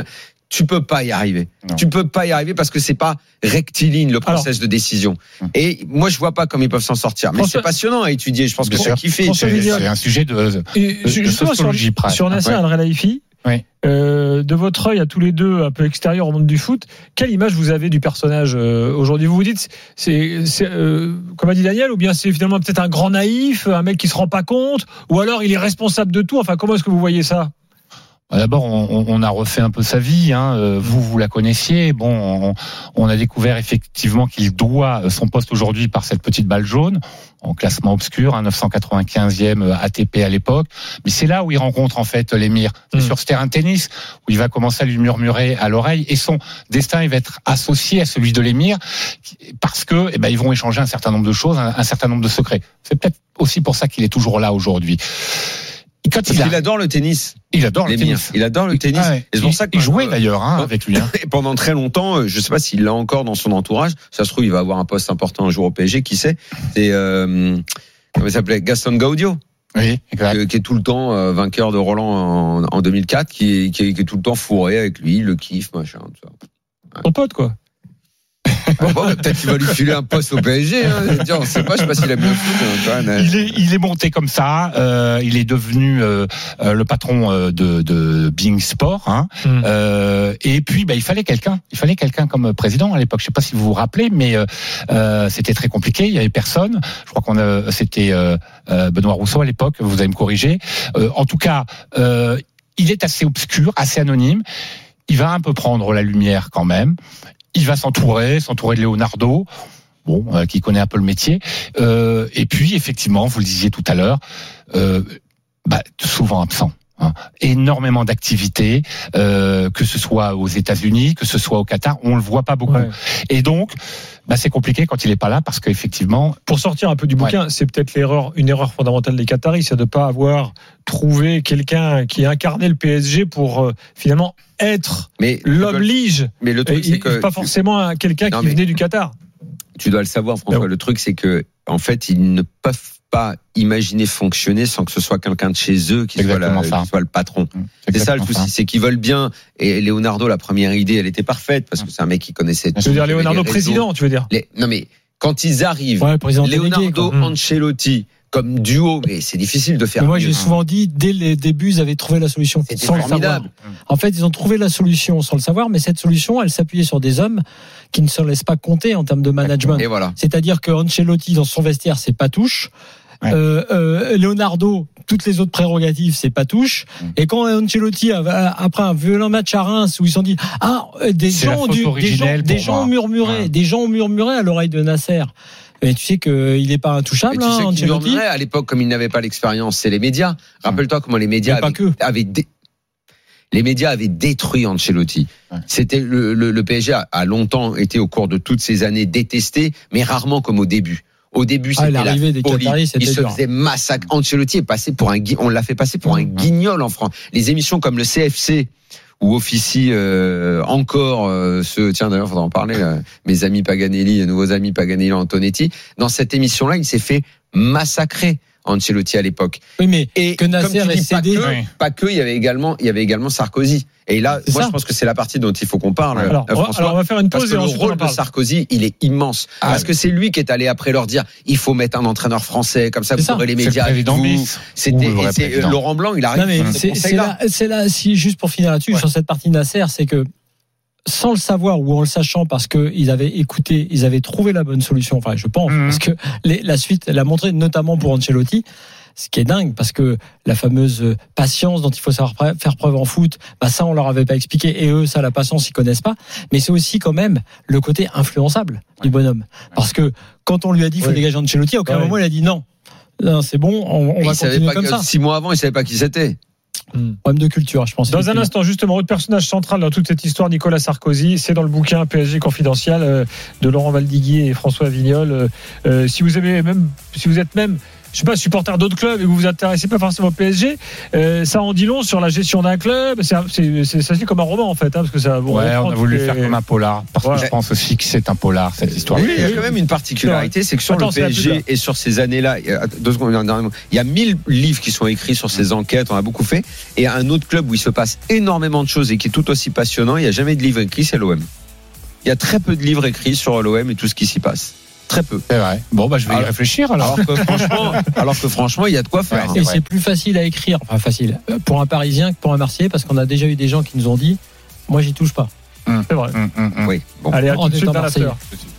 tu peux pas y arriver. Non. Tu peux pas y arriver parce que c'est pas rectiligne le process de décision. Et moi, je vois pas comment ils peuvent s'en sortir. Mais c'est passionnant à étudier. Je pense que c'est kiffé. C'est un sujet de sociologie presque. Sur Nasser Al-Khelaifi. Oui. De votre œil à tous les deux, un peu extérieur au monde du foot, quelle image vous avez du personnage aujourd'hui? Vous vous dites, c'est comme a dit Daniel, ou bien c'est finalement peut-être un grand naïf, un mec qui se rend pas compte, ou alors il est responsable de tout. Enfin, comment est-ce que vous voyez ça? D'abord, on a refait un peu sa vie. Vous la connaissiez. Bon, on a découvert effectivement qu'il doit son poste aujourd'hui par cette petite balle jaune en classement obscur, 995e ATP à l'époque. Mais c'est là où il rencontre en fait l'émir. C'est sur ce terrain de tennis où il va commencer à lui murmurer à l'oreille et son destin il va être associé à celui de l'émir parce que ils vont échanger un certain nombre de choses, un certain nombre de secrets. C'est peut-être aussi pour ça qu'il est toujours là aujourd'hui. Il adore le tennis. Il adore le tennis. Il adore le tennis. Et c'est pour ça qu'il jouait d'ailleurs avec lui. Et pendant très longtemps, je sais pas s'il l'a encore dans son entourage. Ça se trouve, il va avoir un poste important un jour au PSG. Qui sait? C'est comment il s'appelait? Gaston Gaudio. Oui, exact. Qui est tout le temps vainqueur de Roland en 2004, qui est tout le temps fourré avec lui, le kiffe, machin, tout ça. Ton pote, quoi. Bon, peut-être qu'il va lui filer un poste au PSG. On sait pas, je sais pas s'il a bien fait. Il est monté comme ça. Il est devenu le patron de Being Sport. Et puis, il fallait quelqu'un. Il fallait quelqu'un comme président à l'époque. Je sais pas si vous vous rappelez, mais c'était très compliqué. Il y avait personne. Je crois c'était Benoît Rousseau à l'époque. Vous allez me corriger. En tout cas, il est assez obscur, assez anonyme. Il va un peu prendre la lumière quand même. Il va s'entourer de Leonardo, qui connaît un peu le métier. Et puis, effectivement, vous le disiez tout à l'heure, souvent absent. Énormément d'activités, que ce soit aux États-Unis, que ce soit au Qatar, on le voit pas beaucoup. Ouais. Et donc, c'est compliqué quand il est pas là parce qu'effectivement, pour sortir un peu du bouquin, c'est peut-être une erreur fondamentale des Qataris, c'est de pas avoir trouvé quelqu'un qui incarnait le PSG pour finalement être l'homme lige. Mais le truc, c'est que pas forcément quelqu'un qui venait du Qatar. Tu dois le savoir, François. Le truc, c'est que en fait, ils ne peuvent pas imaginer fonctionner sans que ce soit quelqu'un de chez eux qui soit le patron. C'est ça le souci, c'est qu'ils veulent bien. Et Leonardo, la première idée, elle était parfaite parce que c'est un mec qui connaissait. Tu veux dire Leonardo président, tu veux dire? Non mais quand ils arrivent, Leonardo, Ancelotti comme duo, mais c'est difficile de faire. Mais moi, j'ai souvent dit, dès les débuts, ils avaient trouvé la solution. C'était formidable. En fait, ils ont trouvé la solution sans le savoir, mais cette solution, elle s'appuyait sur des hommes qui ne se laissent pas compter en termes de management. Et voilà. C'est-à-dire que Ancelotti, dans son vestiaire, c'est pas touche. Ouais. Leonardo, toutes les autres prérogatives, c'est pas touche. Et quand Ancelotti, après un violent match à Reims, où ils se sont dit, des gens ont murmuré à l'oreille de Nasser. Mais tu sais qu'il n'est pas intouchable. Mais tu sais qu'il murmurait à l'époque, comme il n'avait pas l'expérience, c'est les médias. Rappelle-toi comment les médias les médias avaient détruit Ancelotti. Ouais. C'était le PSG a longtemps été au cours de toutes ces années détesté, mais rarement comme au début. Au début, c'était l'arrivée des Qataris, il se faisait massacre. Ancelotti est passé on l'a fait passer pour un guignol en France. Les émissions comme le CFC, où officie encore tiens d'ailleurs faudra en parler, mes amis Paganelli, nouveaux amis Paganelli, Antonetti. Dans cette émission-là, il s'est fait massacrer, Ancelotti à l'époque. Oui, mais que Nasser ait cédé. Pas que, il y avait également Sarkozy. Et là, je pense que c'est la partie dont il faut qu'on parle. Alors, on va faire une pause. Parce que le rôle de Sarkozy, il est immense. Parce que c'est lui qui est allé après leur dire, il faut mettre un entraîneur français, comme ça vous aurez les médias avec vous. C'était Laurent Blanc, il arrive. Non, mais c'est là, si juste pour finir là-dessus, sur cette partie Nasser, c'est que sans le savoir ou en le sachant parce que ils avaient trouvé la bonne solution. Enfin, je pense parce que la suite l'a montré, notamment pour Ancelotti. Ce qui est dingue, parce que la fameuse patience dont il faut savoir faire preuve en foot, ça on leur avait pas expliqué, et eux, ça, la patience, ils connaissent pas. Mais c'est aussi quand même le côté influençable du bonhomme. Parce que quand on lui a dit, il faut dégager Ancelotti, à aucun moment il a dit non, c'est bon, on va continuer comme ça. 6 mois avant, il savait pas qui c'était. Problème de culture, je pense. Dans un instant, justement, autre personnage central dans toute cette histoire, Nicolas Sarkozy, c'est dans le bouquin PSG confidentiel de Laurent Valdiguier et François Vignol. Si vous êtes même je sais pas, supporter d'autres clubs et que vous vous intéressez pas forcément au PSG, ça en dit long sur la gestion d'un club. Ça se dit comme un roman en fait, parce que ça. On a voulu faire comme un polar, parce que je pense aussi que c'est un polar cette histoire. Oui, il y a quand même une particularité, c'est que sur le PSG et sur ces années-là, 2 secondes, il y a 1000 livres qui sont écrits sur ces enquêtes, on a beaucoup fait. Et un autre club où il se passe énormément de choses et qui est tout aussi passionnant, il n'y a jamais de livre écrit, c'est l'OM. Il y a très peu de livres écrits sur l'OM et tout ce qui s'y passe. Très peu. C'est vrai. Bon, je vais y réfléchir alors. Alors que franchement, il y a de quoi faire. Et c'est plus facile à écrire, facile, pour un Parisien que pour un Marseillais, parce qu'on a déjà eu des gens qui nous ont dit, moi j'y touche pas. C'est vrai. Oui. Bon. Allez, à tout de suite dans l'after.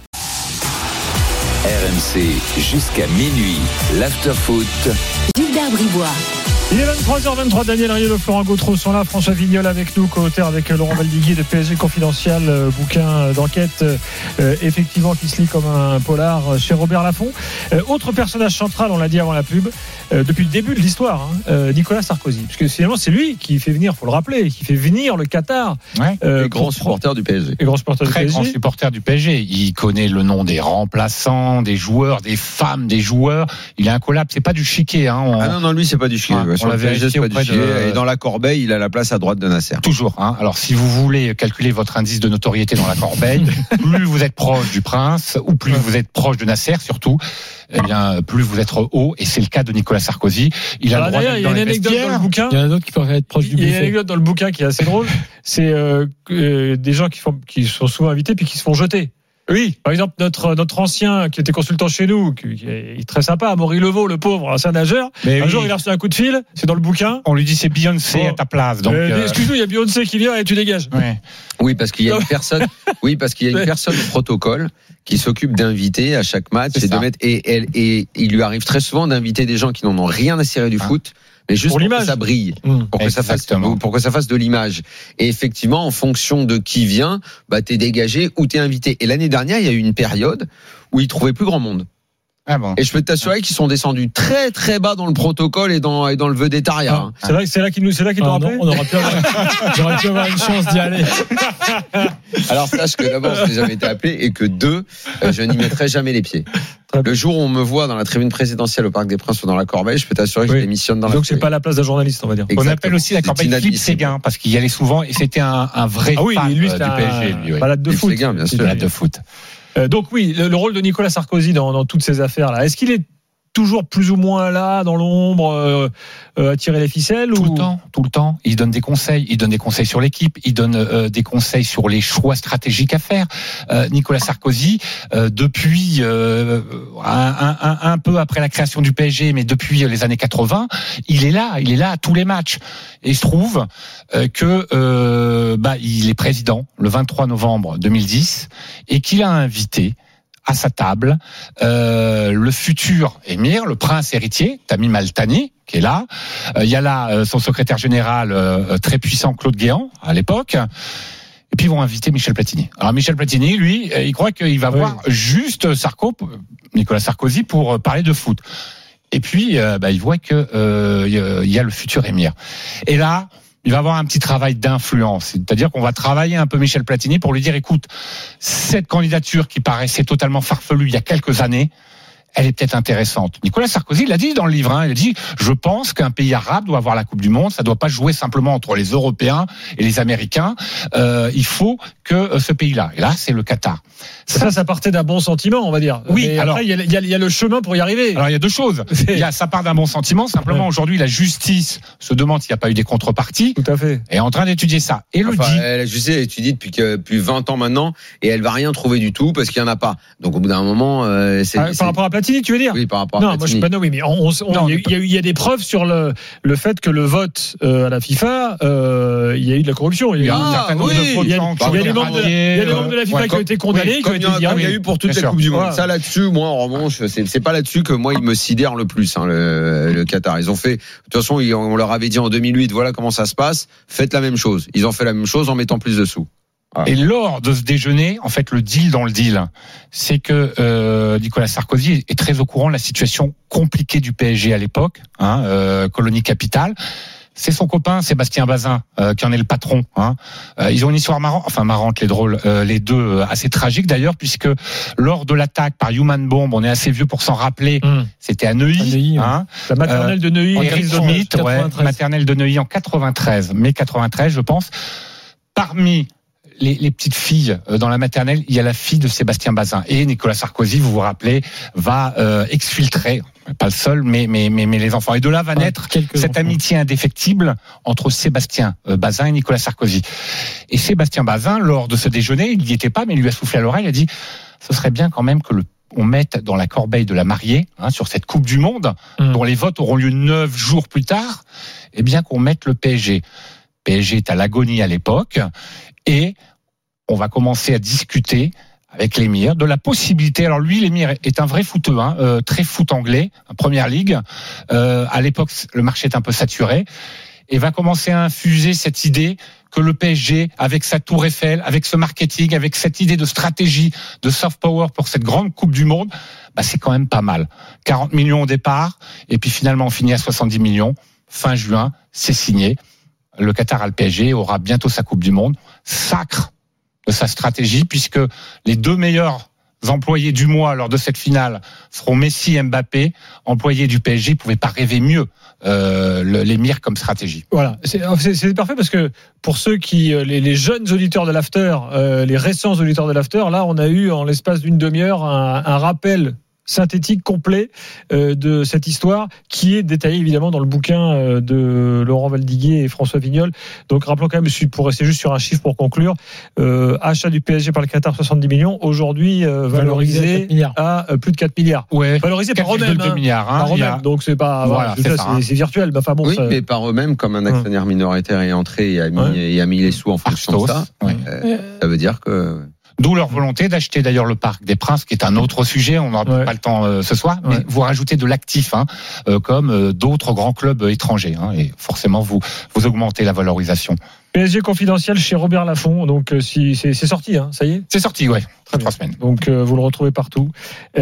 RMC jusqu'à minuit, l'after-foot. Gilbert Bribois. Il est 23h23, Daniel Riolo, Florent Gautreau sont là, François Vignol avec nous, co-auteur avec Laurent Valdiguier de PSG Confidentiel, bouquin d'enquête effectivement qui se lit comme un polar chez Robert Laffont. Autre personnage central, on l'a dit avant la pub, depuis le début de l'histoire, Nicolas Sarkozy, parce que finalement c'est lui qui fait venir, faut le rappeler, qui fait venir le Qatar. Grand supporter du PSG. Très grand supporter du PSG. Il connaît le nom des remplaçants, des joueurs, des femmes, des joueurs. Il est incollable. C'est pas du chiquet. Non, lui c'est pas du chiquet. On l'a vérifié auprès de... Et dans la corbeille, il a la place à droite de Nasser. Toujours. Alors, si vous voulez calculer votre indice de notoriété dans la corbeille, plus vous êtes proche du prince, ou plus vous êtes proche de Nasser, surtout, eh bien, plus vous êtes haut. Et c'est le cas de Nicolas Sarkozy. Il a le droit d'être dans les vestiaires. Il y a une anecdote dans le bouquin. Il y en a d'autres qui peuvent être proches du buffet. Il y a une anecdote dans le bouquin qui est assez drôle. C'est des gens qui sont souvent invités puis qui se font jeter. Oui, par exemple notre ancien qui était consultant chez nous, qui est très sympa, Amaury Levaux, le pauvre, ancien nageur. Mais jour il a reçu un coup de fil, c'est dans le bouquin. On lui dit c'est Beyoncé à ta place. Donc excuse-nous, il y a Beyoncé qui vient et tu dégages. Oui, parce qu'il y a une personne. Oui, parce qu'il y a une personne au protocole qui s'occupe d'inviter à chaque match et de mettre et il lui arrive très souvent d'inviter des gens qui n'en ont rien à cirer du foot. Mais juste pour que ça brille, pour que ça fasse de l'image. Et effectivement, en fonction de qui vient, t'es dégagé ou t'es invité. Et l'année dernière, il y a eu une période où ils trouvaient plus grand monde. Et je peux t'assurer qu'ils sont descendus très très bas dans le protocole et dans le vedettariat. C'est là qu'ils nous rappellent. On aurait pu avoir une chance d'y aller. Alors sache que d'abord je n'ai jamais été appelé et que je n'y mettrai jamais les pieds. Le jour où on me voit dans la tribune présidentielle au Parc des Princes ou dans la corbeille, je peux t'assurer que je démissionne dans la. Donc c'est pas la place d'un journaliste, on va dire. Exactement. On appelle aussi la corbeille Philippe Séguin parce qu'il y allait souvent et c'était un vrai fan du PSG. Malade de foot. Séguin, bien sûr. Malade de foot. Donc oui, le rôle de Nicolas Sarkozy dans toutes ces affaires-là, est-ce qu'il est toujours plus ou moins là, dans l'ombre, à tirer les ficelles tout le temps. Il donne des conseils. Il donne des conseils sur l'équipe. Il donne des conseils sur les choix stratégiques à faire. Nicolas Sarkozy, depuis un peu après la création du PSG, mais depuis les années 80, il est là à tous les matchs. Et il se trouve que il est président le 23 novembre 2010 et qu'il a invité à sa table le futur émir, le prince héritier, Tamim Al-Thani, qui est là. Il y a là son secrétaire général très puissant, Claude Guéant, à l'époque. Et puis ils vont inviter Michel Platini. Alors Michel Platini, lui, il croit qu'il va voir juste Nicolas Sarkozy pour parler de foot. Et puis il voit que il y a le futur émir. Et là, il va avoir un petit travail d'influence. C'est-à-dire qu'on va travailler un peu Michel Platini pour lui dire, écoute, cette candidature qui paraissait totalement farfelue il y a quelques années, elle est peut-être intéressante. Nicolas Sarkozy l'a dit dans le livre, il a dit, je pense qu'un pays arabe doit avoir la Coupe du Monde, ça doit pas jouer simplement entre les Européens et les Américains, il faut que ce pays-là, et là c'est le Qatar. Ça partait d'un bon sentiment, on va dire. Oui, mais alors après il y a le chemin pour y arriver. Alors il y a deux choses. Ça part d'un bon sentiment, simplement aujourd'hui la justice se demande s'il n'y a pas eu des contreparties. Tout à fait. Et est en train d'étudier ça. Et la justice étudie depuis 20 ans maintenant et elle va rien trouver du tout parce qu'il y en a pas. Donc au bout d'un moment, par rapport à Platini, tu veux dire? Oui, par rapport à Platini. Moi, mais il y a des preuves sur le fait que le vote à la FIFA, il y a eu de la corruption. Il y a des membres de la FIFA qui ont été condamnés, qui ont été virés. Il y a eu pour toutes les Coupes du Monde. Ça là-dessus, moi en revanche, c'est pas là-dessus que moi il me sidère le plus, le Qatar. Ils ont fait, de toute façon, on leur avait dit en 2008, voilà comment ça se passe. Faites la même chose. Ils ont fait la même chose en mettant plus de sous. Et lors de ce déjeuner, en fait, le deal dans le deal, c'est que Nicolas Sarkozy est très au courant de la situation compliquée du PSG à l'époque, colonie capitale. c'est son copain Sébastien Bazin qui en est le patron. Hein. Ils ont une histoire marrante, les deux assez tragiques d'ailleurs, puisque lors de l'attaque par Human Bomb, on est assez vieux pour s'en rappeler. C'était à Neuilly, hein. La maternelle de Neuilly. Eric Schmitt, maternelle de Neuilly en 93, mai 93, je pense. Parmi les petites filles dans la maternelle, il y a la fille de Sébastien Bazin. Et Nicolas Sarkozy, vous vous rappelez, va exfiltrer, pas le seul, mais les enfants. Et de là va naître cette amitié indéfectible entre Sébastien Bazin et Nicolas Sarkozy. Et Sébastien Bazin, lors de ce déjeuner, il n'y était pas, mais il lui a soufflé à l'oreille, il a dit « Ce serait bien quand même que on mette dans la corbeille de la mariée, hein, sur cette Coupe du Monde, dont les votes auront lieu 9 jours plus tard, eh bien qu'on mette le PSG. PSG est à l'agonie à l'époque, et on va commencer à discuter avec l'émir de la possibilité. Alors lui, l'émir est un vrai footeux, hein, très foot anglais, première ligue. À l'époque, le marché est un peu saturé, et va commencer à infuser cette idée que le PSG, avec sa tour Eiffel, avec ce marketing, avec cette idée de stratégie, de soft power pour cette grande Coupe du Monde, bah c'est quand même pas mal. 40 millions au départ, et puis finalement on finit à 70 millions. Fin juin, c'est signé. Le Qatar a le PSG, aura bientôt sa Coupe du Monde. Sacre de sa stratégie, puisque les deux meilleurs employés du mois lors de cette finale seront Messi et Mbappé. Employés du PSG, ne pouvaient pas rêver mieux l'émir comme stratégie. Voilà, c'est parfait parce que pour ceux qui, les jeunes auditeurs de l'After, les récents auditeurs de l'After, là on a eu en l'espace d'une demi-heure un rappel synthétique complet de cette histoire qui est détaillée évidemment dans le bouquin de Laurent Valdiguier et François Vignol. Donc rappelons quand même, pour rester juste sur un chiffre pour conclure, achat du PSG par le Qatar 70 millions, aujourd'hui valorisé à plus de 4 milliards. Ouais. Valorisé par eux-mêmes. 2 milliards. Hein, par eux-mêmes. Donc c'est pas, voilà, c'est virtuel. Enfin, bon, oui, ça... mais par eux-mêmes, comme un actionnaire minoritaire est entré et a mis les sous en fonction de ça. Ça veut dire que... D'où leur volonté d'acheter d'ailleurs le Parc des Princes, qui est un autre sujet, on n'aura pas le temps ce soir, mais vous rajoutez de l'actif, hein, comme d'autres grands clubs étrangers, hein, et forcément vous augmentez la valorisation. PSG confidentiel chez Robert Laffont, donc si c'est sorti, hein, ça y est. C'est sorti, ouais. 3 semaines. Donc vous le retrouvez partout.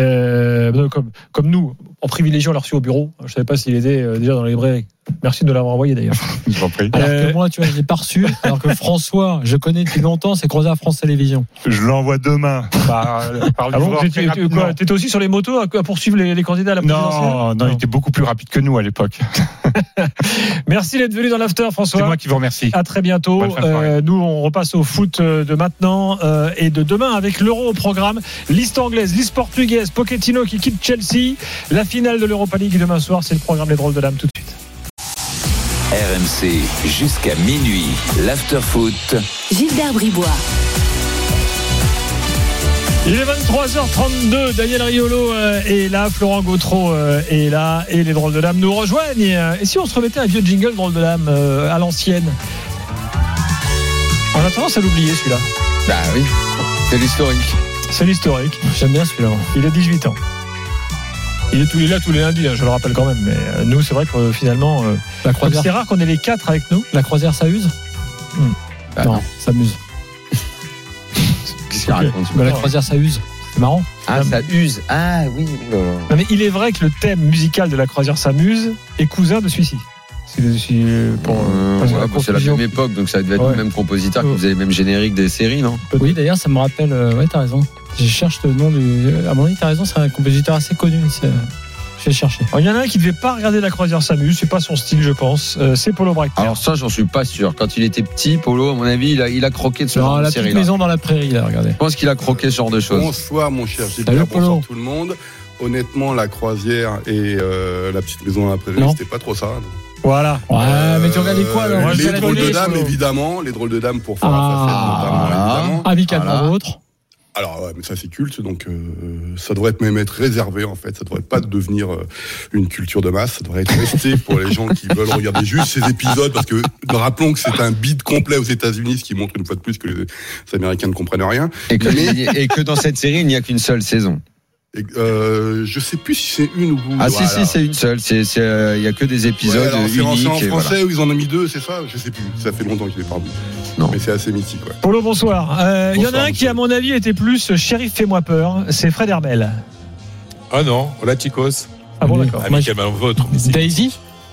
Comme nous, en privilégiant, on l'a reçu au bureau. Je ne savais pas s'il était déjà dans la librairie. Merci de l'avoir envoyé d'ailleurs. Je vous en prie. Alors que moi, tu vois, je l'ai pas reçu. Alors que François, je connais depuis longtemps, c'est croisé à France Télévisions. Je l'envoie demain. Par t'étais aussi sur les motos à poursuivre les candidats à la présidentielle? Non, il était beaucoup plus rapide que nous à l'époque. Merci d'être venu dans l'After, François. C'est moi qui vous remercie. À très bientôt. Nous, on repasse au foot de maintenant et de demain avec l'Euro au programme. Liste anglaise, liste portugaise, Pochettino qui quitte Chelsea. La finale de l'Europa League demain soir, c'est le programme des drôles de dames tout de suite. RMC jusqu'à minuit, l'after-foot. Gilbert Bribois. Il est 23h32, Daniel Riolo est là, Florent Gautreau est là et les drôles de dames nous rejoignent. Et si on se remettait un vieux jingle drôle de dames à l'ancienne? On a tendance à l'oublier celui-là. Bah oui, c'est l'historique. C'est l'historique. J'aime bien celui-là. Il a 18 ans. Il est là tous les lundis, je le rappelle quand même. Mais nous, c'est vrai que finalement, c'est rare qu'on ait les 4 avec nous. La croisière, ça use Non, ça amuse. Qu'est-ce qu'il raconte? La croisière, ça use. C'est marrant. Ah, ça use. Ah oui. Non, mais il est vrai que le thème musical de la croisière s'amuse est cousin de celui-ci. C'est la même époque, donc ça devait être le même compositeur qui faisait les mêmes génériques des séries, non? Oui, d'ailleurs, ça me rappelle. Ouais, t'as raison. Je cherche le nom du. À mon avis, t'as raison, c'est un compositeur assez connu. Je vais chercher. Il y en a un qui ne devait pas regarder la croisière s'amuse, c'est pas son style, je pense. C'est Polo Breitner. Alors ça, j'en suis pas sûr. Quand il était petit, Polo, à mon avis, il a croqué de ce genre de série. La petite maison dans la prairie, là, regardez. Je pense qu'il a croqué ce genre de choses. Bonsoir, mon cher Gilbert. Bonsoir tout le monde. Honnêtement, la croisière et la petite maison dans la prairie, c'était pas trop ça. Donc. Voilà. Ouais, mais tu regardais quoi alors? Les drôles de dames, évidemment. Les drôles de dames pour faire la facette, notamment, évidemment. Amicalement l'autre. Alors, mais ça c'est culte, donc ça devrait même être réservé en fait. Ça devrait pas devenir une culture de masse. Ça devrait être resté pour les gens qui veulent regarder juste ces épisodes, parce que rappelons que c'est un bide complet aux États-Unis, ce qui montre une fois de plus que les Américains ne comprennent rien. Et que dans cette série, il n'y a qu'une seule saison. Je sais plus si c'est une ou deux. Ah si, c'est une seule. Il y a que des épisodes uniques. C'est en français où ils en ont mis 2, c'est ça? Je sais plus. Ça fait longtemps qu'il est parmi. Non. Mais c'est assez mythique. Ouais. Polo, bonsoir. Il y en a un qui, à mon avis, était plus shérif fais-moi peur. C'est Fred Hermel. Ah non, Olatikos. Ah bon, d'accord. Amicalement vôtre. Daisy.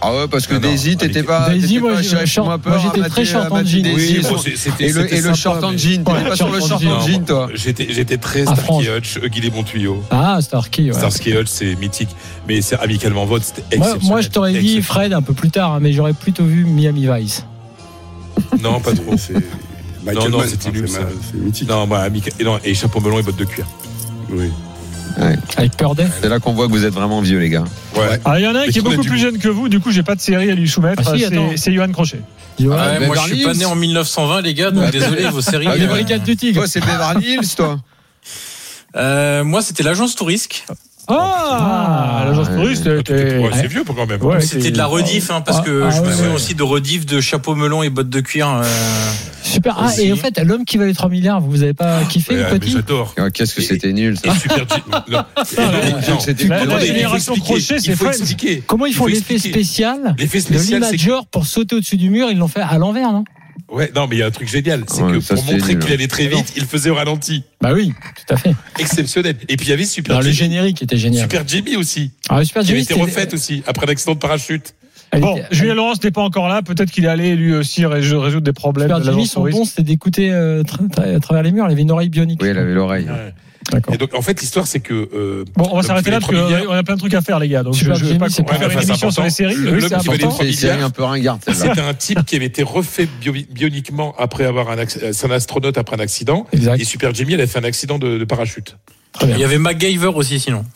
Ah ouais, parce que Non, Daisy, t'étais pas. Daisy, moi, moi j'étais très short en jean. Oui, c'était et le short en jean. T'étais pas sur le short en jean, toi. J'étais très Starsky Hutch, Guy les bons tuyaux. Ah, Starsky, ouais. Starsky Hutch, c'est mythique. Mais c'est amicalement vote, c'était exceptionnel. Moi, je t'aurais dit Fred un peu plus tard, mais j'aurais plutôt vu Miami Vice. Non, pas trop. Non, c'était nul, ça. C'est mythique. Non, et chapeau melon et bottes de cuir. Oui. Ouais. Avec Purday. C'est là qu'on voit que vous êtes vraiment vieux, les gars. Ouais. Ah, il y en a un qui est beaucoup plus jeune que vous, du coup, j'ai pas de série à lui soumettre. Ah, si, c'est Johan Crochet. Moi, je suis pas né en 1920, les gars, donc désolé, vos séries. Les Brigades du Tigre. Toi, c'est Beverly Hills, toi. Moi, c'était l'agence Tourisque. L'agence touriste. C'est vieux quand même. Ouais, c'était de la rediff, parce que je me souviens aussi de rediff de chapeau melon et bottes de cuir. Super. Et en fait, l'homme qui valait 3 milliards, vous avez pas kiffé le petit? J'adore. Qu'est-ce que c'était nul, ça. Et Super La génération Crochet, c'est Fred. Comment ils font l'effet spécial de l'imageur pour sauter au-dessus du mur? Ils l'ont fait à l'envers, non? Ouais, non, mais il y a un truc génial, c'est que pour montrer qu'il allait très vite, il faisait au ralenti. Bah oui, tout à fait. Exceptionnel. Et puis il y avait Super Jimmy. Le générique était génial. Super Jimmy aussi. Super Jimmy était refaite aussi, après l'accident de parachute. Bon, Julien Laurence n'est pas encore là. Peut-être qu'il est allé lui aussi résoudre des problèmes. Super Jimmy, son don, c'était d'écouter à travers les murs. Il avait une oreille bionique. Oui, il avait l'oreille. Ouais. Et donc, en fait, l'histoire, c'est que. Bon, on va s'arrêter là parce qu'on a plein de trucs à faire, les gars. Donc, je vais pas faire une émission sur les séries. C'est important. C'est une série un peu ringarde. C'était un type qui avait été refait bioniquement après avoir c'est un astronaute après un accident. Exact. Et Super Jimmy, elle a fait un accident de parachute. Il y avait MacGyver aussi, sinon.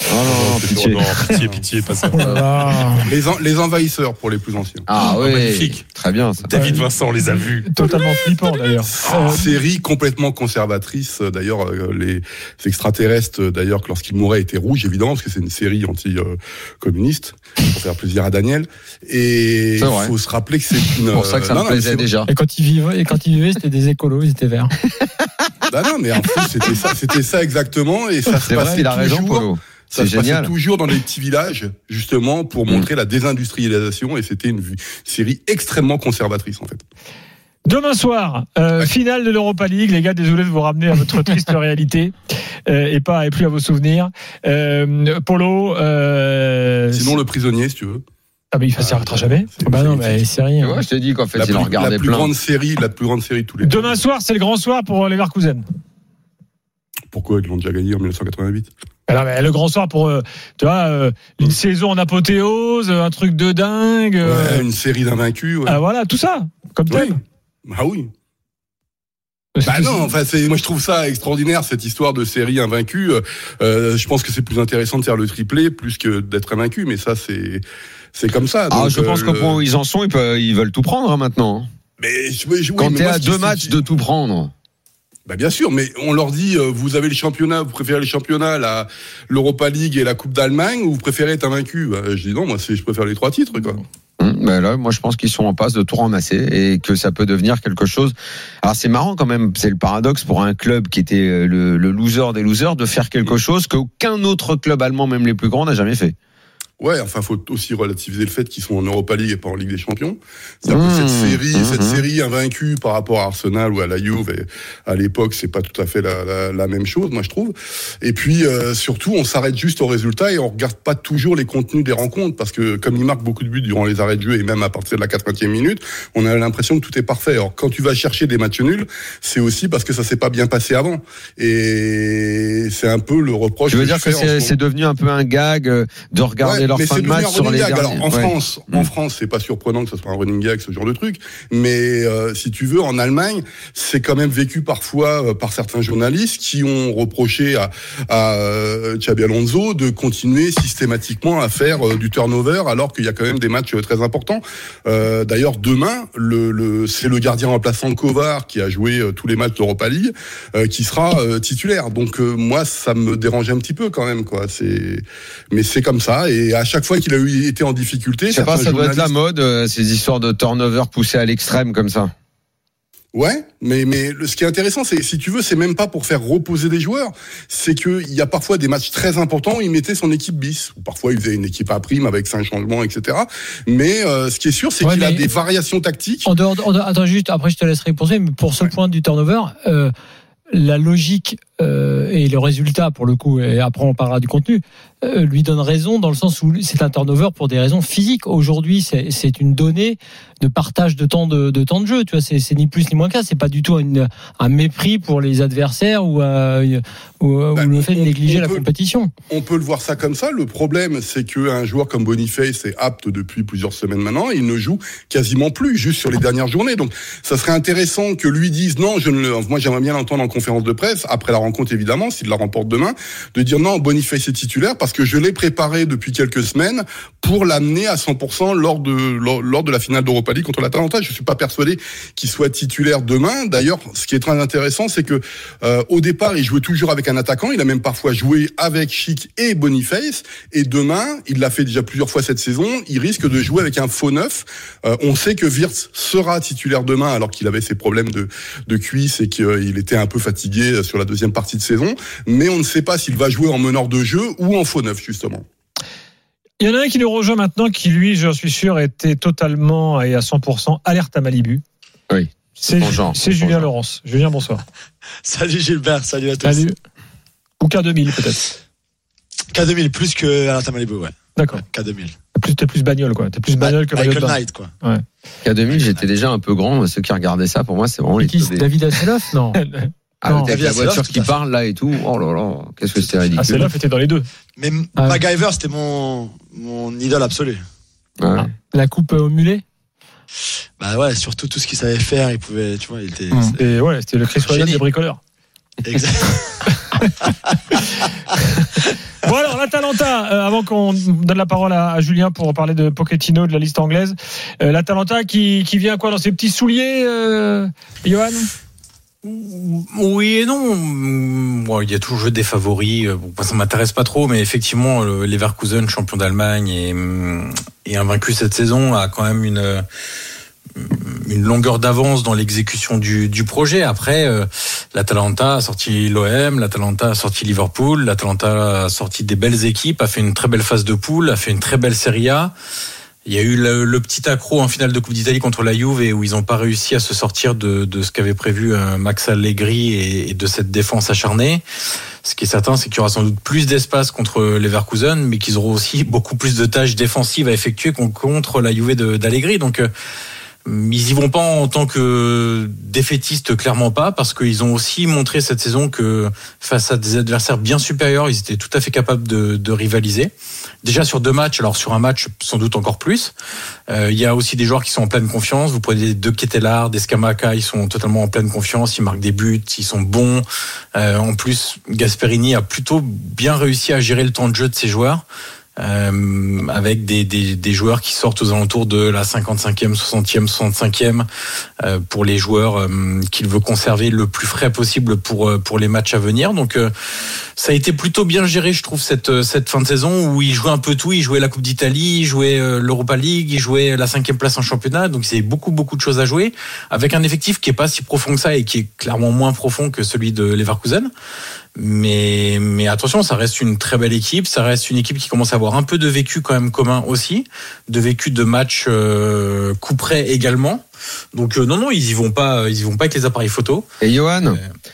Pitié, pas ça. Les envahisseurs pour les plus anciens. Ah oui, magnifique. Très bien ça. David Vincent les a vus. Totalement flippant d'ailleurs. Série complètement conservatrice. D'ailleurs, les extraterrestres, d'ailleurs, que lorsqu'ils mouraient, étaient rouges, évidemment, parce que c'est une série anti-communiste, pour faire plaisir à Daniel. Et il faut se rappeler que c'est une. C'est pour ça que ça me plaisait déjà. Et quand ils vivaient, c'était des écolos, ils étaient verts. Bah non, mais en fait, c'était ça exactement. Et ça se passait toujours. Ça se passait toujours dans les petits villages, justement, pour montrer la désindustrialisation. Et c'était une série extrêmement conservatrice, en fait. Demain soir, finale de l'Europa League. Les gars, désolé de vous ramener à votre triste réalité et plus à vos souvenirs. Polo. Sinon, le prisonnier, si tu veux. Ah, mais il s'arrêtera jamais. Bah non, mais les séries. Ouais, je te dis qu'en fait, il en regardait la plus grande série de tous les temps. Demain soir, c'est le grand soir pour les Leverkusen. Pourquoi ils l'ont déjà gagné en 1988? Alors, mais le grand soir pour, tu vois, une saison en apothéose, un truc de dingue. Ouais, une série d'invaincus. Ouais. Ah, voilà, tout ça, comme tel. Ah oui. Bah non, enfin moi je trouve ça extraordinaire cette histoire de série invaincue. Je pense que c'est plus intéressant de faire le triplé plus que d'être invaincu, mais ça c'est comme ça. Donc, je pense qu'au point où ils en sont, ils veulent tout prendre maintenant. Mais quand t'es à 2 matchs de tout prendre. Bah bien sûr, mais on leur dit vous avez le championnat, vous préférez le championnat, l'Europa League et la Coupe d'Allemagne, ou vous préférez être invaincu? Bah, je dis non, moi je préfère les 3 titres quoi. Ben là, moi je pense qu'ils sont en passe de tout ramasser et que ça peut devenir quelque chose. Alors c'est marrant quand même, c'est le paradoxe pour un club qui était le loser des losers de faire quelque chose qu'aucun autre club allemand, même les plus grands, n'a jamais fait. Ouais, enfin, faut aussi relativiser le fait qu'ils sont en Europa League et pas en Ligue des Champions. C'est-à-dire que cette série invaincue par rapport à Arsenal ou à la Juve, à l'époque, c'est pas tout à fait la même chose, moi, je trouve. Et puis, surtout, on s'arrête juste au résultat et on regarde pas toujours les contenus des rencontres parce que, comme ils marquent beaucoup de buts durant les arrêts de jeu et même à partir de la 80e minute, on a l'impression que tout est parfait. Alors, quand tu vas chercher des matchs nuls, c'est aussi parce que ça s'est pas bien passé avant. Et c'est un peu le reproche. Je veux dire que c'est devenu un peu un gag de regarder leur fin de match sur les derniers. Alors, en France, c'est pas surprenant que ce soit un running gag, ce genre de truc. Mais si tu veux, en Allemagne, c'est quand même vécu parfois par certains journalistes qui ont reproché à Xabi Alonso de continuer systématiquement à faire du turnover alors qu'il y a quand même des matchs très importants. D'ailleurs, demain, c'est le gardien remplaçant Kovar qui a joué tous les matchs d'Europa League qui sera titulaire. Donc moi, ça me dérange un petit peu quand même, quoi. Mais c'est comme ça. Et à chaque fois qu'il a été en difficulté, je sais pas, ça doit être la mode, ces histoires de turnover poussées à l'extrême comme ça. Ouais, mais ce qui est intéressant, c'est, si tu veux, c'est même pas pour faire reposer des joueurs, c'est que il y a parfois des matchs très importants où il mettait son équipe bis, ou parfois il faisait une équipe à prime avec 5 changements, etc. Mais ce qui est sûr, c'est qu'il a des variations tactiques. Attends, juste, après je te laisserai poser, mais pour ce point du turnover, la logique et le résultat, pour le coup, et après on parlera du contenu, lui donne raison dans le sens où c'est un turnover pour des raisons physiques. Aujourd'hui, c'est une donnée de partage de temps de jeu. Tu vois, c'est ni plus ni moins que ça. C'est pas du tout un mépris pour les adversaires ou le fait de négliger la compétition. On peut le voir ça comme ça. Le problème, c'est qu'un joueur comme Boniface est apte depuis plusieurs semaines maintenant. Il ne joue quasiment plus, juste sur les dernières journées. Donc, ça serait intéressant que lui dise non. Moi, j'aimerais bien l'entendre en conférence de presse après la rencontre, évidemment, s'il la remporte demain, de dire non, Boniface est titulaire parce que je l'ai préparé depuis quelques semaines pour l'amener à 100% lors de la finale d'Europa League contre l'Atalanta. Je suis pas persuadé qu'il soit titulaire demain. D'ailleurs, ce qui est très intéressant, c'est que au départ, il jouait toujours avec un attaquant. Il a même parfois joué avec Schick et Boniface. Et demain, il l'a fait déjà plusieurs fois cette saison. Il risque de jouer avec un faux neuf. On sait que Wirtz sera titulaire demain, alors qu'il avait ses problèmes de cuisse et qu'il était un peu fatigué sur la deuxième partie de saison. Mais on ne sait pas s'il va jouer en meneur de jeu ou en faux neuf, justement. Il y en a un qui nous rejoint maintenant, qui lui, je suis sûr, était totalement et à 100% alerte à Malibu. Oui. C'est Julien Laurence. Julien, bonsoir. Salut Gilbert, salut à tous. Salut. Ou K2000 peut-être. K2000 plus que alerte à Malibu, ouais. D'accord. K2000. T'es plus bagnole, quoi. T'es plus bagnole que Michael Knight, quoi. Ouais. K2000, j'étais déjà un peu grand. Ceux qui regardaient ça, pour moi, c'est vraiment David Hasselhoff, non. Avec la voiture qui parle là et tout. Oh là là, qu'est-ce que c'était ridicule. Hasselhoff était dans les deux. Mais MacGyver, c'était mon idole absolue. Ouais. La coupe au mulet. Bah ouais, surtout tout ce qu'il savait faire, il pouvait, tu vois, il était. Et ouais, c'était le Chris Waddle des bricoleurs. Exact. Bon alors l'Atalanta, avant qu'on donne la parole à Julien pour parler de Pochettino, de la liste anglaise, l'Atalanta qui vient quoi dans ses petits souliers, Johan? Oui et non. Bon, il y a toujours des favoris. Bon, ça m'intéresse pas trop, mais effectivement, Leverkusen, champion d'Allemagne et invaincu cette saison, a quand même une longueur d'avance dans l'exécution du projet. Après, l'Atalanta a sorti l'OM, l'Atalanta a sorti Liverpool, l'Atalanta a sorti des belles équipes, a fait une très belle phase de poule, a fait une très belle Serie A. Il y a eu le petit accro en finale de Coupe d'Italie contre la Juve et où ils n'ont pas réussi à se sortir de ce qu'avait prévu Max Allegri et de cette défense acharnée. Ce qui est certain, c'est qu'il y aura sans doute plus d'espace contre Leverkusen, mais qu'ils auront aussi beaucoup plus de tâches défensives à effectuer contre la Juve d'Allegri. Donc, ils y vont pas en tant que défaitistes, clairement pas, parce qu'ils ont aussi montré cette saison que face à des adversaires bien supérieurs, ils étaient tout à fait capables de rivaliser. Déjà sur 2 matchs, alors sur un match sans doute encore plus. Il y a aussi des joueurs qui sont en pleine confiance. Vous prenez De Ketelaere, des Scamacca, ils sont totalement en pleine confiance. Ils marquent des buts, ils sont bons. En plus, Gasperini a plutôt bien réussi à gérer le temps de jeu de ses joueurs. Avec des joueurs qui sortent aux alentours de la 55e, 60e, 65e pour les joueurs qu'il veut conserver le plus frais possible pour les matchs à venir. Donc ça a été plutôt bien géré, je trouve, cette fin de saison où il jouait un peu tout. Il jouait la Coupe d'Italie, il jouait l'Europa League, il jouait la 5e place en championnat. Donc c'est beaucoup de choses à jouer avec un effectif qui est pas si profond que ça et qui est clairement moins profond que celui de Leverkusen. Mais attention, ça reste une très belle équipe. Ça reste une équipe qui commence à avoir un peu de vécu quand même commun aussi, de vécu de match coup près également. Donc non, ils y vont pas avec les appareils photo. Et Johan,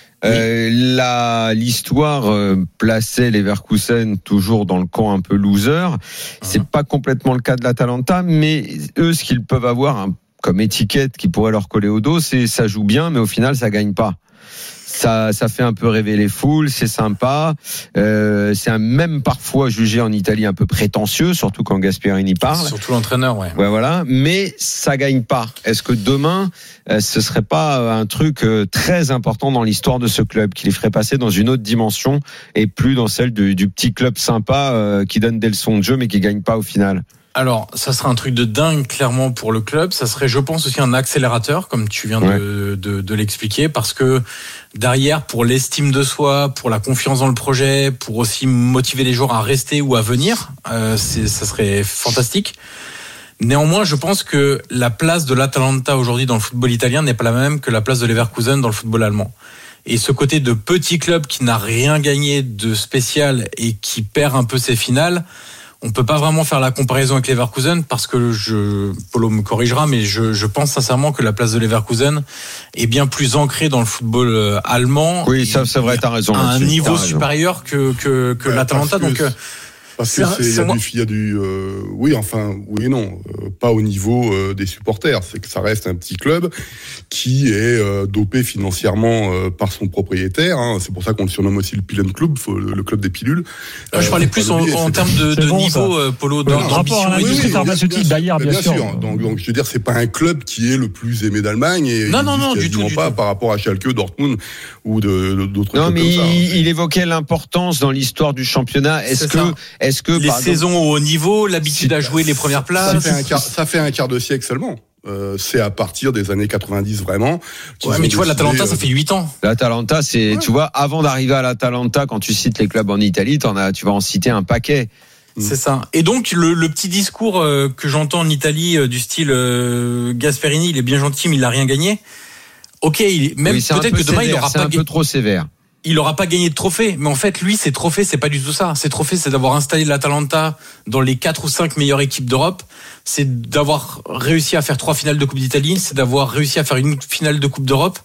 l'histoire plaçait Leverkusen toujours dans le camp un peu loser. C'est pas complètement le cas de l'Atalanta, mais eux, ce qu'ils peuvent avoir comme étiquette qui pourrait leur coller au dos, c'est ça joue bien, mais au final ça gagne pas. Ça fait un peu rêver les foules, c'est sympa. C'est même parfois jugé en Italie un peu prétentieux, surtout quand Gasperini parle. Surtout l'entraîneur, ouais. Ouais, voilà. Mais ça gagne pas. Est-ce que demain, ce serait pas un truc très important dans l'histoire de ce club qui les ferait passer dans une autre dimension et plus dans celle du petit club sympa qui donne des leçons de jeu mais qui gagne pas au final? Alors, ça serait un truc de dingue, clairement, pour le club. Ça serait, je pense, aussi un accélérateur, comme tu viens de l'expliquer, parce que derrière, pour l'estime de soi, pour la confiance dans le projet, pour aussi motiver les joueurs à rester ou à venir, ça serait fantastique. Néanmoins, je pense que la place de l'Atalanta aujourd'hui dans le football italien n'est pas la même que la place de Leverkusen dans le football allemand. Et ce côté de petit club qui n'a rien gagné de spécial et qui perd un peu ses finales, on peut pas vraiment faire la comparaison avec Leverkusen parce que Polo me corrigera, mais je pense sincèrement que la place de Leverkusen est bien plus ancrée dans le football allemand. Oui, ça c'est vrai, t'as raison. À un niveau supérieur que l'Atalanta. Donc Parce que il y a du oui et non, pas au niveau des supporters. C'est que ça reste un petit club qui est dopé financièrement par son propriétaire. Hein. C'est pour ça qu'on le surnomme aussi le Pillen Club, le club des pilules. Je parlais plus en termes de bon, niveau, Polo, de rapport à l'industrie pharmaceutique, Bayer, bien sûr. Donc, je veux dire, c'est pas un club qui est le plus aimé d'd'Allemagne et non, du tout. Par rapport à Schalke, Dortmund ou d'autres clubs. Non, mais comme ça. il évoquait l'importance dans l'histoire du championnat. Est-ce que les saisons au haut niveau, l'habitude à jouer les premières places. Ça fait un quart de siècle seulement. C'est à partir des années 90 vraiment. Ouais, mais tu vois, l'Atalanta, ça fait 8 ans. L'Atalanta, tu vois, avant d'arriver à l'Atalanta, quand tu cites les clubs en Italie, tu vas en citer un paquet. C'est ça. Et donc, le petit discours que j'entends en Italie du style Gasperini, il est bien gentil, mais il n'a rien gagné. Ok, peut-être que demain, il aura pas un peu trop sévère. Il n'aura pas gagné de trophée, mais en fait, lui, ses trophées, c'est pas du tout ça. Ses trophées, c'est d'avoir installé l'Atalanta dans les 4 ou 5 meilleures équipes d'Europe. C'est d'avoir réussi à faire 3 finales de Coupe d'Italie. C'est d'avoir réussi à faire une finale de Coupe d'Europe.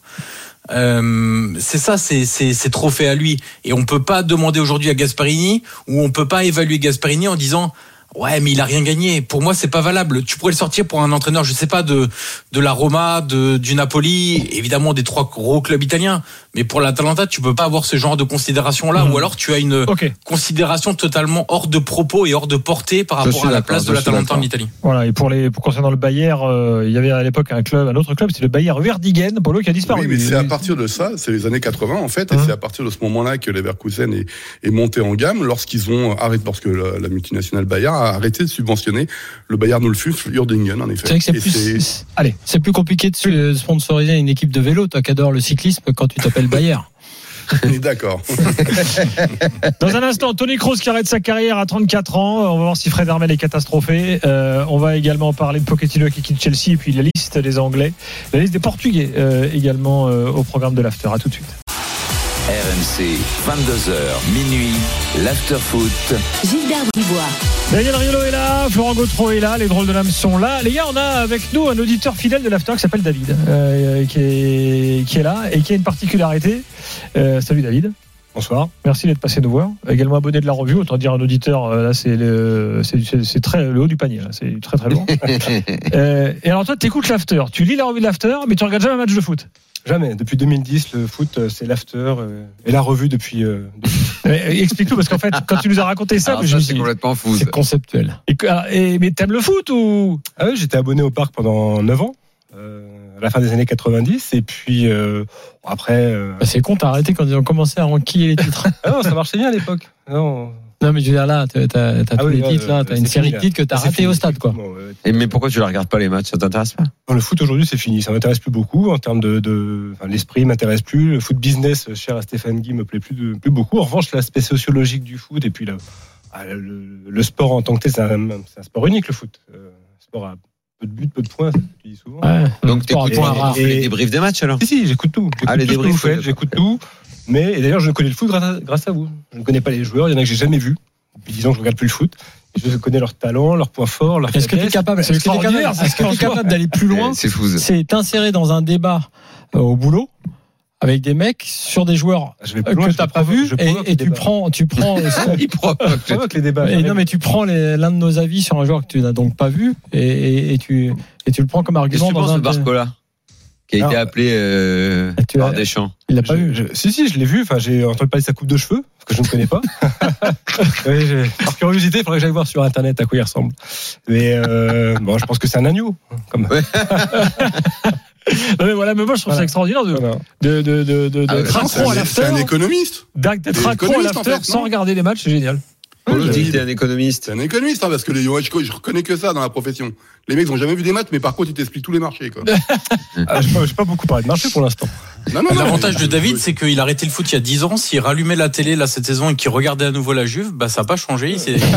C'est ça, c'est trophées à lui. Et on peut pas demander aujourd'hui à Gasperini, ou on peut pas évaluer Gasperini en disant ouais, mais il a rien gagné. Pour moi, c'est pas valable. Tu pourrais le sortir pour un entraîneur, je sais pas, de la Roma, du Napoli, évidemment des 3 gros clubs italiens. Mais pour l'Atalanta, tu peux pas avoir ce genre de considération-là, ou alors tu as une considération totalement hors de propos et hors de portée par rapport à la place de l'Atalanta en Italie. Voilà. Et pour concernant le Bayer, il y avait à l'époque un autre club, c'est le Bayer Werdigen, Polo, qui a disparu. Oui, mais c'est à partir de ça, c'est les années 80 en fait, et c'est à partir de ce moment-là que Leverkusen est monté en gamme lorsque la multinationale Bayer a arrêté de subventionner le Bayer 05 Uerdingen, en effet. C'est vrai que c'est plus compliqué de sponsoriser une équipe de vélo, toi qui adore le cyclisme, quand tu t'appelles Bayer. D'accord. Dans un instant, Toni Kroos qui arrête sa carrière à 34 ans. On va voir si Fred Hermel est catastrophé. On va également parler de Pochettino qui quitte Chelsea, et puis la liste des Anglais, la liste des Portugais également au programme de l'After. À tout de suite. RMC, 22h, minuit, l'Afterfoot. Gilbert Bribois. Daniel Riolo est là, Florent Gautreau est là, les drôles de l'âme sont là. Les gars, on a avec nous un auditeur fidèle de l'After qui s'appelle David, qui est là et qui a une particularité. Salut David. Bonsoir. Merci d'être passé nous voir. Également abonné de la revue, autant dire un auditeur. Là, c'est très le haut du panier. Là, c'est très très bon. Et alors toi, t'écoutes l'After, tu lis la revue de l'After, mais tu regardes jamais un match de foot. Jamais. Depuis 2010, le foot, c'est l'After et la revue depuis. Explique-nous, parce qu'en fait, quand tu nous as raconté ça, c'est complètement fou. C'est conceptuel. Mais t'aimes le foot ou? Ah oui, j'étais abonné au parc pendant 9 ans. À la fin des années 90, et puis après. C'est con, t'as arrêté quand ils ont commencé à enquiller les titres. Ah non, ça marchait bien à l'époque. Non, mais je veux dire, là, t'as tous les titres, là, t'as une série de titres que t'as raté au stade, quoi. Mais pourquoi tu ne regardes pas les matchs? Ça t'intéresse pas? Non, le foot aujourd'hui, c'est fini. Ça m'intéresse plus beaucoup. En termes l'esprit m'intéresse plus. Le foot business, cher à Stéphane Guy, me plaît plus beaucoup. En revanche, l'aspect sociologique du foot, et puis le sport en tant que tel, c'est un sport unique, le foot. Sport à peu de buts, peu de points, tu dis souvent. Ouais, donc t'écoutes les débriefs des matchs, alors? Si, j'écoute tout. J'écoute tout. Et d'ailleurs, je connais le foot grâce à vous. Je ne connais pas les joueurs. Il y en a que j'ai jamais vus. Depuis 10 ans, je regarde plus le foot. Je connais leurs talents, leurs points forts, leurs faiblesses. Est-ce que tu es capable d'aller plus loin? C'est t'insérer dans un débat au boulot avec des mecs sur des joueurs que t'as pas vus, et tu prends il provoque les débats. Non, mais tu prends l'un de nos avis sur un joueur que tu n'as donc pas vu, et tu le prends comme argument dans un Barcola qui a été appelé par Deschamps. Il l'a pas vu. Si, je l'ai vu. Enfin, j'ai entendu parler de sa coupe de cheveux, que je ne connais pas. Par curiosité, il faudrait que j'aille voir sur Internet à quoi il ressemble. Mais je pense que c'est un agneau. Non mais voilà, mais moi je trouve ça extraordinaire d'être accro à l'after. C'est un économiste. D'être accro à l'after sans regarder les matchs, c'est génial. On dit que t'es un économiste. C'est un économiste, parce que je reconnais que ça dans la profession. Les mecs n'ont jamais vu des maths, mais par contre ils t'expliquent tous les marchés, quoi. J'ai pas beaucoup parlé de marché pour l'instant. L'avantage de David, c'est qu'il a arrêté le foot il y a 10 ans. S'il rallumait la télé là cette saison et qu'il regardait à nouveau la Juve, ça n'a pas changé.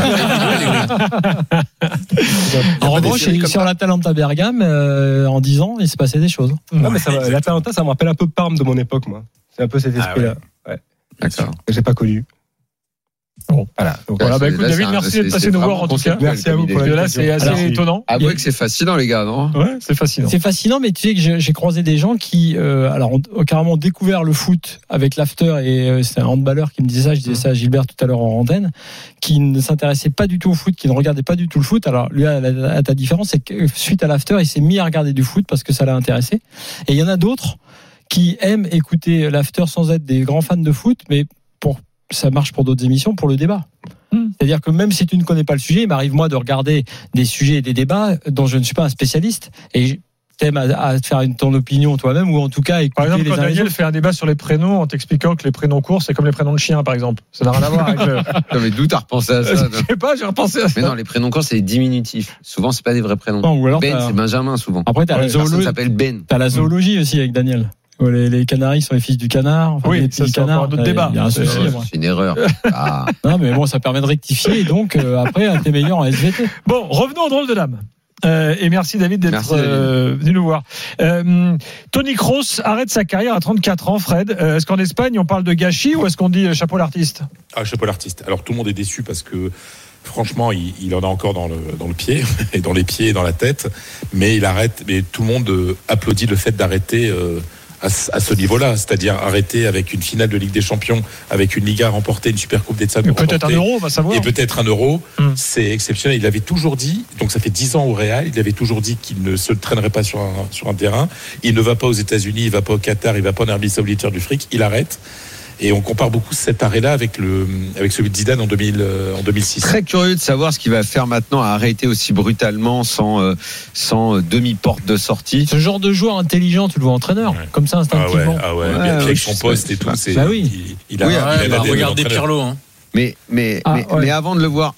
En revanche, sur l'Atalanta Bergame, en 10 ans, il s'est passé des choses. Non, mais l'Atalanta, ça me rappelle un peu Parme de mon époque, moi. C'est un peu cet esprit-là. Ouais. D'accord. Que j'ai pas connu. Bon, voilà. Donc, voilà, écoute, David, merci d'être passé nous voir en tout cas. Merci à vous pour là, c'est assez étonnant. Avouez que c'est fascinant, les gars, non? Ouais, c'est fascinant. C'est fascinant, mais tu sais que j'ai croisé des gens qui, ont carrément découvert le foot avec l'after, et c'est un handballeur qui me disait ça, je disais ça à Gilbert tout à l'heure en antenne, qui ne s'intéressait pas du tout au foot, qui ne regardait pas du tout le foot. Alors, lui, à ta différence, c'est que suite à l'after, il s'est mis à regarder du foot parce que ça l'a intéressé. Et il y en a d'autres qui aiment écouter l'after sans être des grands fans de foot, mais ça marche pour d'autres émissions, pour le débat. C'est-à-dire que même si tu ne connais pas le sujet, il m'arrive moi de regarder des sujets et des débats dont je ne suis pas un spécialiste, et t'aimes à te faire ton opinion toi-même, ou en tout cas écouter. Par exemple, quand Daniel autres. fait un débat sur les prénoms en t'expliquant que les prénoms courts c'est comme les prénoms de chiens, par exemple, ça n'a rien à voir avec le... Non, mais d'où t'as repensé à ça? Je sais pas, j'ai repensé à ça. Mais non, les prénoms courts c'est diminutifs. Souvent c'est pas des vrais prénoms. Non, ou alors Ben c'est Benjamin souvent. Après t'as la zoologie. S'appelle Ben. T'as la zoologie aussi avec Daniel. Les Canaries sont les fils du canard. Enfin, oui, les ça c'est canards, encore un autre débat. Il y a un souci. C'est une erreur. Ah. Non, mais bon, ça permet de rectifier, et donc après, t'es meilleur en SVT. Bon, revenons aux drôles de dames. Et merci David d'être venu nous voir. Tony Kroos arrête sa carrière à 34 ans, Fred. Est-ce qu'en Espagne on parle de gâchis ou est-ce qu'on dit chapeau l'artiste? Ah, chapeau l'artiste. Alors tout le monde est déçu parce que franchement il en a encore dans le pied et dans les pieds et dans la tête, mais il arrête. Mais tout le monde applaudit le fait d'arrêter à ce niveau-là, c'est-à-dire arrêter avec une finale de Ligue des Champions, avec une Liga remportée, une Super Coupe d'État remportée. Peut-être un euro, on va savoir. Et peut-être un euro. C'est exceptionnel. Il avait toujours dit, donc ça fait 10 ans au Real, il avait toujours dit qu'il ne se traînerait pas sur un terrain. Il ne va pas aux États-Unis, il ne va pas au Qatar, il ne va pas en Arabie Saoudite du fric. Il arrête. Et on compare beaucoup cet arrêt-là avec celui de Zidane en 2006. Très curieux de savoir ce qu'il va faire maintenant, à arrêter aussi brutalement sans demi-porte de sortie. Ce genre de joueur intelligent, tu le vois entraîneur, comme ça instinctivement. Ah ouais. Et puis avec son poste et tout, c'est. Bah oui. Il a regardez Pirlo. Hein. Mais avant de le voir,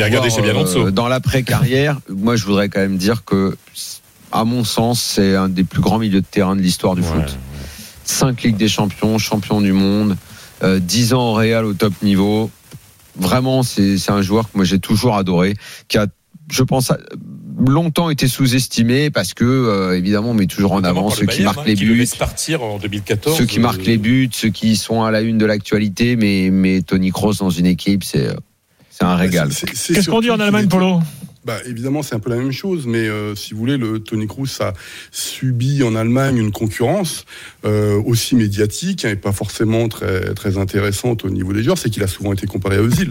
dans l'après-carrière, moi je voudrais quand même dire que, à mon sens, c'est un des plus grands milieux de terrain de l'histoire du foot. 5 Ligues des Champions, champion du monde, 10 ans au Real au top niveau. Vraiment, c'est un joueur que moi j'ai toujours adoré, qui a, je pense, longtemps été sous-estimé parce que évidemment on met toujours en avant ceux qui marquent les buts, partir en 2014, ceux qui marquent les buts, ceux qui sont à la une de l'actualité, mais Tony Kroos dans une équipe, c'est un régal. Qu'est-ce qu'on dit en Allemagne, Polo? Évidemment, c'est un peu la même chose, mais si vous voulez, le Tony Kroos a subi en Allemagne une concurrence aussi médiatique et pas forcément très, très intéressante au niveau des joueurs, c'est qu'il a souvent été comparé à Özil.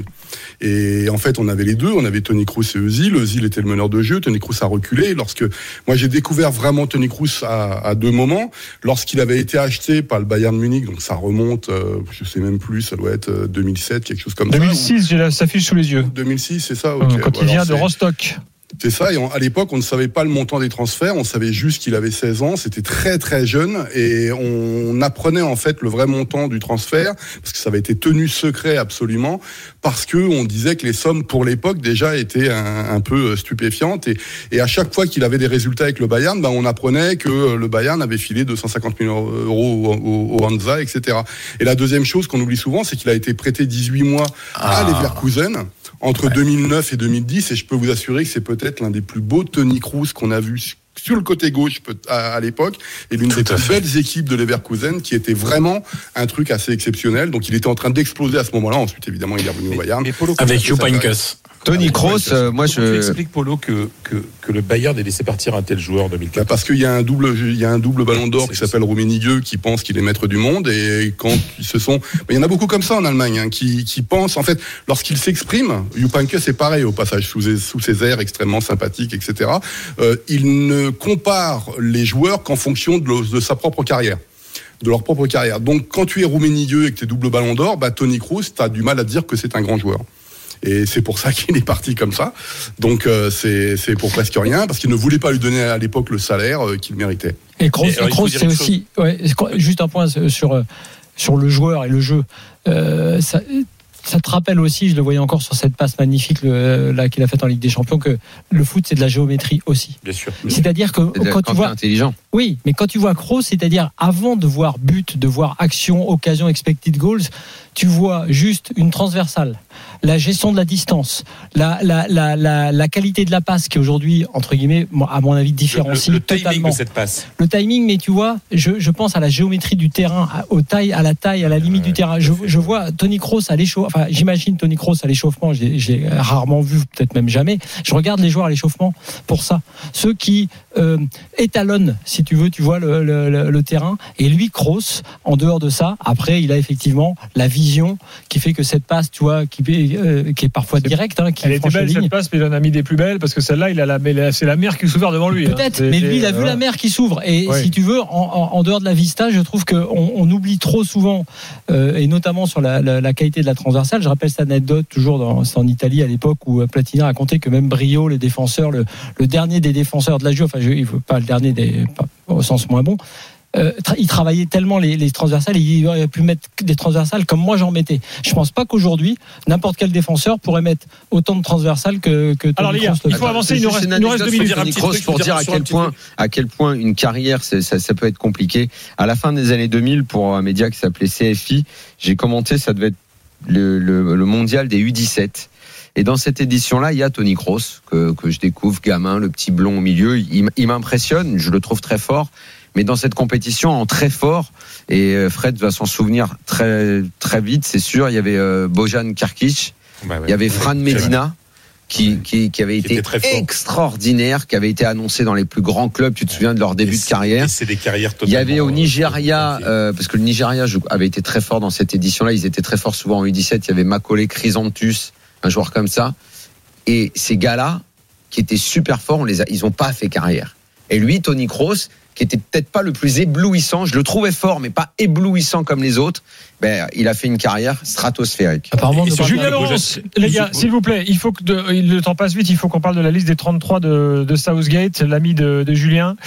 Et en fait, on avait les deux, on avait Tony Kroos et Özil. Özil était le meneur de jeu, Tony Kroos a reculé. Moi j'ai découvert vraiment Tony Kroos à deux moments, lorsqu'il avait été acheté par le Bayern Munich, donc ça remonte, je sais même plus, ça doit être 2007, quelque chose comme 2006, j'ai sa fiche sous les yeux. 2006, c'est ça, ok. Quand il vient de Rostock. C'est ça, et à l'époque, on ne savait pas le montant des transferts, on savait juste qu'il avait 16 ans, c'était très très jeune, et on apprenait en fait le vrai montant du transfert, parce que ça avait été tenu secret absolument, parce que on disait que les sommes pour l'époque déjà étaient un peu stupéfiantes, et à chaque fois qu'il avait des résultats avec le Bayern, on apprenait que le Bayern avait filé 250 000 euros au Hansa, etc. Et la deuxième chose qu'on oublie souvent, c'est qu'il a été prêté 18 mois à Leverkusen, entre 2009 et 2010, et je peux vous assurer que c'est peut-être l'un des plus beaux Tony Kroos qu'on a vu sur le côté gauche à l'époque, et l'une des plus belles équipes de Leverkusen, qui était vraiment un truc assez exceptionnel. Donc il était en train d'exploser à ce moment-là. Ensuite, évidemment, il est revenu au Bayern. Avec Jupp Heynckes. Tony Kroos, moi tu expliques, Polo, que le Bayern ait laissé partir un tel joueur en 2004. Parce qu'il y a un double ballon d'or qui s'appelle Rummenigge, qui pense qu'il est maître du monde, et quand ils se sont, il y en a beaucoup comme ça en Allemagne, qui pensent, en fait, lorsqu'ils s'expriment, Jupp Heynckes c'est pareil au passage, sous ses airs extrêmement sympathiques, etc. Il ne compare les joueurs qu'en fonction de sa propre carrière. De leur propre carrière. Donc, quand tu es Rummenigge et que tu es double ballon d'or, Tony Kroos, tu as du mal à dire que c'est un grand joueur. Et c'est pour ça qu'il est parti comme ça. Donc c'est pour presque rien, parce qu'il ne voulait pas lui donner à l'époque le salaire qu'il méritait. Et Kroos c'est aussi, juste un point sur le joueur et le jeu. Ça te rappelle aussi, je le voyais encore sur cette passe magnifique là qu'il a faite en Ligue des Champions, que le foot c'est de la géométrie aussi. Bien sûr. C'est-à-dire que quand tu vois intelligent. Oui, mais quand tu vois Kroos, c'est-à-dire avant de voir but, de voir action, occasion, expected goals, tu vois juste une transversale, la gestion de la distance, la qualité de la passe qui aujourd'hui, entre guillemets, à mon avis, différencie le timing totalement de cette passe. le timing, mais tu vois, je pense à la géométrie du terrain, à la taille, à la limite du terrain. Je vois Tony Kroos à l'échauffement, enfin, j'imagine Tony Kroos à l'échauffement, j'ai rarement vu, peut-être même jamais. Je regarde les joueurs à l'échauffement pour ça. Ceux qui étalonnent, si tu veux, tu vois, le terrain. Et lui, Kroos, en dehors de ça, après, il a effectivement la vision qui fait que cette passe, tu vois, qui est parfois directe, hein, qui elle était belle cette passe, mais il en a mis des plus belles parce que celle-là, c'est la mer qui s'ouvre devant lui. Peut-être, mais lui, il a vu la mer qui s'ouvre. Et si tu veux, en dehors de la vista, je trouve qu'on oublie trop souvent, et notamment sur la qualité de la transversale. Je rappelle cette anecdote toujours c'est en Italie à l'époque où Platini racontait que même Brio, les défenseurs, le dernier des défenseurs de la Juve, enfin, il ne faut pas le dernier pas au sens moins bon. Il travaillait tellement les transversales, il aurait pu mettre des transversales comme moi j'en mettais. Je pense pas qu'aujourd'hui n'importe quel défenseur pourrait mettre autant de transversales que alors les gars, il faut avancer, il nous reste 2 minutes. Tony Kroos pour dire à quel point une carrière ça peut être compliqué. À la fin des années 2000, pour un média qui s'appelait CFI, j'ai commenté, ça devait être le mondial des U17. Et dans cette édition-là, il y a Tony Kroos que je découvre, gamin, le petit blond au milieu. Il m'impressionne, je le trouve très fort. Mais dans cette compétition, en très fort, et Fred va s'en souvenir très très vite, c'est sûr. Il y avait Bojan Krkić, il y avait Fran Medina qui avait été extraordinaire, qui avait été annoncé dans les plus grands clubs. Tu te souviens de leur début de carrière. C'est des carrières totalement. Il y avait au Nigeria, parce que le Nigeria avait été très fort dans cette édition-là. Ils étaient très forts souvent en U17. Il y avait Macaulay Chrysanthus, un joueur comme ça. Et ces gars-là, qui étaient super forts, ils ont pas fait carrière. Et lui, Tony Kroos, qui était peut-être pas le plus éblouissant, je le trouvais fort, mais pas éblouissant comme les autres, il a fait une carrière stratosphérique. Apparemment, Julien Laurence, les gars, s'il vous plaît, il faut que le temps passe vite, il faut qu'on parle de la liste des 33 de Southgate, l'ami de Julien.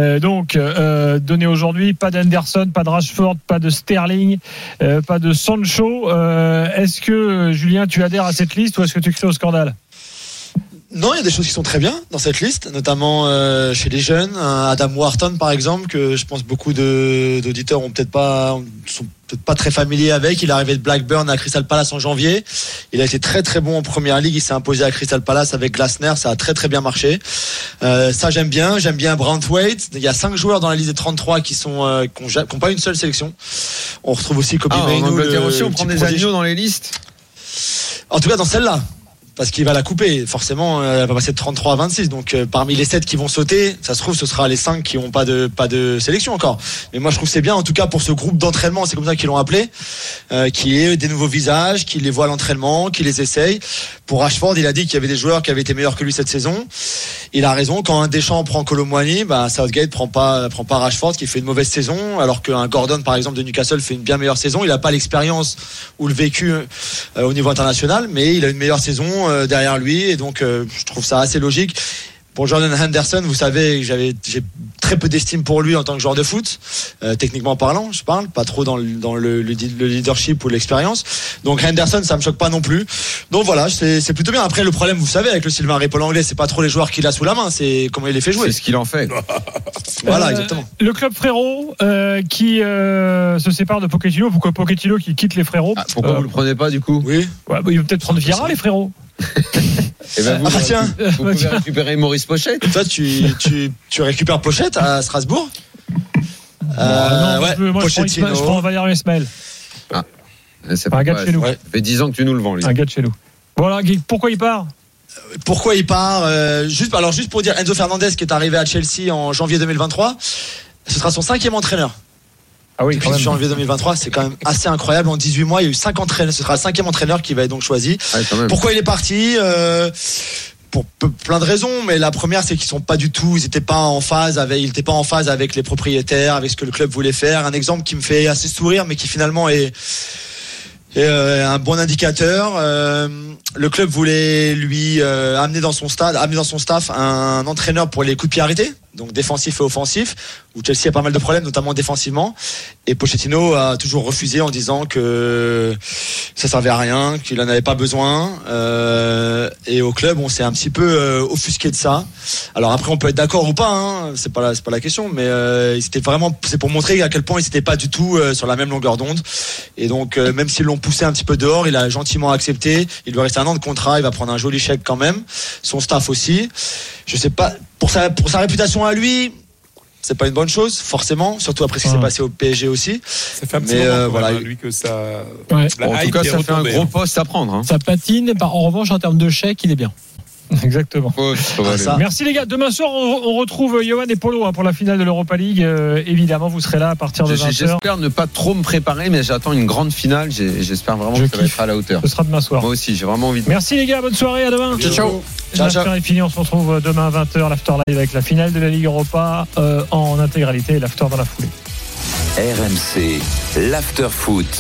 Donné aujourd'hui, pas d'Henderson, pas de Rashford, pas de Sterling, pas de Sancho. Est-ce que, Julien, tu adhères à cette liste ou est-ce que tu cries au scandale ? Non, il y a des choses qui sont très bien dans cette liste, notamment chez les jeunes. Adam Wharton, par exemple, que je pense beaucoup d'auditeurs sont peut-être pas très familiers avec. Il est arrivé de Blackburn à Crystal Palace en janvier. Il a été très très bon en première ligue. Il s'est imposé à Crystal Palace avec Glasner. Ça a très très bien marché. Ça j'aime bien. J'aime bien Branthwaite. Il y a 5 joueurs dans la liste des 33 qui n'ont pas une seule sélection. On retrouve aussi Kobe Mainoo. En Angleterre aussi, on prend des agneaux dans les listes. En tout cas dans celle-là. Parce qu'il va la couper, forcément, elle va passer de 33 à 26. Donc parmi les 7 qui vont sauter, ça se trouve ce sera les 5 qui n'ont pas de sélection encore. Mais moi je trouve que c'est bien, en tout cas pour ce groupe d'entraînement, c'est comme ça qu'ils l'ont appelé, qui est des nouveaux visages, qui les voient à l'entraînement, qui les essayent. Pour Rashford, il a dit qu'il y avait des joueurs qui avaient été meilleurs que lui cette saison. Il a raison, quand un Deschamps prend Kolo Muani, Southgate prend pas Rashford qui fait une mauvaise saison, alors qu'un Gordon par exemple de Newcastle fait une bien meilleure saison. Il n'a pas l'expérience ou le vécu au niveau international, mais il a une meilleure saison derrière lui, et donc je trouve ça assez logique. Pour Jordan Henderson, vous savez, j'ai très peu d'estime pour lui en tant que joueur de foot, techniquement parlant, je parle, pas trop dans le leadership ou l'expérience. Donc Henderson, ça me choque pas non plus. Donc voilà, c'est plutôt bien. Après, le problème, vous savez, avec le Sylvain Ripoll anglais, c'est pas trop les joueurs qu'il a sous la main, c'est comment il les fait jouer. C'est ce qu'il en fait. Voilà, exactement. Le club frérot qui se sépare de Pochettino. Pourquoi Pochettino qui quitte les frérots? Pourquoi vous le prenez pas du coup? Oui. Ouais, il va peut-être prendre Vieira, les frérots. Et vous pouvez récupérer Maurice Pochette. Toi, tu récupères Pochette à Strasbourg. Moi, je prends Valère Ismaël. C'est pas un gars de chez nous. Ça fait 10 ans que tu nous le vends, lui. Un gars de chez nous. Voilà, pourquoi il part? Juste pour dire, Enzo Fernandez qui est arrivé à Chelsea en janvier 2023, ce sera son 5e entraîneur. Ah oui, depuis janvier 2023, c'est quand même assez incroyable. En 18 mois, il y a eu 5 entraîneurs. Ce sera le 5e entraîneur qui va être donc choisi. Pourquoi il est parti? Pour plein de raisons, mais la première, c'est qu'ils n'étaient pas en phase avec les propriétaires, avec ce que le club voulait faire. Un exemple qui me fait assez sourire, mais qui finalement est un bon indicateur. Le club voulait lui amener dans son staff un entraîneur pour les coups de pied arrêtés. donc défensif et offensif, où Chelsea a pas mal de problèmes, notamment défensivement. Et Pochettino a toujours refusé en disant que ça servait à rien, qu'il en avait pas besoin. Et au club, on s'est un petit peu offusqué de ça. Alors après, on peut être d'accord ou pas, hein, c'est pas la question, mais c'est pour montrer à quel point ils n'étaient pas du tout sur la même longueur d'onde. Et donc, même s'ils l'ont poussé un petit peu dehors, il a gentiment accepté. Il lui reste 1 an de contrat, il va prendre un joli chèque quand même. Son staff aussi. Je sais pas, pour sa réputation à lui, c'est pas une bonne chose, forcément, surtout après ce qui s'est passé au PSG aussi. Ça fait un petit moment voilà, lui que ça. Ouais. Bon, en tout cas, ça fait un gros poste à prendre. Hein. Ça patine, en revanche, en termes de chèque, il est bien. Exactement. Merci les gars. Demain soir, on retrouve Johan et Polo pour la finale de l'Europa League. Évidemment, vous serez là à partir de 20h. J'espère ne pas trop me préparer, mais j'attends une grande finale. J'espère vraiment que ça va être à la hauteur. Ce sera demain soir. Moi aussi, j'ai vraiment envie de. Merci les gars, bonne soirée, à demain. Ciao. L'after est fini, on se retrouve demain à 20h, l'after live avec la finale de la Ligue Europa en intégralité et l'after dans la foulée. RMC, l'after foot.